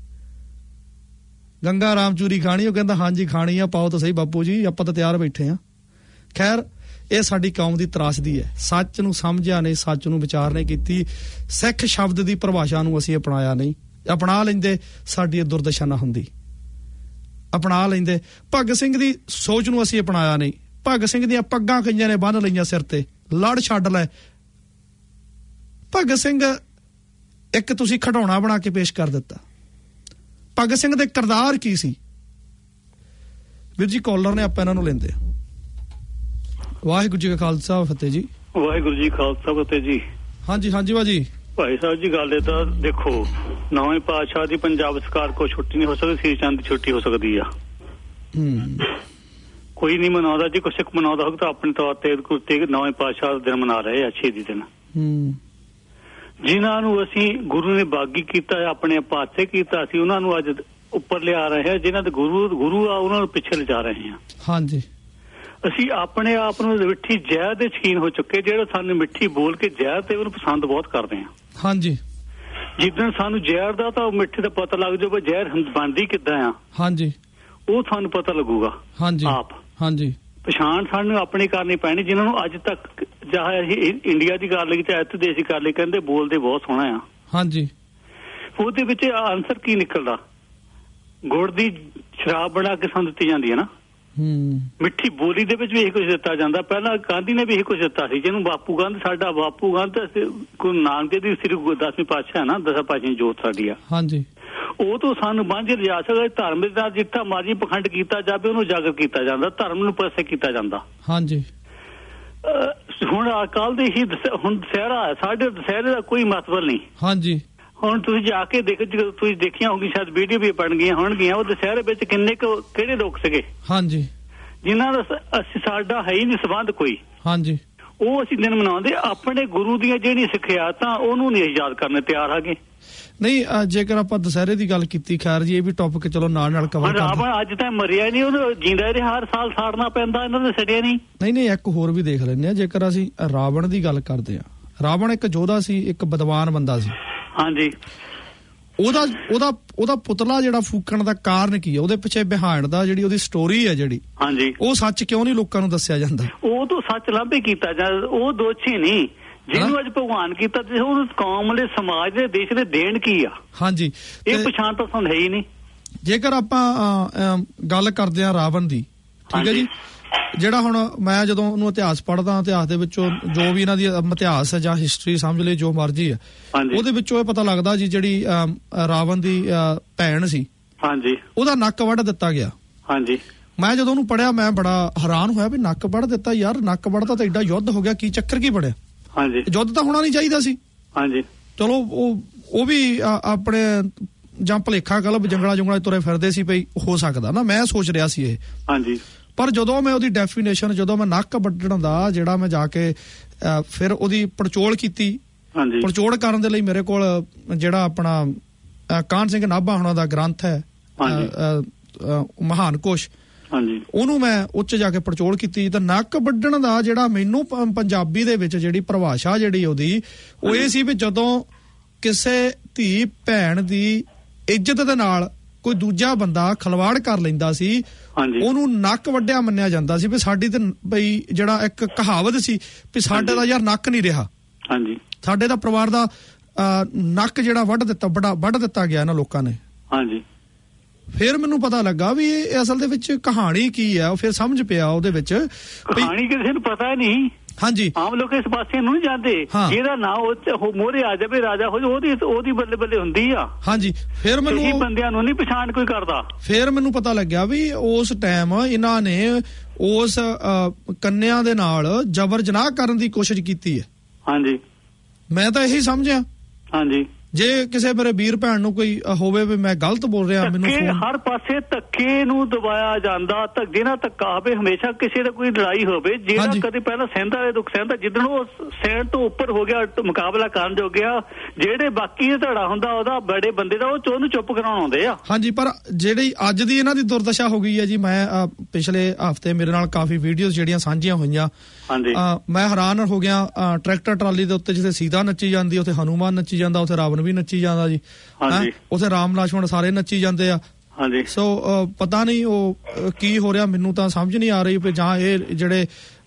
ਗੰਗਾ ਰਾਮ ਚੂਰੀ ਖਾਣੀ, ਉਹ ਕਹਿੰਦਾ ਹਾਂਜੀ ਖਾਣੀ ਆ, ਪਾਓ ਤਾਂ ਸਹੀ ਬਾਪੂ ਜੀ, ਆਪਾਂ ਤਾਂ ਤਿਆਰ ਬੈਠੇ ਆ। ਖੈਰ, ਇਹ ਸਾਡੀ ਕੌਮ ਦੀ ਤਰਾਸਦੀ ਹੈ। ਸੱਚ ਨੂੰ ਸਮਝਿਆ ਨਹੀਂ, ਸੱਚ ਨੂੰ ਵਿਚਾਰ ਨਹੀਂ ਕੀਤੀ, ਸਿੱਖ ਸ਼ਬਦ ਦੀ ਪਰਿਭਾਸ਼ਾ ਨੂੰ ਅਸੀਂ ਅਪਣਾਇਆ ਨਹੀਂ। ਅਪਣਾ ਲੈਂਦੇ ਸਾਡੀ ਇਹ ਦੁਰਦਸ਼ਾ ਨਾ ਹੁੰਦੀ। ਅਪਣਾ ਲੈਂਦੇ। ਭਗਤ ਸਿੰਘ ਦੀ ਸੋਚ ਨੂੰ ਅਸੀਂ ਅਪਣਾਇਆ ਨਹੀਂ। ਭਗਤ ਸਿੰਘ ਦੀਆਂ ਪੱਗਾਂ ਕਈਆਂ ਨੇ ਬੰਨ ਲਈਆਂ ਸਿਰ ਤੇ, ਲੜ ਛੱਡ ਲੈ। ਭਗਤ ਸਿੰਘ ਇੱਕ ਤੁਸੀਂ ਖਿਡੌਣਾ ਬਣਾ ਕੇ ਪੇਸ਼ ਕਰ ਦਿੱਤਾ। ਭਗਤ ਸਿੰਘ ਦੇ ਕਿਰਦਾਰ ਕੀ ਸੀ? ਵੀਰ ਜੀ ਕਾਲਰ ਨੇ, ਆਪਾਂ ਇਹਨਾਂ ਨੂੰ ਲੈਂਦੇ ਆ। ਵਾਹਿਗੁਰੂ ਜੀ ਕਾ ਖਾਲਸਾ, ਫਤਿਹ ਜੀ। ਵਾਹਿਗੁਰੂ ਜੀ ਖਾਲਸਾ, ਫਤਿਹ ਜੀ। ਹਾਂਜੀ ਹਾਂਜੀ ਭਾਜੀ। ਭਾਈ ਸਾਹਿਬ ਜੀ, ਗੱਲ ਇਹ ਤਾਂ ਦੇਖੋ, ਨੌਵੇਂ ਪਾਤਸ਼ਾਹ ਦੀ ਪੰਜਾਬ ਸਰਕਾਰ ਕੋਈ ਛੁੱਟੀ ਨਹੀਂ ਹੋ ਸਕਦੀ, ਸ਼੍ਰੀ ਚੰਦ ਦੀ ਛੁੱਟੀ ਹੋ ਸਕਦੀ ਆ। ਕੋਈ ਨਹੀਂ ਮਨਾਉਂਦਾ। ਜੇ ਕੋਈ ਸਿੱਖ ਮਨਾਉਂਦਾ ਹੋਵੇ ਤਾਂ ਆਪਣੇ ਤੌਰ ਤੇ ਨੌਵੇਂ ਪਾਤਸ਼ਾਹ ਦਿਨ ਮਨਾ ਰਹੇ ਆ, 6 ਦਿਨ। ਜਿਨ੍ਹਾਂ ਨੂੰ ਅਸੀਂ ਗੁਰੂ ਨੇ ਬਾਗੀ ਕੀਤਾ, ਆਪਣੇ ਪਾਸੇ ਕੀਤਾ, ਅਸੀਂ ਉਹਨਾਂ ਨੂੰ ਅੱਜ ਉੱਪਰ ਲਿਆ ਰਹੇ ਹਾਂ। ਜਿਨ੍ਹਾਂ ਦੇ ਗੁਰੂ ਆ ਉਹਨਾਂ ਨੂੰ ਪਿੱਛੇ ਲਿਜਾ ਰਹੇ ਹਾਂ। ਹਾਂਜੀ। ਅਸੀਂ ਆਪਣੇ ਆਪ ਨੂੰ ਮਿੱਠੀ ਜ਼ਹਿਰ ਦੇ ਸ਼ੌਕੀਨ ਹੋ ਚੁੱਕੇ, ਜਿਹੜਾ ਸਾਨੂੰ ਮਿੱਠੀ ਬੋਲ ਕੇ ਜ਼ਹਿਰ ਤੇ ਉਹਨੂੰ ਪਸੰਦ ਬਹੁਤ ਕਰਦੇ ਹਾਂ। ਹਾਂਜੀ। ਜਿੱਦਣ ਸਾਨੂੰ ਜ਼ਹਿਰ ਦਾ ਤਾਂ ਮਿੱਠੇ ਦਾ ਪਤਾ ਲੱਗ ਜਾਊਗਾ ਜ਼ਹਿਰ ਬਣਦੀ ਕਿੱਦਾਂ ਆ। ਹਾਂਜੀ। ਉਹ ਤੁਹਾਨੂੰ ਪਤਾ ਲੱਗੂਗਾ। ਹਾਂਜੀ। ਆਪ। ਹਾਂਜੀ। ਪਛਾਣ ਸਾਨੂੰ ਆਪਣੀ ਕਰਨੀ ਪੈਣੀ। ਜਿਨ੍ਹਾਂ ਨੂੰ ਅੱਜ ਤੱਕ, ਚਾਹੇ ਇੰਡੀਆ ਦੀ ਕਰ ਲਈ ਚਾਹੇ ਇੱਥੇ ਦੇਸ਼ ਦੀ ਕਰ ਲਈ, ਕਹਿੰਦੇ ਬੋਲਦੇ ਬਹੁਤ ਸੋਹਣਾ ਆ। ਹਾਂਜੀ। ਉਹਦੇ ਵਿੱਚ ਆਨਸਰ ਕੀ ਨਿਕਲਦਾ? ਗੁੜ ਦੀ ਸ਼ਰਾਬ ਬਣਾ ਕੇ ਸਾਨੂੰ ਦਿੱਤੀ ਜਾਂਦੀ ਹੈ ਨਾ। ਮਿੱਠੀ ਬੋਲੀ ਦੇ ਵਿੱਚ ਵੀ ਇਹ ਕੁਝ ਦਿੱਤਾ ਜਾਂਦਾ। ਪਹਿਲਾਂ ਗਾਂਧੀ ਨੇ ਵੀ ਇਹ ਕੁਝ ਦਿੱਤਾ ਸੀ, ਜਿਹਨੂੰ ਬਾਪੂ ਗੰਧ, ਸਾਡਾ ਬਾਪੂ ਗੰਧ ਗੁਰੂ ਨਾਨਕ ਦੀ ਸ੍ਰੀ 10ਵੀਂ ਪਾਤਸ਼ਾਹ ਨਾ, 10 ਪਾਤਸ਼ਾਹ ਜੋਤ ਸਾਡੀ ਆ। ਹਾਂਜੀ। ਉਹ ਤੋਂ ਸਾਨੂੰ ਬਾਂਝੇ ਲਿਜਾ ਸਕਦਾ। ਧਰਮ ਦੇ ਨਾਲ ਜਿੱਥਾ ਮਰਜੀ ਪਖੰਡ ਕੀਤਾ ਜਾਵੇ ਉਹਨੂੰ ਉਜਾਗਰ ਕੀਤਾ ਜਾਂਦਾ, ਧਰਮ ਨੂੰ ਪਾਸੇ ਕੀਤਾ ਜਾਂਦਾ। ਹਾਂਜੀ। ਹੁਣ ਕੱਲ ਦੇ ਹੀ ਹੁਣ ਦੁਸਹਿਰਾ, ਸਾਡੇ ਦੁਸਹਿਰੇ ਦਾ ਕੋਈ ਮਤਲਬ ਨਹੀਂ। ਹਾਂਜੀ, ਹੁਣ ਤੁਸੀਂ ਜਾ ਕੇ ਤੁਸੀਂ ਦੇਖੀਆਂ ਹੋਗੀ, ਸ਼ਾਇਦ ਵੀਡੀਓ ਵੀ ਬਣ ਗਈਆਂ ਹੋਣਗੀਆਂ, ਉਹ ਦੁਸਹਿਰੇ ਵਿੱਚ ਕਿਹੜੇ ਲੋਕ ਸੀਗੇ ਹਾਂਜੀ, ਜਿਨ੍ਹਾਂ ਦਾ ਸਾਡਾ ਹੈ ਹੀ ਨਹੀਂ ਸੰਬੰਧ ਕੋਈ। ਹਾਂਜੀ, ਉਹ ਅਸੀਂ ਦਿਨ ਮਨਾਉਂਦੇ, ਆਪਣੇ ਗੁਰੂ ਦੀਆਂ ਜਿਹੜੀਆਂ ਸਿੱਖਿਆਤਾਂ ਉਹਨੂੰ ਨਹੀਂ ਯਾਦ ਕਰਨੇ ਤਿਆਰ ਹੈਗੇ। ਨਹੀਂ, ਜੇਕਰ ਆਪਾਂ ਦੁਸਹਿਰੇ ਦੀ ਗੱਲ ਕੀਤੀ, ਖੈਰ ਜੀ ਇਹ ਵੀ ਟੌਪਿਕ ਚਲੋ ਨਾਲ ਕਵਰ ਕਰਦੇ। ਰਾਵਣ ਅੱਜ ਤਾਂ ਮਰਿਆ ਨਹੀਂ, ਉਹਨੂੰ ਜਿੰਦਾ ਰਿਹਾ, ਹਰ ਸਾਲ ਸਾੜਨਾ ਪੈਂਦਾ, ਇਹਨਾਂ ਦੇ ਸੜਿਆ ਨਹੀਂ। ਨਹੀਂ, ਇੱਕ ਹੋਰ ਵੀ ਦੇਖ ਲੈਂਦੇ ਆ। ਜੇਕਰ ਅਸੀਂ ਰਾਵਣ ਦੀ ਗੱਲ ਕਰਦੇ ਆ, ਰਾਵਣ ਇੱਕ ਯੋਧਾ ਸੀ, ਇੱਕ ਵਿਦਵਾਨ ਬੰਦਾ ਸੀ। ਹਾਂਜੀ, ਉਹਦਾ ਪੁਤਲਾ ਜਿਹੜਾ ਫੂਕਣ ਦਾ ਕਾਰਨ ਕੀ ਹੈ, ਉਹਦੇ ਪਿੱਛੇ ਬਿਹਾਈਂਡ ਦਾ ਜਿਹੜੀ ਉਹਦੀ ਸਟੋਰੀ ਹੈ ਜਿਹੜੀ, ਹਾਂਜੀ, ਉਹ ਸੱਚ ਕਿਉਂ ਨਹੀਂ ਲੋਕਾਂ ਨੂੰ ਦੱਸਿਆ ਜਾਂਦਾ? ਉਹ ਤੋਂ ਸੱਚ ਲਾਂਭੇ ਕੀਤਾ ਜਾਂਦਾ, ਉਹ ਦੋਸ਼ੀ ਨਹੀਂ ਜਿਹਨੂੰ ਅੱਜ ਭਗਵਾਨ ਕੀਤਾ, ਉਹ ਕੌਮ ਦੇ, ਸਮਾਜ ਦੇ, ਦੇਸ਼ ਦੇ ਦੇਣ ਕੀ ਆ। ਹਾਂਜੀ, ਇਹ ਪਛਾਣ ਤਾਂ ਸਾਨੂੰ ਹੈ ਹੀ ਨਹੀਂ। ਜੇਕਰ ਆਪਾਂ ਗੱਲ ਕਰਦੇ ਆ ਰਾਵਣ ਦੀ, ਠੀਕ ਹੈ ਜੀ, ਜਿਹੜਾ ਹੁਣ ਮੈਂ ਜਦੋਂ ਉਹਨੂੰ ਇਤਿਹਾਸ ਪੜ੍ਹਦਾ, ਇਤਿਹਾਸ ਦੇ ਵਿੱਚੋਂ ਜੋ ਵੀ ਇਹਨਾਂ ਦੀ ਇਤਿਹਾਸ ਹੈ ਜਾਂ ਹਿਸਟਰੀ ਸਮਝ ਲਈ ਜੋ ਮਰਜ਼ੀ ਹੈ, ਉਹਦੇ ਵਿੱਚੋਂ ਇਹ ਪਤਾ ਲੱਗਦਾ ਜੀ ਜਿਹੜੀ ਰਾਵਣ ਦੀ ਭੈਣ ਸੀ, ਹਾਂਜੀ, ਉਹਦਾ ਨੱਕ ਵੱਢ ਦਿੱਤਾ ਗਿਆ। ਹਾਂਜੀ, ਮੈਂ ਜਦੋਂ ਉਹਨੂੰ ਪੜ੍ਹਿਆ ਮੈਂ ਬੜਾ ਹੈਰਾਨ ਹੋਇਆ ਵੀ ਨੱਕ ਵੱਢ ਦਿੱਤਾ, ਯਾਰ ਨੱਕ ਵੱਢਦਾ ਤਾਂ ਐਡਾ ਯੁੱਧ ਹੋ ਗਿਆ, ਕੀ ਚੱਕਰ ਕੀ ਬਣਿਆ? ਹਾਂਜੀ, ਯੁੱਧ ਤਾਂ ਹੋਣਾ ਨਹੀਂ ਚਾਹੀਦਾ ਸੀ। ਹਾਂਜੀ, ਚਲੋ ਉਹ ਵੀ ਆਪਣੇ ਜਾਂ ਭਲੇਖਾ ਕਲਬ ਜੰਗਲਾਂ ਤੁਰੇ ਫਿਰਦੇ ਸੀ ਪਈ, ਹੋ ਸਕਦਾ ਨਾ, ਮੈਂ ਸੋਚ ਰਿਹਾ ਸੀ ਇਹ। ਹਾਂਜੀ, ਪਰ ਜਦੋਂ ਮੈਂ ਉਹਦੀ ਡੈਫੀਨੇਸ਼ਨ, ਜਦੋਂ ਮੈਂ ਨੱਕ ਵੱਢਣ ਦਾ ਜਿਹੜਾ ਮੈਂ ਜਾ ਕੇ ਫਿਰ ਉਹਦੀ ਪੜਚੋਲ ਕੀਤੀ, ਪੜਚੋਲ ਕਰਨ ਦੇ ਲਈ ਮੇਰੇ ਕੋਲ ਜਿਹੜਾ ਆਪਣਾ ਕਾਹਨ ਸਿੰਘ ਨਾਭਾ ਹੁਣਾਂ ਦਾ ਗ੍ਰੰਥ ਹੈ ਮਹਾਨ ਕੋਸ਼, ਉਹਨੂੰ ਮੈਂ ਉੱਚ ਜਾ ਕੇ ਪੜਚੋਲ ਕੀਤੀ ਤਾਂ ਨੱਕ ਵੱਢਣ ਦਾ ਜਿਹੜਾ ਮੈਨੂੰ ਪੰਜਾਬੀ ਦੇ ਵਿੱਚ ਜਿਹੜੀ ਪਰਿਭਾਸ਼ਾ ਜਿਹੜੀ ਉਹਦੀ, ਉਹ ਇਹ ਸੀ ਵੀ ਜਦੋਂ ਕਿਸੇ ਧੀ ਭੈਣ ਦੀ ਇੱਜ਼ਤ ਦੇ ਨਾਲ ਕੋਈ ਦੂਜਾ ਬੰਦਾ ਖਲਵਾੜ ਕਰ ਲੈਂਦਾ ਸੀ, ਉਹਨੂੰ ਨੱਕ ਵੱਢਿਆ ਮੰਨਿਆ ਜਾਂਦਾ ਸੀ। ਵੀ ਸਾਡੀ ਤੇ ਬਈ ਜਿਹੜਾ ਇੱਕ ਕਹਾਵਤ ਸੀ ਵੀ ਸਾਡੇ ਦਾ ਯਾਰ ਨੱਕ ਨਹੀਂ ਰਿਹਾ, ਹਾਂਜੀ, ਸਾਡੇ ਦਾ ਪਰਿਵਾਰ ਦਾ ਨੱਕ ਜਿਹੜਾ ਵੱਢ ਦਿੱਤਾ ਗਿਆ ਇਹਨਾਂ ਲੋਕਾਂ ਨੇ। ਹਾਂਜੀ, ਫਿਰ ਮੈਨੂੰ ਪਤਾ ਲੱਗਾ ਵੀ ਇਹ ਅਸਲ ਦੇ ਵਿੱਚ ਕਹਾਣੀ ਕੀ ਹੈ, ਉਹ ਫਿਰ ਸਮਝ ਪਿਆ ਉਹਦੇ ਵਿੱਚ ਕਹਾਣੀ ਕਿਸੇ ਨੂੰ ਪਤਾ ਨਹੀਂ। ਹਾਂਜੀ, ਆਮ ਲੋਕ ਇਸ ਪਾਸੇ ਨੂੰ ਨਹੀਂ ਜਾਂਦੇ, ਜਿਹਦਾ ਨਾਂ ਉਹ ਮੋਹਰੇ ਆ ਜਾਵੇ ਰਾਜਾ ਹੋ ਜਾਵੇ, ਉਹਦੀ ਬੱਲੇ ਬੱਲੇ ਹੁੰਦੀ ਆ। ਹਾਂਜੀ, ਫਿਰ ਮੈਨੂੰ ਬੰਦਿਆਂ ਨੂੰ ਨਹੀਂ ਪਛਾਣ ਕੋਈ ਕਰਦਾ। ਫਿਰ ਮੈਨੂੰ ਪਤਾ ਲੱਗਿਆ ਵੀ ਉਸ ਟਾਈਮ ਇਹਨਾਂ ਨੇ ਉਸ ਕੰਨਿਆ ਦੇ ਨਾਲ ਜਬਰ ਜਨਾਹ ਕਰਨ ਦੀ ਕੋਸ਼ਿਸ਼ ਕੀਤੀ ਹੈ। ਹਾਂਜੀ, ਮੈਂ ਤਾਂ ਇਹੀ ਸਮਝਿਆ। ਹਾਂਜੀ, ਜੇ ਕਿਸੇ ਮੇਰੇ ਵੀਰ ਭੈਣ ਨੂੰ ਕੋਈ ਹੋਵੇ ਵੀ ਮੈਂ ਗਲਤ ਬੋਲ ਰਿਹਾ, ਮੈਨੂੰ ਹਰ ਪਾਸੇ ਧੱਕੇ ਨੂੰ ਦਬਾਇਆ ਜਾਂਦਾ, ਧੱਕੇ ਨਾਲ ਧੱਕਾ ਹੋਵੇ, ਹਮੇਸ਼ਾ ਕਿਸੇ ਦਾ ਕੋਈ ਲੜਾਈ ਹੋਵੇ, ਜਿਹੜਾ ਕਦੇ ਪਹਿਲਾਂ ਸਹਿੰਦਾ ਦੇ ਦੁੱਖ ਸਹਿੰਦਾ, ਜਿੱਦਣ ਉਹ ਸਹਿਣ ਤੋਂ ਉੱਪਰ ਹੋ ਗਿਆ, ਮੁਕਾਬਲਾ ਕਰਨ ਜੋ ਗਿਆ, ਜਿਹੜੇ ਬਾਕੀ ਦਾ ਧੜਾ ਹੁੰਦਾ ਉਹਦਾ ਬੜੇ ਬੰਦੇ ਦਾ, ਉਹ ਉਹਨੂੰ ਚੁੱਪ ਕਰਾਉਣ ਆਉਂਦੇ ਆ। ਹਾਂਜੀ, ਪਰ ਜਿਹੜੀ ਅੱਜ ਦੀ ਇਹਨਾਂ ਦੀ ਦੁਰਦਸ਼ਾ ਹੋ ਗਈ ਹੈ ਜੀ, ਮੈਂ ਪਿਛਲੇ ਹਫ਼ਤੇ ਮੇਰੇ ਨਾਲ ਕਾਫੀ ਵੀਡੀਓਜ਼ ਜਿਹੜੀਆਂ ਸਾਂਝੀਆਂ ਹੋਈਆਂ, ਮੈਂ ਹੈਰਾਨ ਹੋ ਗਿਆ। ਟਰੈਕਟਰ ਟਰਾਲੀ ਦੇ ਉੱਤੇ ਜਿੱਥੇ ਸੀਤਾ ਨੱਚੀ ਜਾਂਦੀ, ਉੱਥੇ ਹਨੂਮਾਨ ਨੱਚੀ ਜਾਂਦਾ, ਉੱਥੇ ਰਾਵਣ ਵੀ ਨੱਚੀ ਜਾਂਦਾ ਜੀ, ਉੱਥੇ ਰਾਮ ਲਛਮਣ ਸਾਰੇ ਨੱਚੀ ਜਾਂਦੇ ਆ। ਹਾਂਜੀ, ਸੋ ਪਤਾ ਨਹੀਂ ਉਹ ਕੀ ਹੋ ਰਿਹਾ, ਮੈਨੂੰ ਤਾਂ ਸਮਝ ਨਹੀਂ ਆ ਰਹੀ ਵੀ ਜਾਂ ਇਹ ਜਿਹੜੇ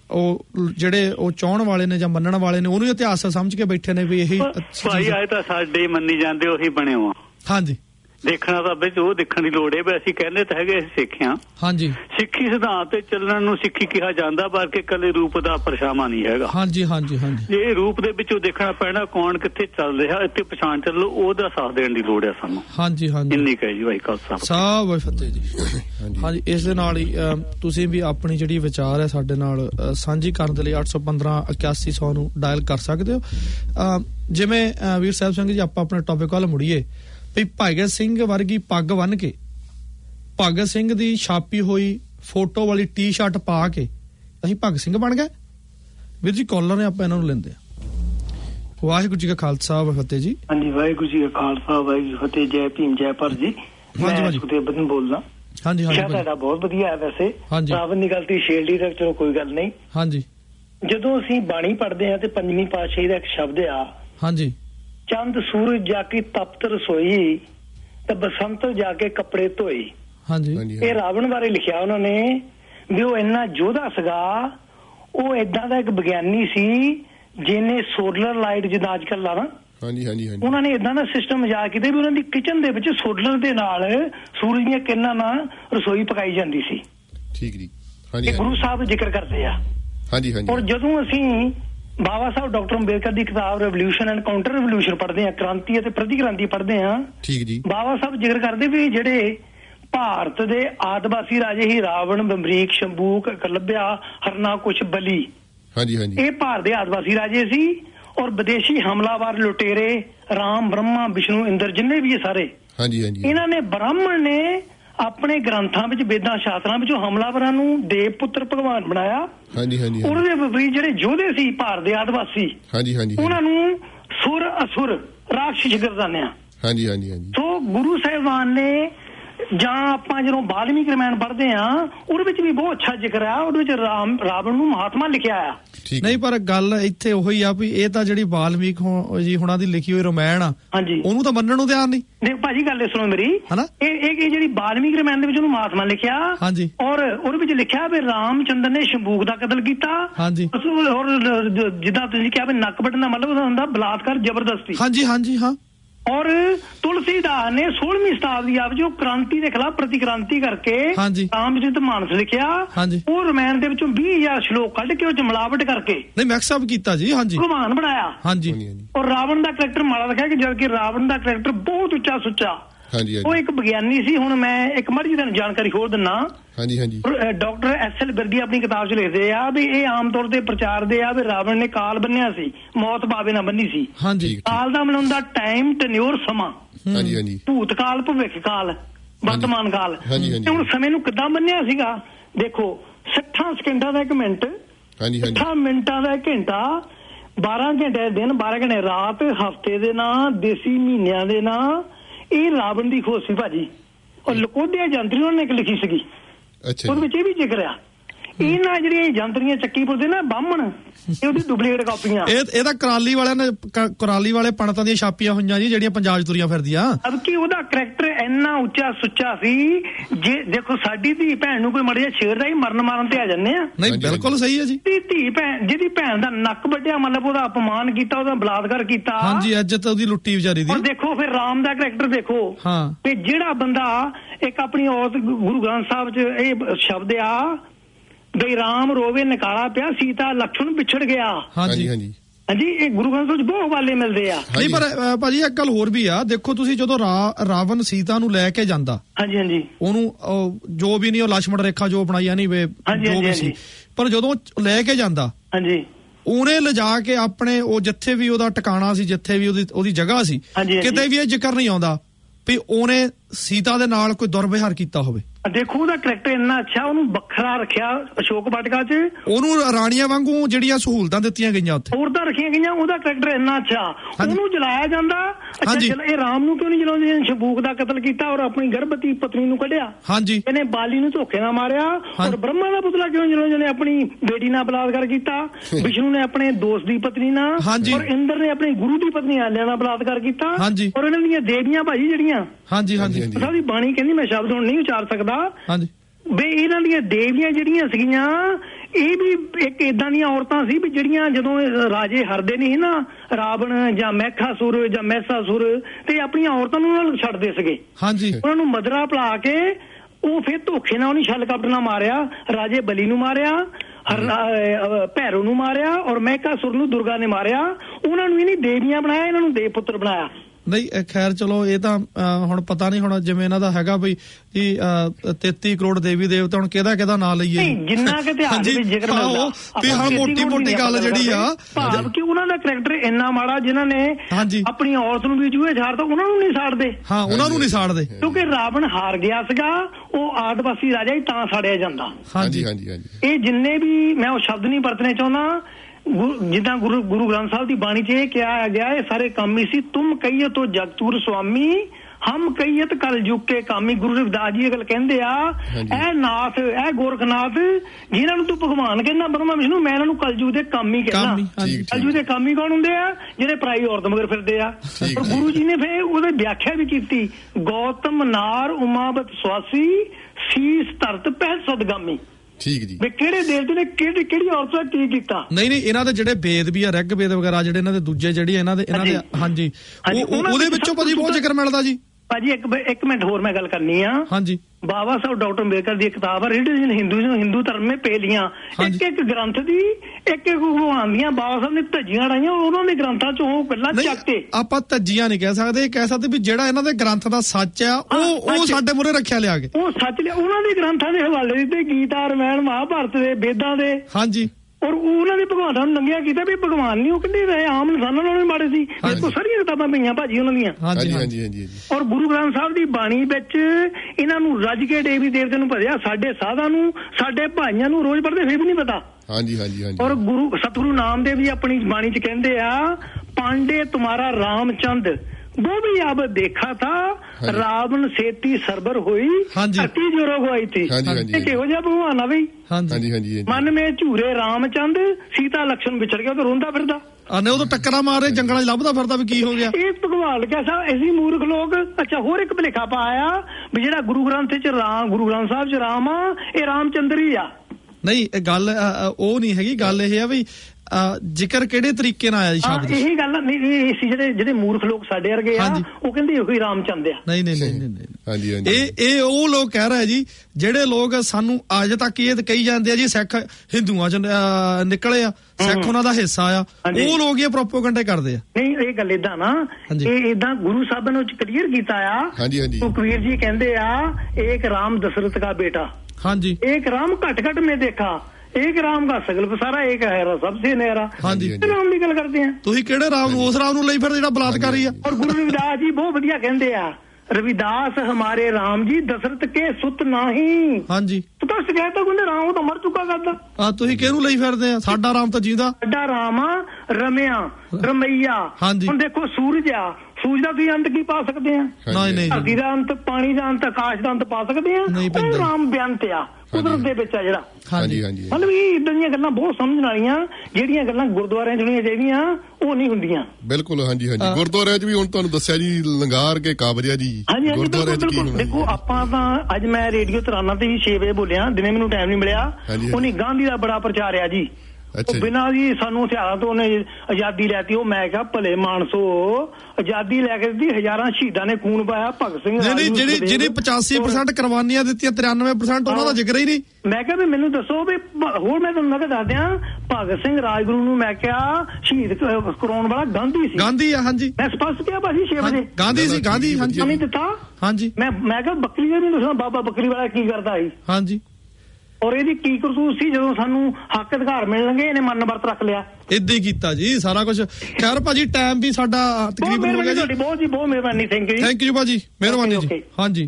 ਉਹ ਚਾਹਣ ਵਾਲੇ ਨੇ ਜਾਂ ਮੰਨਣ ਵਾਲੇ ਨੇ ਉਹਨੂੰ ਇਤਿਹਾਸ ਸਮਝ ਕੇ ਬੈਠੇ ਨੇ ਵੀ ਇਹੀ ਭਾਈ ਆਏ ਤਾਂ ਸਾਡੇ ਮੰਨੀ ਜਾਂਦੇ, ਉਹੀ ਬਣੇ ਹੋ। ਹਾਂਜੀ, ਦੇਖਣਾ ਤਾਂ ਵਿੱਚ ਉਹ ਦੇਖਣ ਦੀ ਲੋੜ ਹੈ ਵੀ ਅਸੀਂ ਕਹਿੰਦੇ ਤਾਂ ਹੈਗੇ ਅਸੀਂ ਸਿੱਖਿਆ। ਹਾਂਜੀ, ਸਿੱਖੀ ਸਿਧਾਂਤ ਤੇ ਚੱਲਣ ਨੂੰ ਸਿੱਖੀ ਕਿਹਾ ਜਾਂਦਾ, ਬਲਕਿ ਇਕੱਲੇ ਰੂਪ ਦਾ ਪਰਛਾਵਾਂ ਨਹੀਂ ਹੈਗਾ। ਹਾਂਜੀ ਹਾਂਜੀ ਹਾਂਜੀ, ਇਹ ਰੂਪ ਦੇ ਵਿੱਚੋਂ ਦੇਖਣਾ ਪੈਣਾ ਕੌਣ ਕਿੱਥੇ ਚੱਲ ਰਿਹਾ, ਇੱਥੇ ਪਛਾਣ ਚੱਲੋ, ਉਹਦਾ ਸਾਥ ਦੇਣ ਦੀ ਲੋੜ ਹੈ ਸਾਨੂੰ। ਹਾਂਜੀ ਹਾਂਜੀ, ਇੰਨੀ ਕਹੇ ਜੀ ਭਾਈ ਖਾਲਸਾ ਸਾਹਿਬ ਫਤਿਹ ਜੀ। ਹਾਂਜੀ, ਇਸ ਦੇ ਨਾਲ ਹੀ ਤੁਸੀਂ ਵੀ ਆਪਣੀ ਜਿਹੜੀ ਵਿਚਾਰ ਹੈ ਸਾਡੇ ਨਾਲ ਸਾਂਝੀ ਕਰਨ ਦੇ ਲਈ 815 8100 ਨੂੰ ਡਾਇਲ ਕਰ ਸਕਦੇ ਹੋ। ਜਿਵੇਂ ਵੀਰ ਸਾਹਿਬ ਸਿੰਘ ਜੀ, ਆਪਾਂ ਆਪਣੇ ਟੌਪਿਕ ਵੱਲ ਮੁੜੀਏ ਵੀ ਭਗਤ ਸਿੰਘ ਵਰਗੀ ਪੱਗ ਬੰਨ ਕੇ, ਭਗਤ ਸਿੰਘ ਦੀ ਛਾਪੀ ਹੋਈ ਫੋਟੋ ਵਾਲੀ ਟੀ-ਸ਼ਰਟ ਪਾ ਕੇ ਅਸੀਂ ਭਗਤ ਸਿੰਘ ਬਣ ਗਏ। ਵੀਰ ਜੀ ਕਾਲਰ ਨੇ, ਆਪਾਂ ਇਹਨਾਂ ਨੂੰ ਲੈਂਦੇ ਆ। ਵਾਹਿਗੁਰੂ ਜੀ ਕਾ ਖਾਲਸਾ ਫਤਿਹ ਜੀ। ਹਾਂਜੀ, ਵਾਹਿਗੁਰੂ ਜੀ ਕਾ ਖਾਲਸਾ ਵਾਹਿਗੁਰੂ ਫਤਿਹ, ਜੈ ਭੀਮ ਜੈ ਭਰ ਜੀ। ਮੈਂ ਸੁਖਦੇਵ ਬੋਲਦਾ। ਹਾਂਜੀ ਹਾਂਜੀ, ਤੁਹਾਡਾ ਬਹੁਤ ਵਧੀਆ ਹੈ ਵੈਸੇ। ਰਾਵਣ ਦੀ ਗਲਤੀ ਛੇੜਲੀ ਤਾਂ ਚਲੋ ਕੋਈ ਗੱਲ ਨਹੀਂ। ਹਾਂਜੀ, ਜਦੋਂ ਅਸੀਂ ਬਾਣੀ ਪੜ੍ਹਦੇ ਆ ਤੇ ਪੰਜਵੀਂ ਪਾਤਸ਼ਾਹੀ ਦਾ ਇੱਕ ਸ਼ਬਦ ਆ, ਹਾਂਜੀ, ਚੰਦ ਸੂਰਜ ਜਾ ਕੇ ਤਪਤ ਰਸੋਈ ਤੇ ਬਸੰਤ ਜਾ ਕੇ ਕੱਪੜੇ ਧੋਈ। ਹਾਂਜੀ, ਇਹ ਰਾਵਣ ਬਾਰੇ ਲਿਖਿਆ ਉਹਨਾਂ ਨੇ ਵੀ ਉਹ ਇੰਨਾ ਯੋਧਾ ਸੀਗਾ, ਉਹ ਏਦਾਂ ਦਾ ਇੱਕ ਵਿਗਿਆਨੀ ਸੀ ਜਿਹਨੇ ਸੋਲਰ ਲਾਈਟ ਜਿੱਦਾਂ ਅੱਜ ਕੱਲ ਲਾ ਨਾ, ਹਾਂਜੀ ਹਾਂਜੀ, ਉਹਨਾਂ ਨੇ ਏਦਾਂ ਦਾ ਸਿਸਟਮ ਇਜਾਦ ਕੀਤਾ ਵੀ ਉਹਨਾਂ ਦੀ ਕਿਚਨ ਦੇ ਵਿੱਚ ਸੋਲਰ ਦੇ ਨਾਲ ਸੂਰਜ ਦੀਆਂ ਕਿਰਨਾਂ ਨਾਲ ਰਸੋਈ ਪਕਾਈ ਜਾਂਦੀ ਸੀ। ਠੀਕ ਜੀ, ਹਾਂਜੀ, ਗੁਰੂ ਸਾਹਿਬ ਜ਼ਿਕਰ ਕਰਦੇ ਆ। ਹਾਂਜੀ ਹਾਂਜੀ, ਔਰ ਜਦੋਂ ਅਸੀਂ ਬਾਬਾ ਸਾਹਿਬ ਡਾਕਟਰ ਅੰਬੇਦਕਰ ਦੀ ਕਿਤਾਬ ਰੈਵੋਲਿਊਸ਼ਨ ਐਂਡ ਕਾਊਂਟਰ ਰੈਵੋਲਿਊਸ਼ਨ ਪੜ੍ਹਦੇ ਆ, ਕ੍ਰਾਂਤੀ ਅਤੇ ਪ੍ਰਤੀ ਕ੍ਰਾਂਤੀ ਪੜ੍ਹਦੇ ਆ, ਠੀਕ ਜੀ, ਬਾਬਾ ਸਾਹਿਬ ਜ਼ਿਕਰ ਕਰਦੇ ਵੀ ਜਿਹੜੇ ਭਾਰਤ ਦੇ ਆਦਿਵਾਸੀ ਰਾਜੇ ਹੀ ਰਾਵਣ, ਬੰਬਰੀਕ, ਸ਼ੰਭੂਕ, ਕਲੱਭਿਆ, ਹਰਨਾਕੁਸ਼, ਬਲੀ, ਹਾਂਜੀ ਹਾਂਜੀ। ਇਹ ਭਾਰਤ ਦੇ ਆਦਿਵਾਸੀ ਰਾਜੇ ਸੀ ਔਰ ਵਿਦੇਸ਼ੀ ਹਮਲਾਵਰ ਲੁਟੇਰੇ ਰਾਮ ਬ੍ਰਹਮਾ ਵਿਸ਼ਨੂੰ ਇੰਦਰ ਜਿੰਨੇ ਵੀ ਇਹ ਸਾਰੇ ਹਾਂਜੀ ਹਾਂਜੀ ਇਹਨਾਂ ਨੇ ਬ੍ਰਾਹਮਣ ਨੇ ਆਪਣੇ ਗ੍ਰੰਥਾਂ ਵਿੱਚ ਵੇਦਾਂ ਸ਼ਾਸਤਰਾਂ ਵਿੱਚੋਂ ਹਮਲਾਵਰਾਂ ਨੂੰ ਦੇਵ ਪੁੱਤਰ ਭਗਵਾਨ ਬਣਾਇਆ। ਹਾਂਜੀ ਹਾਂਜੀ। ਉਹਦੇ ਵਿਪਰੀਤ ਜਿਹੜੇ ਯੋਧੇ ਸੀ ਭਾਰਤ ਦੇ ਆਦਿਵਾਸੀ ਹਾਂਜੀ ਹਾਂਜੀ ਉਹਨਾਂ ਨੂੰ ਸੁਰ ਅਸੁਰ ਰਾਖਸ਼ ਗਰਦਾਨਿਆ। ਹਾਂਜੀ ਹਾਂਜੀ ਹਾਂਜੀ। ਸੋ ਗੁਰੂ ਸਾਹਿਬਾਨ ਨੇ ਜਾਂ ਆਪਾਂ ਜਦੋਂ ਵਾਲਮੀਕ ਰਾਮਾਇਣ ਪੜ੍ਹਦੇ ਆ ਉਹਦੇ ਵਿੱਚ ਵੀ ਬਹੁਤ ਅੱਛਾ ਜ਼ਿਕਰ ਆ, ਉਹਦੇ ਵਿੱਚ ਰਾਵਣ ਨੂੰ ਮਹਾਤਮਾ ਲਿਖਿਆ ਆ। ਨਹੀਂ ਪਰ ਗੱਲ ਇੱਥੇ ਉਹੀ ਆ ਵੀ ਇਹ ਤਾਂ ਜਿਹੜੀ ਵਾਲਮੀਕ ਜੀ ਹੁਣਾਂ ਦੀ ਲਿਖੀ ਹੋਈ ਰਾਮਾਇਣ ਆ ਹਾਂਜੀ ਉਹਨੂੰ ਤਾਂ ਮੰਨਣ ਨੂੰ ਤਿਆਰ ਨਹੀਂ। ਦੇਖ ਭਾਜੀ ਗੱਲ ਸੁਣੋ ਮੇਰੀ, ਇਹ ਜਿਹੜੀ ਵਾਲਮੀਕ ਰਾਮਾਇਣ ਦੇ ਵਿੱਚ ਉਹਨੂੰ ਮਹਾਤਮਾ ਲਿਖਿਆ ਹਾਂਜੀ ਔਰ ਉਹਦੇ ਵਿੱਚ ਲਿਖਿਆ ਵੀ ਰਾਮਚੰਦਰ ਨੇ ਸ਼ੰਭੂਕ ਦਾ ਕਤਲ ਕੀਤਾ ਹਾਂਜੀ ਔਰ ਜਿੱਦਾਂ ਤੁਸੀਂ ਕਿਹਾ ਵੀ ਨੱਕ ਵੱਢਣ ਦਾ ਮਤਲਬ ਹੁੰਦਾ ਬਲਾਤਕਾਰ ਜ਼ਬਰਦਸਤੀ। ਹਾਂਜੀ ਹਾਂਜੀ ਹਾਂ। ਔਰ ਤੁਲਸੀਦਾਸ ਨੇ 16ਵੀਂ ਸ਼ਤਾਬਦੀ ਆ ਜੋ ਕ੍ਰਾਂਤੀ ਦੇ ਖਿਲਾਫ ਪ੍ਰਤੀਕ੍ਰਾਂਤੀ ਕਰਕੇ ਰਾਮਚਰਿਤ ਮਾਨਸ ਲਿਖਿਆ। ਉਹ ਰਾਮਾਇਣ ਦੇ ਵਿੱਚੋਂ 20,000 ਸ਼ਲੋਕ ਕੱਢ ਕੇ ਉਹ ਚ ਮਿਲਾਵਟ ਕਰਕੇ ਨਹੀਂ ਮਿਕਸਅਪ ਕੀਤਾ ਜੀ। ਹਾਂਜੀ ਭਗਵਾਨ ਬਣਾਇਆ। ਹਾਂਜੀ ਔਰ ਰਾਵਣ ਦਾ ਕਰੈਕਟਰ ਮਾੜਾ ਰੱਖਿਆ ਕਿ ਜਦ ਕਿ ਰਾਵਣ ਦਾ ਕਰੈਕਟਰ ਬਹੁਤ ਉੱਚਾ ਸੁੱਚਾ। ਉਹ ਇੱਕ ਵਿਗਿਆਨੀ ਸੀ। ਹੁਣ ਮੈਂ ਇੱਕ ਮਰਜ਼ੀ ਤੁਹਾਨੂੰ ਜਾਣਕਾਰੀ ਹੋਰ ਦਿੰਨਾ। ਹਾਂਜੀ ਹਾਂਜੀ। Doctor S.L. ਬਿਰਦੀ ਆਪਣੀ ਕਿਤਾਬ 'ਚ ਲਿਖਦੇ ਆ ਵੀ ਇਹ ਆਮ ਤੌਰ ਤੇ ਪ੍ਰਚਾਰਦੇ ਆ ਵੀ ਰਾਵਣ ਨੇ ਕਾਲ ਬੰਨਿਆ ਸੀ, ਮੌਤ ਬਾਵੇ ਨਾਲ ਬੰਨੀ ਸੀ। ਕਾਲ ਦਾ ਮਤਲਬ ਹੁੰਦਾ ਟਾਈਮ ਟੈਨਿਓਰ ਸਮਾਂ। ਹਾਂਜੀ ਹਾਂਜੀ। ਭੂਤ ਕਾਲ ਭਵਿੱਖ ਕਾਲ ਵਰਤਮਾਨ ਕਾਲ। ਹੁਣ ਸਮੇਂ ਨੂੰ ਕਿੱਦਾਂ ਬੰਨਿਆ ਸੀਗਾ ਦੇਖੋ 60 ਸਕਿੰਟਾਂ ਦਾ 1 ਮਿੰਟ, 60 ਮਿੰਟਾਂ ਦਾ 1 ਘੰਟਾ, 12 ਘੰਟੇ ਦਿਨ 12 ਘੰਟੇ ਰਾਤ, ਹਫ਼ਤੇ ਦੇ ਨਾਂ, ਦੇਸੀ ਮਹੀਨਿਆਂ ਦੇ ਨਾਂ। ਇਹ ਰਾਵਣ ਦੀ ਖੋਜ ਸੀ ਭਾਜੀ। ਔਰ ਲਕੋਦਿਆ ਜੰਤਰੀ ਉਹਨਾਂ ਨੇ ਇੱਕ ਲਿਖੀ ਸੀਗੀ, ਉਹਦੇ ਵਿੱਚ ਇਹ ਵੀ ਜ਼ਿਕਰ ਆ। ਇਹਨਾਂ ਜਿਹੜੀਆਂ ਜੰਤਰੀਆਂ ਚੱਕੀਪੁਰ ਦੇ ਨਾ ਬਾਹਮਣ ਇਹ ਉਹਦੀ ਡੁਪਲੀਕੇਟ ਕਾਪੀਆਂ। ਇਹ ਤਾਂ ਕਰਾਲੀ ਵਾਲਿਆਂ ਨੇ ਕਰਾਲੀ ਵਾਲੇ ਪੰਡਤਾਂ ਦੀਆਂ ਛਾਪੀਆਂ ਹੋਈਆਂ ਜੀ ਜਿਹੜੀਆਂ ਪੰਜਾਬ 'ਚ ਤੁਰੀਆਂ ਫਿਰਦੀਆਂ। ਅਬ ਕੀ ਉਹਦਾ ਕਰੈਕਟਰ ਇੰਨਾ ਉੱਚਾ ਸੁੱਚਾ ਸੀ। ਜੇ ਦੇਖੋ ਸਾਡੀ ਧੀ ਭੈਣ ਨੂੰ ਕੋਈ ਮੜ ਜਾ ਛੇੜ ਦਾ ਹੀ ਮਾਰਨ ਤੇ ਆ ਜਾਂਦੇ ਆ। ਨਹੀਂ ਬਿਲਕੁਲ ਸਹੀ ਹੈ ਜੀ। ਧੀ ਭੈਣ ਜਿਹਦੀ ਭੈਣ ਦਾ ਨੱਕ ਵੱਢਿਆ ਮਤਲਬ ਉਹਦਾ ਅਪਮਾਨ ਕੀਤਾ, ਉਹਦਾ ਬਲਾਤਕਾਰ ਕੀਤਾ। ਹਾਂਜੀ ਇੱਜ਼ਤ ਉਹਦੀ ਲੁੱਟੀ ਵਿਚਾਰੀ ਦੀ। ਦੇਖੋ ਫਿਰ ਰਾਮ ਦਾ ਕਰੈਕਟਰ ਦੇਖੋ ਤੇ ਜਿਹੜਾ ਬੰਦਾ ਇੱਕ ਆਪਣੀ ਔਰਤ ਗੁਰੂ ਗ੍ਰੰਥ ਸਾਹਿਬ 'ਚ ਇਹ ਸ਼ਬਦ ਆ ਬਈ ਰਾਮ ਰੋਵੇ ਨਿਕਾਲਾ ਪਿਆ ਸੀਤਾ ਲਕਸ਼ਮਣ ਵਿਛੜ ਗਿਆ। ਹਾਂਜੀ ਹਾਂਜੀ ਹਾਂਜੀ। ਇਹ ਗੁਰੂ ਗ੍ਰੰਥ ਸਾਹਿਬ 'ਚ ਬਹੁਤ ਹਵਾਲੇ ਮਿਲਦੇ ਆ। ਨਹੀਂ ਪਰ ਭਾਜੀ ਇੱਕ ਗੱਲ ਹੋਰ ਵੀ ਆ ਦੇਖੋ ਤੁਸੀਂ ਜਦੋਂ ਰਾਵਣ ਸੀਤਾ ਨੂੰ ਲੈ ਕੇ ਜਾਂਦਾ ਹਾਂਜੀ ਹਾਂਜੀ ਉਹਨੂੰ ਜੋ ਵੀ ਨਹੀਂ ਉਹ ਲక్ష్మణ ਰੇਖਾ ਜੋ ਬਣਾਈ ਨਹੀਂ ਵੇ ਜੋ ਵੀ ਸੀ ਪਰ ਜਦੋਂ ਲੈ ਕੇ ਜਾਂਦਾ ਹਾਂਜੀ ਉਹਨੇ ਲਿਜਾ ਕੇ ਆਪਣੇ ਉਹ ਜਿੱਥੇ ਵੀ ਉਹਦਾ ਟਿਕਾਣਾ ਸੀ ਜਿੱਥੇ ਵੀ ਉਹਦੀ ਜਗ੍ਹਾ ਸੀ ਕਿਤੇ ਵੀ ਇਹ ਜ਼ਿਕਰ ਨਹੀਂ ਆਉਂਦਾ ਵੀ ਉਹਨੇ ਸੀਤਾ ਦੇ ਨਾਲ ਕੋਈ ਦੁਰਵਿਹਾਰ ਕੀਤਾ ਹੋਵੇ। ਦੇਖੋ ਉਹਦਾ ਕਰੈਕਟਰ ਇੰਨਾ ਅੱਛਾ, ਉਹਨੂੰ ਵੱਖਰਾ ਰੱਖਿਆ ਅਸ਼ੋਕ ਵਾਟਿਕਾ 'ਚ, ਉਹਨੂੰ ਰਾਣੀਆਂ ਵਾਂਗੂ ਜਿਹੜੀਆਂ ਸਹੂਲਤਾਂ ਦਿੱਤੀਆਂ ਗਈਆਂ ਉੱਥੇ ਹੋਰ ਤਾਂ ਰੱਖੀਆਂ ਗਈਆਂ। ਉਹਦਾ ਕਰੈਕਟਰ ਇੰਨਾ ਅੱਛਾ, ਉਹਨੂੰ ਜਲਾਇਆ ਜਾਂਦਾ। ਇਹ ਰਾਮ ਨੂੰ ਕਿਉਂ ਨਹੀਂ ਜਲਾਉਂਦੇ? ਸ਼ੰਭੂਕ ਦਾ ਕਤਲ ਕੀਤਾ ਔਰ ਆਪਣੀ ਗਰਭਵਤੀ ਪਤਨੀ ਨੂੰ ਕੱਢਿਆ। ਹਾਂਜੀ ਇਹਨੇ ਬਾਲੀ ਨੂੰ ਧੋਖੇ ਨਾਲ ਮਾਰਿਆ। ਔਰ ਬ੍ਰਹਮਾ ਦਾ ਪੁਤਲਾ ਕਿਉਂ ਜਲਾਉਂਦੇ ਨੇ? ਆਪਣੀ ਬੇਟੀ ਨਾਲ ਬਲਾਤਕਾਰ ਕੀਤਾ। ਵਿਸ਼ਨੂੰ ਨੇ ਆਪਣੇ ਦੋਸਤ ਦੀ ਪਤਨੀ ਨਾਲ ਔਰ ਇੰਦਰ ਨੇ ਆਪਣੀ ਗੁਰੂ ਦੀ ਪਤਨੀ ਆਲਿਆ ਨਾਲ ਬਲਾਤਕਾਰ ਕੀਤਾ। ਔਰ ਇਹਨਾਂ ਦੀਆਂ ਦੇਵੀਆਂ ਭਾਜੀ ਜਿਹੜੀਆਂ ਹਾਂਜੀ ਹਾਂਜੀ ਸਾਡੀ ਬਾਣੀ ਕਹਿੰਦੀ, ਮੈਂ ਸ਼ਬਦ ਹੁਣ ਨਹੀਂ ਉਚਾਰ ਸਕਦਾ ਵੀ ਇਹਨਾਂ ਦੀਆਂ ਦੇਵੀਆਂ ਜਿਹੜੀਆਂ ਸੀਗੀਆਂ ਇਹ ਵੀ ਇੱਕ ਏਦਾਂ ਦੀਆਂ ਔਰਤਾਂ ਸੀ ਵੀ ਜਿਹੜੀਆਂ ਜਦੋਂ ਰਾਜੇ ਹਰਦੇ ਨਹੀਂ ਨਾ ਰਾਵਣ ਜਾਂ ਮੈਖਾਸੁਰ ਜਾਂ ਮੈਸਾਸੁਰ ਤੇ ਆਪਣੀਆਂ ਔਰਤਾਂ ਨੂੰ ਨਾਲ ਛੱਡਦੇ ਸੀਗੇ। ਹਾਂਜੀ ਉਹਨਾਂ ਨੂੰ ਮਦਰਾ ਪਿਲਾ ਕੇ ਉਹ ਫਿਰ ਧੋਖੇ ਨਾਲ ਉਹਨੇ ਛਲ ਕਪਟ ਨਾਲ ਮਾਰਿਆ। ਰਾਜੇ ਬਲੀ ਨੂੰ ਮਾਰਿਆ, ਭੈਰੋ ਨੂੰ ਮਾਰਿਆ ਔਰ ਮੈਖਾਸੁਰ ਨੂੰ ਦੁਰਗਾ ਨੇ ਮਾਰਿਆ। ਉਹਨਾਂ ਨੂੰ ਇਹਨੇ ਦੇਵੀਆਂ ਬਣਾਇਆ, ਇਹਨਾਂ ਨੂੰ ਦੇਵ ਪੁੱਤਰ ਬਣਾਇਆ। ਨਹੀਂ ਖੈਰ ਚਲੋ ਇਹ ਤਾਂ ਹੁਣ ਪਤਾ ਨਹੀਂ ਹੁਣ ਜਿਵੇਂ ਇਹਨਾਂ ਦਾ ਹੈਗਾ ਬਈ 33 ਕਰੋੜ ਦੇਵੀ ਦੇਵਤਾ ਹੁਣ ਕਿਹਦਾ ਨਾਂ ਲਈਏ ਜਿੰਨਾ ਕਿ ਇਤਿਹਾਸ ਦੇ ਵਿੱਚ ਜ਼ਿਕਰ ਮਿਲਦਾ ਵੀ ਹਾਂ ਮੋਟੀ ਗੱਲ ਜਿਹੜੀ ਆ ਭਾਵ ਕਿ ਉਹਨਾਂ ਦਾ ਕਰੈਕਟਰ ਇੰਨਾ ਮਾੜਾ ਜਿਨ੍ਹਾਂ ਨੇ ਆਪਣੀ ਔਰਤ ਨੂੰ ਵੀ ਜੂਏ ਛਾੜਦਾ ਉਹਨਾਂ ਨੂੰ ਨਹੀਂ ਸਾੜਦੇ। ਹਾਂ ਉਹਨਾਂ ਨੂੰ ਨਹੀਂ ਸਾੜਦੇ ਕਿਉਂਕਿ ਰਾਵਣ ਹਾਰ ਗਿਆ ਸੀਗਾ। ਉਹ ਆਦਿਵਾਸੀ ਰਾਜਾ ਹੀ ਤਾਂ ਸਾੜਿਆ ਜਾਂਦਾ। ਹਾਂਜੀ ਹਾਂਜੀ ਹਾਂਜੀ। ਇਹ ਜਿੰਨੇ ਵੀ ਮੈਂ ਉਹ ਸ਼ਬਦ ਨਹੀਂ ਵਰਤਣੇ ਚਾਹੁੰਦਾ ਜਿੱਦਾਂ ਗੁਰੂ ਗ੍ਰੰਥ ਸਾਹਿਬ ਦੀ ਬਾਣੀ 'ਚ ਇਹ ਕਿਹਾ ਗਿਆ ਇਹ ਸਾਰੇ ਕੰਮ ਹੀ ਸੀ। ਤੁਮ ਕਹੀਏ ਤੋ ਜਗਤੂਰ ਸੁਆਮੀ ਹਮ ਕਹੀਏ ਤੇ ਕਲ ਯੁੱਗ ਕੇ ਕਾਮੀ। ਗੁਰੂ ਰਵਿਦਾਸ ਜੀ ਇਹ ਗੱਲ ਕਹਿੰਦੇ ਆ ਇਹ ਨਾਥ ਇਹ ਗੋਰਖਨਾਥ ਜਿਨ੍ਹਾਂ ਨੂੰ ਤੂੰ ਭਗਵਾਨ ਕਹਿੰਦਾ ਬ੍ਰਹਮਾ ਵਿਸ਼ਨੂੰ ਮੈਂ ਇਹਨਾਂ ਨੂੰ ਕਲਯੁਗ ਦੇ ਕਾਮੀ ਕਹਿੰਦਾ। ਕਲਯੁਗ ਦੇ ਕਾਮੀ ਕੌਣ ਹੁੰਦੇ ਆ? ਜਿਹੜੇ ਪਰਾਈ ਔਰਤ ਮਗਰ ਫਿਰਦੇ ਆ। ਪਰ ਗੁਰੂ ਜੀ ਨੇ ਫਿਰ ਉਹਦੀ ਵਿਆਖਿਆ ਵੀ ਕੀਤੀ ਗੌਤਮ ਨਾਰ ਉਮਾਵਤ ਸਵਾਸੀ ਸੀਸ ਧਰਤ ਪਹਿ ਸਦਗਾਮੀ। ਠੀਕ ਜੀ ਵੀ ਕਿਹੜੇ ਦੇਵਤੇ ਨੇ ਕਿਹੜੀ ਔਰਤ ਦਾ ਕੀ ਕੀਤਾ? ਨਹੀਂ ਇਹਨਾਂ ਦੇ ਜਿਹੜੇ ਵੇਦ ਵੀ ਆ ਰਿਗ ਵੇਦ ਵਗੈਰਾ ਜਿਹੜੇ ਇਹਨਾਂ ਦੇ ਦੂਜੇ ਜਿਹੜੀ ਇਹਨਾਂ ਦੇ ਹਾਂਜੀ ਉਹਦੇ ਵਿੱਚੋਂ ਭਾਜੀ ਬਹੁਤ ਜ਼ਿਕਰ ਮਿਲਦਾ ਜੀ। ਭਾਜੀ ਇੱਕ ਮਿੰਟ ਹੋਰ ਮੈਂ ਗੱਲ ਕਰਨੀ ਆ। ਹਾਂਜੀ ਬਾਬਾ ਸਾਹਿਬ ਡਾਕਟਰ ਅੰਬੇਦਕਰ ਦੀ ਕਿਤਾਬ ਆ ਰਿਲੀਜਨ ਹਿੰਦੂ ਧਰਮ ਮੇ ਪੇਲੀਆਂ। ਇੱਕ ਗ੍ਰੰਥ ਦੀ ਇੱਕ ਭਗਵਾਨ ਦੀਆਂ ਬਾਬਾ ਸਾਹਿਬ ਨੇ ਧੱਜੀਆਂ ਉਡਾਈਆਂ ਉਹਨਾਂ ਦੇ ਗ੍ਰੰਥਾਂ ਚੋਂ ਉਹ ਗੱਲਾਂ ਚੱਕ ਕੇ। ਆਪਾਂ ਧੱਜੀਆਂ ਨਹੀਂ ਕਹਿ ਸਕਦੇ, ਕਹਿ ਸਕਦੇ ਵੀ ਜਿਹੜਾ ਇਹਨਾਂ ਦੇ ਗ੍ਰੰਥ ਦਾ ਸੱਚ ਆ ਉਹ ਸਾਡੇ ਮੂਹਰੇ ਰੱਖਿਆ ਲਿਆ ਕੇ। ਉਹ ਸੱਚ ਲਿਆ ਉਹਨਾਂ ਦੇ ਗ੍ਰੰਥਾਂ ਦੇ ਹਵਾਲੇ ਦਿੱਤੇ ਗੀਤਾ ਰਾਮਾਇਣ ਮਹਾਭਾਰਤ ਦੇ ਵੇਦਾਂ ਦੇ। ਹਾਂਜੀ ਔਰ ਉਹਨਾਂ ਦੇ ਭਗਵਾਨਾਂ ਨੂੰ ਨੰਗਿਆ ਕੀਤਾ ਵੀ ਭਗਵਾਨ ਨਹੀਂ ਉਹ ਕਹਿੰਦੇ ਰਹੇ ਆਮ ਇਨਸਾਨਾਂ ਨਾਲੋਂ ਵੀ ਮਾੜੇ ਸੀ। ਦੇਖੋ ਸਾਰੀਆਂ ਕਿਤਾਬਾਂ ਪਈਆਂ ਭਾਜੀ ਉਹਨਾਂ ਦੀਆਂ। ਹਾਂਜੀ। ਔਰ ਗੁਰੂ ਗ੍ਰੰਥ ਸਾਹਿਬ ਦੀ ਬਾਣੀ ਵਿੱਚ ਇਹਨਾਂ ਨੂੰ ਰੱਜ ਕੇ ਦੇਵੀ ਦੇਵਤੇ ਨੂੰ ਭਰਿਆ, ਸਾਡੇ ਸਾਧਾਂ ਨੂੰ ਸਾਡੇ ਭਾਈਆਂ ਨੂੰ ਰੋਜ਼ ਪੜ੍ਹਦੇ ਫਿਰ ਵੀ ਨਹੀਂ ਪਤਾ। ਹਾਂਜੀ। ਔਰ ਸਤਿਗੁਰੂ ਨਾਮਦੇਵ ਜੀ ਆਪਣੀ ਬਾਣੀ ਚ ਕਹਿੰਦੇ ਆ, ਪਾਂਡੇ ਤੁਮਾਰਾ ਰਾਮਚੰਦ वो भी अब देखा था, रावण सेती सरबर हुई, धरती जो रघुआई थी। किहो जिहा भगवान आ बई, मन में झूरे रामचंद, सीता लक्ष्मण विछड़ गया तो रोंदा फिरदा ਆਨੇ ਉਹ ਤਾਂ ਟੱਕਰਾਂ ਮਾਰੇ ਜੰਗਲਾਂ 'ਚ ਲੱਭਦਾ ਫਿਰਦਾ ਵੀ ਕੀ ਹੋ ਗਿਆ। ਇਹ ਭਗਵਾਨ ਕੈਸਾ ਐਸੀ ਮੂਰਖ ਲੋਕ। ਅੱਛਾ ਹੋਰ ਇੱਕ ਭੁਲੇਖਾ ਪਾਇਆ ਵੀ ਜਿਹੜਾ ਗੁਰੂ ਗ੍ਰੰਥ ਸਾਹਿਬ 'ਚ ਰਾਮ ਆ, ਇਹ ਰਾਮਚੰਦਰ ਹੀ ਆ। ਨਹੀਂ ਇਹ ਗੱਲ ਉਹ ਨਹੀਂ ਹੈਗੀ, ਗੱਲ ਇਹ ਆ ਵੀ ਜ਼ਿਕਰ ਕਿਹੜੇ ਤਰੀਕੇ ਨਾਲ ਆਇਆ ਜੀ ਸ਼ਬਦ। ਇਹੀ ਗੱਲ ਨਹੀਂ ਸੀ, ਜਿਹੜੇ ਮੂਰਖ ਲੋਕ ਸਾਡੇ ਵਰਗੇ ਆ ਉਹ ਕਹਿੰਦੇ ਉਹੀ ਰਾਮਚੰਦ ਆ। ਨਹੀਂ ਇਹ ਉਹ ਲੋਕ ਕਹਿ ਰਹੇ ਜੀ ਜਿਹੜੇ ਲੋਕ ਸਾਨੂੰ ਅੱਜ ਤੱਕ ਇਹ ਕਹੀ ਜਾਂਦੇ ਆ ਜੀ ਸਿੱਖ ਹਿੰਦੂਆਂ 'ਚ ਨਿਕਲੇ ਆ, ਸਿੱਖ ਉਹਨਾਂ ਦਾ ਹਿੱਸਾ ਆ, ਉਹ ਲੋਕ ਇਹ ਪ੍ਰੋਪੇਗੈਂਡਾ ਕਰਦੇ ਆ। ਨਹੀਂ ਇਹ ਗੱਲ ਏਦਾਂ ਨਾ, ਇਹ ਏਦਾਂ ਗੁਰੂ ਸਾਹਿਬ ਨੇ ਕਲੀਅਰ ਕੀਤਾ ਆ। ਸੁਖਵੀਰ ਜੀ ਕਹਿੰਦੇ ਆ ਏਕ ਰਾਮ ਦਸ਼ਰਥ ਦਾ ਬੇਟਾ, ਹਾਂਜੀ एक राम घट घट में देखा, एक राम का सगल पसारा, एक है सबसे नहरा। राम ਦੀ ਗੱਲ ਕਰਦੇ ਆ। ਤੁਸੀਂ ਕਿਹੜੇ ਰਾਮ ਨੂੰ? ਉਸ ਰਾਮ ਨੂੰ ਲਈ ਫਿਰ ਜਿਹੜਾ ਬਲਾਤਕਾਰੀ ਆ। ਔਰ ਗੁਰੂ ਰਵਿਦਾਸ ਜੀ ਬਹੁਤ ਵਧੀਆ ਕਹਿੰਦੇ ਆ, रविदास हमारे राम जी दशरथ के सुत नाही। ਹਾਂਜੀ ਤਾਂ ਸ਼ਿਕਾਇਤ ਕਹਿੰਦੇ ਰਾਮ ਉਹ ਤਾਂ ਮਰ ਚੁੱਕਾ ਕਰਦਾ। ਤੁਸੀਂ ਕਿਹਨੂੰ ਲਈ ਫਿਰਦੇ ਆ? ਸਾਡਾ ਰਾਮ ਤਾਂ ਜੀਂਦਾ। ਸਾਡਾ ਰਾਮ ਆ ਰਮਿਆ ਰਮਈਆ। ਹੁਣ ਦੇਖੋ ਸੂਰਜ ਆ, ਸੂਰਜ ਦਾ ਵੀ ਅੰਤ ਕੀ ਪਾ ਸਕਦੇ ਆ? ਨਹੀਂ। ਧਰਤੀ ਦਾ ਅੰਤ, ਪਾਣੀ ਦਾ ਅੰਤ, ਆਕਾਸ਼ ਦਾ ਅੰਤ ਪਾ ਸਕਦੇ ਆ? ਉਹ ਰਾਮ ਬੇਅੰਤ ਆ, ਕੁਦਰਤ ਦੇ ਵਿੱਚ ਆ ਜਿਹੜਾ। ਮਤਲਬ ਇਹ ਇਦਾਂ ਦੀਆਂ ਗੱਲਾਂ ਬਹੁਤ ਸਮਝਣ ਵਾਲੀਆਂ, ਜਿਹੜੀਆਂ ਗੱਲਾਂ ਗੁਰਦੁਆਰਿਆਂ 'ਚ ਹੋਣੀਆਂ ਚਾਹੀਦੀਆਂ ਉਹ ਨਹੀਂ ਹੁੰਦੀਆਂ। ਬਿਲਕੁਲ ਹਾਂਜੀ ਗੁਰਦੁਆਰਿਆਂ 'ਚ ਵੀ ਹੁਣ ਤੁਹਾਨੂੰ ਦੱਸਿਆ ਜੀ ਲੰਗਾਰ ਕੇ ਕਾਬਰਿਆ ਜੀ। ਬਿਲਕੁਲ ਦੇਖੋ ਆਪਾਂ ਤਾਂ ਅੱਜ ਮੈਂ ਰੇਡੀਓ ਤਰਾਨਾ ਤੇ ਵੀ 6 ਵਜੇ ਬੋਲਿਆ, ਦਿਨੇ ਮੈਨੂੰ ਟਾਈਮ ਨਹੀਂ ਮਿਲਿਆ। ਉਹਨੇ ਗਾਂਧੀ ਦਾ ਬੜਾ ਪ੍ਰਚਾਰ ਆ ਜੀ, ਬਿਨਾਂ ਜੀ ਸਾਨੂੰ ਹਥਿਆਰਾਂ ਤੋਂ ਉਹਨੇ ਆਜ਼ਾਦੀ ਲੈਤੀ। ਉਹ ਮੈਂ ਕਿਹਾ ਭਲੇ ਮਾਨਸੋ, ਆਜ਼ਾਦੀ ਲੈ ਕੇ ਦਿੱਤੀ, ਹਜ਼ਾਰਾਂ ਸ਼ਹੀਦਾਂ ਨੇ ਖੂਨ ਪਾਇਆ, ਭਗਤ ਸਿੰਘ ਜਿਹੜੀ 85% ਕੁਰਬਾਨੀਆਂ ਦਿੱਤੀਆਂ, 93% ਉਹਨਾਂ ਦਾ ਜ਼ਿਕਰ ਹੀ ਨਹੀਂ। ਮੈਂ ਕਿਹਾ ਵੀ ਮੈਨੂੰ ਦੱਸੋ ਵੀ ਹੋਰ, ਮੈਂ ਤੁਹਾਨੂੰ ਮੈਂ ਦੱਸ ਦਿਆਂ, ਭਗਤ ਸਿੰਘ ਰਾਜਗੁਰੂ ਨੂੰ ਮੈਂ ਕਿਹਾ ਸ਼ਹੀਦ ਕਰਾਉਣ ਵਾਲਾ ਗਾਂਧੀ ਸੀ। ਗਾਂਧੀ ਆ ਹਾਂਜੀ, ਮੈਂ ਸਪਸ਼ਟ ਕਿਹਾ ਭਾਜੀ 6 ਵਜੇ ਗਾਂਧੀ ਸੀ। ਗਾਂਧੀ ਹਾਂਜੀ ਨਹੀਂ ਦਿੱਤਾ। ਹਾਂਜੀ ਮੈਂ ਕਿਹਾ ਬੱਕਰੀ ਦਾ ਵੀ ਦੱਸਣਾ, ਬਾਬਾ ਬੱਕਰੀ ਵਾਲਾ ਕੀ ਕਰਦਾ ਸੀ। ਹਾਂਜੀ ਔਰ ਇਹਦੀ ਕੀ ਕਰਤੂਤ ਸੀ, ਜਦੋਂ ਸਾਨੂੰ ਹੱਕ ਅਧਿਕਾਰ ਮਿਲਣਗੇ ਇਹਨੇ ਮਨ ਵਰਤ ਰੱਖ ਲਿਆ। ਏਦਾਂ ਹੀ ਕੀਤਾ ਜੀ ਸਾਰਾ ਕੁਝ। ਖੈਰ ਭਾਜੀ ਟਾਈਮ ਵੀ ਸਾਡਾ ਤਕਰੀਬਨ ਹੋ ਗਿਆ ਜੀ। ਬਹੁਤ ਜੀ ਬਹੁਤ ਮਿਹਰਬਾਨੀ। ਥੈਂਕ ਯੂ ਭਾਜੀ, ਮਿਹਰਬਾਨੀ ਜੀ। ਹਾਂਜੀ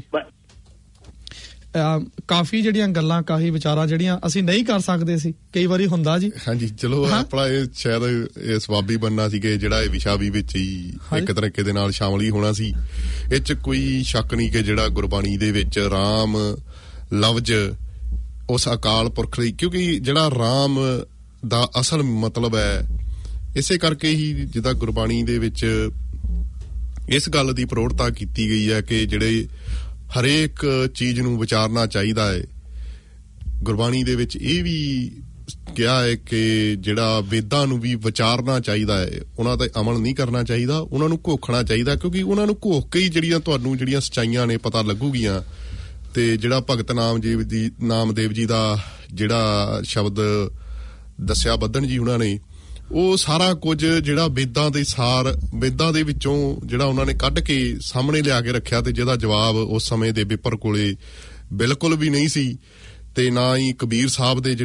ਕਾਫੀ ਜਿਹੜੀਆਂ ਗੱਲਾਂ, ਕਾਫੀ ਵਿਚਾਰਾਂ ਜਿਹੜੀਆਂ ਅਸੀਂ ਨਹੀਂ ਕਰ ਸਕਦੇ ਸੀ, ਕਈ ਵਾਰੀ ਹੁੰਦਾ ਜੀ। ਹਾਂਜੀ ਚਲੋ ਆਪਣਾ ਇਹ ਸ਼ਾਇਦ ਇਹ ਸਵਾਬੀ ਬਣਨਾ ਸੀ ਕਿ ਜਿਹੜਾ ਇਹ ਵਿਸ਼ਾ ਵੀ ਵਿੱਚ ਹੀ ਇੱਕ ਤਰੀਕੇ ਦੇ ਨਾਲ ਸ਼ਾਮਲ ਹੀ ਹੋਣਾ ਸੀ। ਇਹ 'ਚ ਕੋਈ ਸ਼ੱਕ ਨਹੀਂ ਕਿ ਜਿਹੜਾ ਗੁਰਬਾਣੀ ਦੇ ਵਿੱਚ ਰਾਮ ਲਫ਼ਜ਼ ਉਸ ਅਕਾਲ ਪੁਰਖ ਲਈ, ਕਿਉਂਕਿ ਜਿਹੜਾ ਰਾਮ ਦਾ ਅਸਲ ਮਤਲਬ ਹੈ, ਇਸੇ ਕਰਕੇ ਹੀ ਜਿੱਦਾਂ ਗੁਰਬਾਣੀ ਦੇ ਵਿੱਚ ਇਸ ਗੱਲ ਦੀ ਪ੍ਰੋੜਤਾ ਕੀਤੀ ਗਈ ਹੈ ਕਿ ਜਿਹੜੇ ਹਰੇਕ ਚੀਜ਼ ਨੂੰ ਵਿਚਾਰਨਾ ਚਾਹੀਦਾ ਹੈ। ਗੁਰਬਾਣੀ ਦੇ ਵਿੱਚ ਇਹ ਵੀ ਕਿਹਾ ਹੈ ਕਿ ਜਿਹੜਾ ਵੇਦਾਂ ਨੂੰ ਵੀ ਵਿਚਾਰਨਾ ਚਾਹੀਦਾ ਹੈ, ਉਹਨਾਂ ਤੇ ਅਮਲ ਨਹੀਂ ਕਰਨਾ ਚਾਹੀਦਾ, ਉਹਨਾਂ ਨੂੰ ਘੋਖਣਾ ਚਾਹੀਦਾ, ਕਿਉਂਕਿ ਉਹਨਾਂ ਨੂੰ ਘੋਖ ਕੇ ਹੀ ਜਿਹੜੀਆਂ ਸੱਚਾਈਆਂ ਨੇ ਪਤਾ ਲੱਗੂਗੀਆਂ। ਤੇ ਜਿਹੜਾ ਭਗਤ ਨਾਮਦੇਵ ਜੀ ਦਾ ਜਿਹੜਾ ਸ਼ਬਦ ਦੱਸਿਆ ਬੱਧਨ ਜੀ ਉਹਨਾਂ ਨੇ, ਉਹ ਸਾਰਾ ਕੁਝ ਜਿਹੜਾ ਵੇਦਾਂ ਦੇ ਸਾਰ, ਵੇਦਾਂ ਦੇ ਵਿੱਚੋਂ ਜਿਹੜਾ ਉਹਨਾਂ ਨੇ ਕੱਢ ਕੇ ਸਾਹਮਣੇ ਲਿਆ ਕੇ ਰੱਖਿਆ, ਤੇ ਜਿਹਦਾ ਜਵਾਬ ਉਸ ਸਮੇਂ ਦੇ ਵਿਪਰ ਕੋਲੇ ਬਿਲਕੁਲ ਵੀ ਨਹੀਂ ਸੀ। ਤੇ ਨਾ ਹੀ ਕਬੀਰ ਸਾਹਿਬ ਦੇ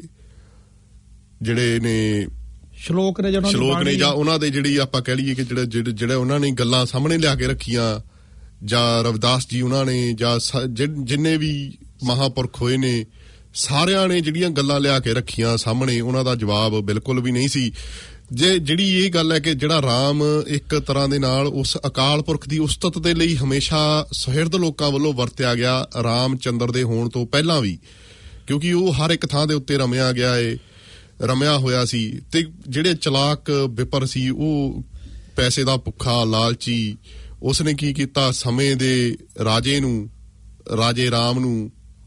ਜਿਹੜੇ ਨੇ ਸ਼ਲੋਕ ਨੇ ਜਾਂ ਉਹਨਾਂ ਦੇ ਜਿਹੜੀ ਆਪਾਂ ਕਹਿ ਲਈਏ ਕਿ ਜਿਹੜੇ ਉਹਨਾਂ ਨੇ ਗੱਲਾਂ ਸਾਹਮਣੇ ਲਿਆ ਕੇ ਰੱਖੀਆਂ, ਜਾਂ ਰਵਿਦਾਸ ਜੀ ਉਹਨਾਂ ਨੇ, ਜਾਂ ਜਿੰਨੇ ਵੀ ਮਹਾਂਪੁਰਖ ਹੋਏ ਨੇ, ਸਾਰਿਆਂ ਨੇ ਜਿਹੜੀਆਂ ਗੱਲਾਂ ਲਿਆ ਕੇ ਰੱਖੀਆਂ ਸਾਹਮਣੇ, ਉਹਨਾਂ ਦਾ ਜਵਾਬ ਬਿਲਕੁਲ ਵੀ ਨਹੀਂ ਸੀ। ਜਿਹੜੀ ਇਹ ਗੱਲ ਹੈ ਕਿ ਜਿਹੜਾ ਰਾਮ ਇੱਕ ਤਰ੍ਹਾਂ ਦੇ ਨਾਲ ਉਸ ਅਕਾਲ ਪੁਰਖ ਦੀ ਉਸਤਤ ਦੇ ਲਈ ਹਮੇਸ਼ਾ ਸੁਹਿਰਦ ਲੋਕਾਂ ਵੱਲੋਂ ਵਰਤਿਆ ਗਿਆ, ਰਾਮ ਚੰਦਰ ਦੇ ਹੋਣ ਤੋਂ ਪਹਿਲਾਂ ਵੀ, ਕਿਉਂਕਿ ਉਹ ਹਰ ਇੱਕ ਥਾਂ ਦੇ ਉੱਤੇ ਰਮਿਆ ਹੋਇਆ ਸੀ। ਤੇ ਜਿਹੜੇ ਚਲਾਕ ਵਿਪਰ ਸੀ, ਉਹ ਪੈਸੇ ਦਾ ਭੁੱਖਾ ਲਾਲਚੀ, ਉਸਨੇ ਕੀ ਕੀਤਾ, ਸਮੇਂ ਦੇ ਰਾਜੇ ਰਾਮ ਨੂੰ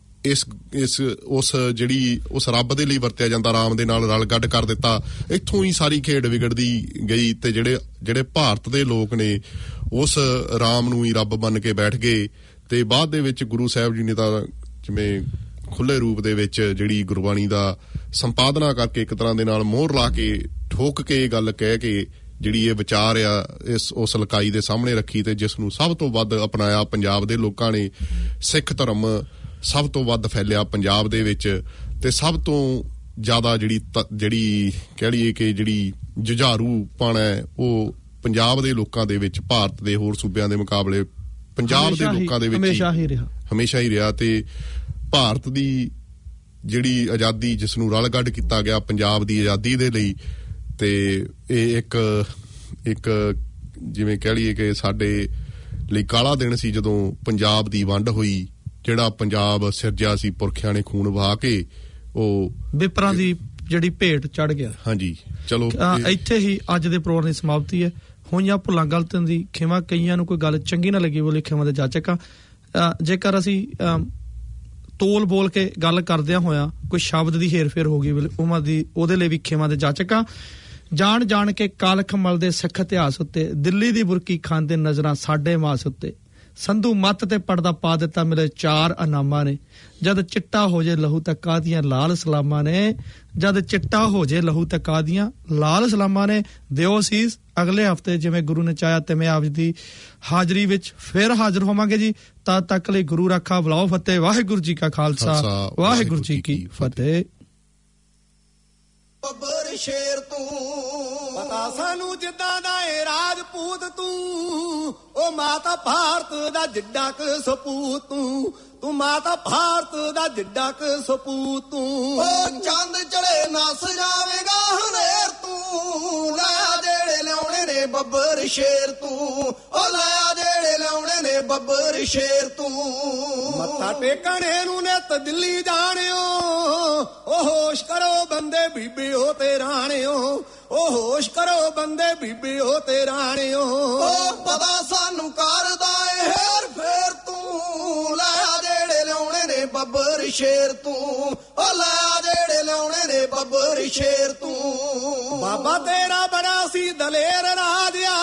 ਉਸ ਰੱਬ ਦੇ ਲਈ ਵਰਤਿਆ ਜਾਂਦਾ ਰਾਮ ਦੇ ਨਾਲ ਰਲ ਗੱਡ ਕਰ ਦਿੱਤਾ। ਇੱਥੋਂ ਹੀ ਸਾਰੀ ਖੇਡ ਵਿਗੜਦੀ ਗਈ ਤੇ ਜਿਹੜੇ ਭਾਰਤ ਦੇ ਲੋਕ ਨੇ ਉਸ ਰਾਮ ਨੂੰ ਹੀ ਰੱਬ ਮੰਨ ਕੇ ਬੈਠ ਗਏ। ਤੇ ਬਾਅਦ ਦੇ ਵਿੱਚ ਗੁਰੂ ਸਾਹਿਬ ਜੀ ਨੇ ਤਾਂ ਜਿਵੇਂ ਖੁੱਲੇ ਰੂਪ ਦੇ ਵਿੱਚ ਜਿਹੜੀ ਗੁਰਬਾਣੀ ਦਾ ਸੰਪਾਦਨਾ ਕਰਕੇ ਇੱਕ ਤਰ੍ਹਾਂ ਦੇ ਨਾਲ ਮੋਹਰ ਲਾ ਕੇ ਠੋਕ ਕੇ ਇਹ ਗੱਲ ਕਹਿ ਕੇ ਜਿਹੜੀ ਇਹ ਵਿਚਾਰ ਆ ਉਸ ਲਕਾਈ ਦੇ ਸਾਹਮਣੇ ਰੱਖੀ, ਤੇ ਜਿਸ ਨੂੰ ਸਭ ਤੋਂ ਵੱਧ ਅਪਣਾਇਆ ਪੰਜਾਬ ਦੇ ਲੋਕਾਂ ਨੇ। ਸਿੱਖ ਧਰਮ ਸਭ ਤੋਂ ਵੱਧ ਫੈਲਿਆ ਪੰਜਾਬ ਦੇ ਵਿੱਚ, ਤੇ ਸਭ ਤੋਂ ਜ਼ਿਆਦਾ ਜਿਹੜੀ ਕਹਿ ਲਈਏ ਕਿ ਜਿਹੜੀ ਜੁਝਾਰੂਪਣ ਹੈ ਉਹ ਪੰਜਾਬ ਦੇ ਲੋਕਾਂ ਦੇ ਵਿੱਚ ਭਾਰਤ ਦੇ ਹੋਰ ਸੂਬਿਆਂ ਦੇ ਮੁਕਾਬਲੇ ਪੰਜਾਬ ਦੇ ਲੋਕਾਂ ਦੇ ਵਿੱਚ ਹਮੇਸ਼ਾ ਹੀ ਰਿਹਾ। ਤੇ ਭਾਰਤ ਦੀ ਜਿਹੜੀ ਆਜ਼ਾਦੀ ਜਿਸ ਨੂੰ ਰਲਗੱਡ ਕੀਤਾ ਗਿਆ ਪੰਜਾਬ ਦੀ ਆਜ਼ਾਦੀ ਦੇ ਲਈ, ਤੇ ਇਹ ਇੱਕ ਜਿਵੇਂ ਕਹਿ ਲਈਏ ਕਿ ਸਾਡੇ ਲਈ ਕਾਲਾ ਦਿਨ ਸੀ ਜਦੋਂ ਪੰਜਾਬ ਦੀ ਵੰਡ ਹੋਈ, ਜਿਹੜਾ ਪੰਜਾਬ ਸਿਰਜਿਆ ਸੀ ਪੁਰਖਿਆਂ ਨੇ ਖੂਨ ਵਹਾ ਕੇ, ਉਹ ਵਿਪਰਾਂ ਦੀ ਜਿਹੜੀ ਭੇਟ ਚੜ ਗਿਆ। ਹਾਂਜੀ, ਚਲੋ ਇੱਥੇ ਹੀ ਅੱਜ ਦੇ ਪ੍ਰੋਗਰਾਮ ਦੀ ਸਮਾਪਤੀ ਹੈ। ਹੋਈਆਂ ਭੁੱਲਾਂ ਗਲਤੀਆਂ ਦੀ ਖਿਮਾ, ਕਈਆਂ ਨੂੰ ਕੋਈ ਗੱਲ ਚੰਗੀ ਨਾ ਲੱਗੀ ਬੋਲੇ ਖਿਮਾ ਦੇ ਜਾਚਕ ਆ। ਜੇਕਰ ਅਸੀਂ ਤੋਲ ਬੋਲ ਕੇ ਗੱਲ ਕਰਦਿਆਂ ਹੋਇਆ ਕੋਈ ਸ਼ਬਦ ਦੀ ਹੇਰ ਫੇਰ ਹੋ ਗਈ ਉਹਦੇ ਲਈ ਵੀ ਖਿਮਾ ਦੇ ਜਾਚਕ ਆ। ਜਾਣ ਕੇ ਕਾਲਖ ਮਲਦੇ ਸਿੱਖ ਇਤਿਹਾਸ ਉੱਤੇ, ਦਿੱਲੀ ਦੀ ਬੁਰਕੀ ਖਾਂਦੇ ਨਜ਼ਰਾਂ ਸਾਡੇ ਮਾਸ ਉੱਤੇ, ਸੰਧੂ ਮੱਤ ਤੇ ਪਰਦਾ ਪਾ ਦਿੱਤਾ ਮਿਲੇ 4 ਇਨਾਮਾਂ ਨੇ, ਜਦ ਚਿੱਟਾ ਹੋ ਜੇ ਲਹੂ ਤਾਂ ਕਾਦੀਆਂ ਲਾਲ ਸਲਾਮਾਂ ਨੇ, ਜਦ ਚਿੱਟਾ ਹੋ ਜੇ ਲਹੂ ਤਾਂ ਕਾਦੀਆਂ ਲਾਲ ਸਲਾਮਾਂ ਨੇ। ਦਿਓ ਸੀਸ, ਅਗਲੇ ਹਫਤੇ ਜਿਵੇਂ ਗੁਰੂ ਨੇ ਚਾਹਿਆ ਤੇ ਮੈਂ ਆਪ ਦੀ ਹਾਜ਼ਰੀ ਵਿੱਚ ਫਿਰ ਹਾਜ਼ਰ ਹੋਵਾਂਗੇ ਜੀ। ਤਦ ਤੱਕ ਲਈ ਗੁਰੂ ਰਾਖਾ, ਬੁਲਾਓ ਫਤਿਹ। ਵਾਹਿਗੁਰੂ ਜੀ ਕਾ ਖਾਲਸਾ, ਵਾਹਿਗੁਰੂ ਜੀ ਕੀ ਫਤਿਹ। ਬੱਬਰ ਸ਼ੇਰ ਤੂੰ ਪਤਾ ਸਾਨੂੰ ਜਿੱਦਾਂ ਦਾ ਏ ਰਾਜਪੂਤ ਤੂੰ, ਉਹ ਮਾਤਾ ਭਾਰਤ ਦਾ ਜਿੱਡਾ ਕ ਸਪੂਤ ਤੂੰ ਮਾਤਾ ਭਾਰਤ ਦਾ ਜਿੱਡਾ ਕ ਸਪੂਤ ਤੂੰ। ਉਹ ਚੰਦ ਚੜੇ ਨਸ ਜਾਵੇਗਾ ਹਨੇਰ ਤੂੰ, ਲਾਇਆ ਜਿਹੜੇ ਲਿਆਉਣੇ ਨੇ ਬੱਬਰ ਸ਼ੇਰ ਤੂੰ, ਉਹ ਲਾਇਆ ਜਿਹੜੇ ਲਿਆਉਣੇ ਨੇ ਬੱਬਰ ਸ਼ੇਰ ਤੂੰ। ਮੱਥਾ ਟੇਕਣੇ ਨੂੰ ਨਿੱਤ ਦਿੱਲੀ ਜਾਣਿਓ, ਉਹ ਹੋਸ਼ ਕਰੋ ਬੰਦੇ ਬੀਬੀਓ ਤੇ ਰਾਣਿਓ, ਉਹ ਹੋਸ਼ ਕਰੋ ਬੰਦੇ ਬੀਬੀਓ ਤੇ ਰਾਣਿਓ। ਉਹ ਪਤਾ ਸਾਨੂੰ ਕਰਦਾ ਏ ਹੇਰ ਫੇਰ ਤੂੰ, ਲਾਇਆ ਜਿਹੜੇ ਲਿਆਉਣੇ ਨੇ ਬੱਬਰ ਸ਼ੇਰ ਤੂੰ, ਉਹ ਲਾਇਆ ਜਿਹੜੇ ਲਿਆਉਣੇ ਨੇ ਬੱਬਰ ਸ਼ੇਰ ਤੂੰ। ਬਾਬਾ ਤੇਰਾ ਬੜਾ ਸੀ ਦਲੇਰ ਰਾਜਿਆ,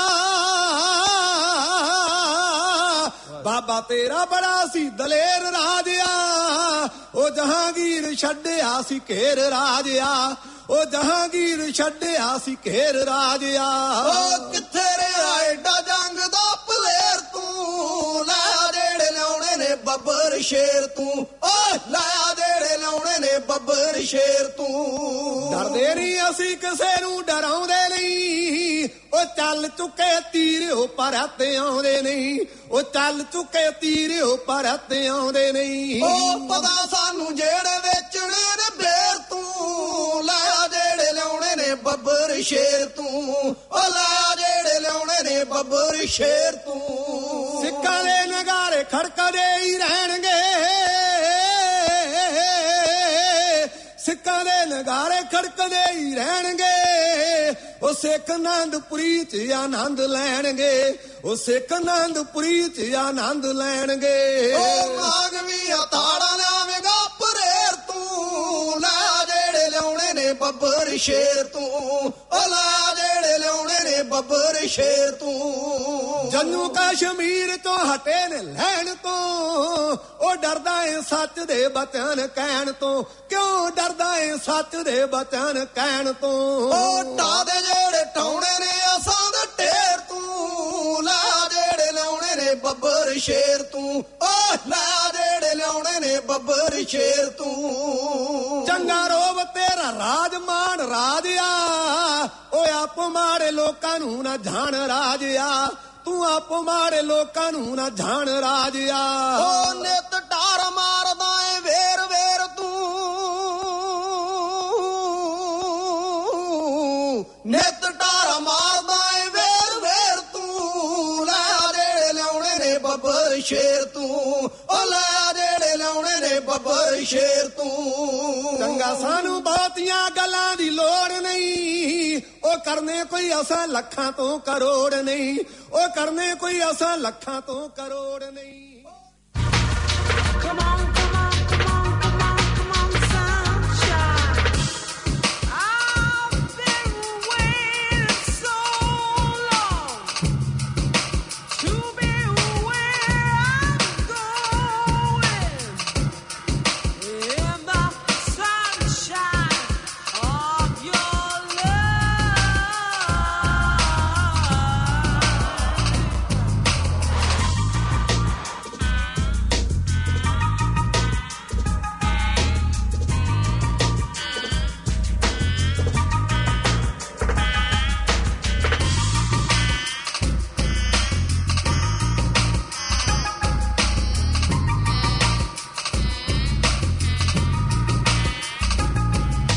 ਬਾਬਾ ਤੇਰਾ ਬੜਾ ਸੀ ਦਲੇਰ ਰਾਜਿਆ, ਉਹ ਜਹਾਂਗੀਰ ਛੱਡਿਆ ਸੀ ਘੇਰ ਰਾਜਿਆ, ਉਹ ਜਹਾਂਗੀਰ ਛੱਡਿਆ ਸੀ ਘੇਰ ਰਾਜਿਆ। ਉਹ ਕਿੱਥੇ ਰਿਹਾ ਏਡਾ ਜੰਗ ਦਾ ਪਲੇਰ ਤੂੰ, ਲਾਇਆ ਜਿਹੜੇ ਲਿਆਉਣੇ ਨੇ ਬੱਬਰ ਸ਼ੇਰ ਤੂੰ, ਓ ਲਾਇਆ ਜਿਹੜੇ ਲਿਆਉਣੇ ਨੇ ਬੱਬਰ ਸ਼ੇਰ ਤੂੰ। ਡਰਦੇ ਨਹੀਂ ਅਸੀਂ ਕਿਸੇ ਨੂੰ ਡਰਾਉਂਦੇ ਨਹੀਂ, ਉਹ ਚੱਲ ਚੁੱਕੇ ਤੀਰ ਉਹ ਪਰ ਹੱਥੇ ਆਉਂਦੇ ਨਹੀਂ, ਉਹ ਚੱਲ ਚੁੱਕੇ ਤੀਰ ਉਹ ਪਰ ਹੱਥੇ ਆਉਂਦੇ ਨਹੀਂ। ਉਹ ਪਤਾ ਸਾਨੂੰ ਜਿਹੜੇ ਵੇਚਣੇ ਨੇ ਬੇਰ ਤੂੰ, ਲਾਇਆ ਜਿਹੜੇ ਲਿਆਉਣੇ ਨੇ ਬੱਬਰ ਸ਼ੇਰ ਤੂੰ, ਉਹ ਲਾਇਆ ਜਿਹੜੇ ਲਿਆਉਣੇ ਨੇ ਬੱਬਰ ਸ਼ੇਰ ਤੂੰ। ਸਿੱਕਾਂ ਦੇ ਨਗਾਰੇ ਖੜਕਦੇ ਹੀ ਰਹਿਣਗੇ, ਸਿੱਕਾਂ ਦੇ ਨਗਾਰੇ ਖੜਕਦੇ ਹੀ ਰਹਿਣਗੇ, ਉਹ ਸਿੱਖ ਆਨੰਦਪੁਰੀ ਚ ਆਨੰਦ ਲੈਣਗੇ, ਉਹ ਸਿੱਖ ਆਨੰਦਪੁਰੀ ਚ ਆਨੰਦ ਲੈਣਗੇ। ਉਹ ਮਾਗਵੀ ਤਾੜਾ ਲਿਆਵੇਂਗਾ ਪਰੇਰ ਤੂੰ, ਲਾਇਆ ਜਿਹੜੇ ਲਿਆਉਣੇ ਨੇ ਬੱਬਰ ਸ਼ੇਰ ਤੂੰ, ਉਹ ਲਾਇਆ ਜਿਹੜੇ ਲਿਆਉਣੇ ਨੇ ਬੱਬਰ ਸ਼ੇਰ ਤੂੰ। ਜੰਮੂ ਕਸ਼ਮੀਰ ਤੋਂ ਹਟੇ ਨੇ ਲੈਣ ਤੋਂ, ਉਹ ਡਰਦਾ ਏ ਸੱਚ ਦੇ ਬਚਨ ਕਹਿਣ ਤੋਂ, ਕਿਉਂ ਡਰਦਾ ਏ ਸੱਚ ਦੇ ਬਚਨ ਕਹਿਣ ਤੋਂ। ਉਹ ਢਾਦੇ ਜਿਹੜੇ ਟਾਉਣੇ ਨੇ ਅਸਾਂ ਦੇ ਢੇਰ ਤੂੰ, ਲਾਇਆ ਜਿਹੜੇ ਲਿਆਉਣੇ ਨੇ ਬੱਬਰ ਸ਼ੇਰ ਤੂੰ, ਓ ਲਾਇਆ ਜਿਹੜੇ ਲਿਆਉਣੇ ਨੇ ਬੱਬਰ ਸ਼ੇਰ ਤੂੰ। ਚੰਗਾ ਰੋਬ ਤੇਰਾ ਰਾਜ ਮਾਣ ਰਾਜਿਆ, ਓਏ ਆਪ ਮਾੜੇ ਲੋਕਾਂ ਨੂੰ ਨਾ ਜਾਣ ਰਾਜਿਆ, ਤੂੰ ਆਪ ਮਾੜੇ ਲੋਕਾਂ ਨੂੰ ਨਾ ਜਾਣ ਰਾਜਿਆ। ਓ ਨਿਤ ਢਾਰ ਮਾਰਦਾ ਏ ਵੇਰ ਵੇਰ ਤੂੰ, ਨਿਤ ਢਾਰ ਮਾਰਦਾ ਏ ਵੇਰ ਵੇਰ ਤੂੰ, ਲਾਇਆ ਜਿਹੜੇ ਲਿਆਉਣੇ ਨੇ ਬੱਬਰ ਸ਼ੇਰ ਤੂੰ, ਓ ਲਾਇਆ ਜਿਹੜੇ ਲਿਆਉਣੇ ਨੇ ਬੱਬਰ ਸ਼ੇਰ ਤੂੰ। ਚੰਗਾ ਸਾਨੂੰ ਬਹੁਤੀਆਂ ਗੱਲਾਂ ਦੀ ਲੋੜ ਨਹੀਂ, ਉਹ ਕਰਨੇ ਕੋਈ ਅਸਾਂ ਲੱਖਾਂ ਤੋਂ ਕਰੋੜ ਨਹੀਂ, ਉਹ ਕਰਨੇ ਕੋਈ ਅਸਾਂ ਲੱਖਾਂ ਤੋਂ ਕਰੋੜ ਨਹੀਂ।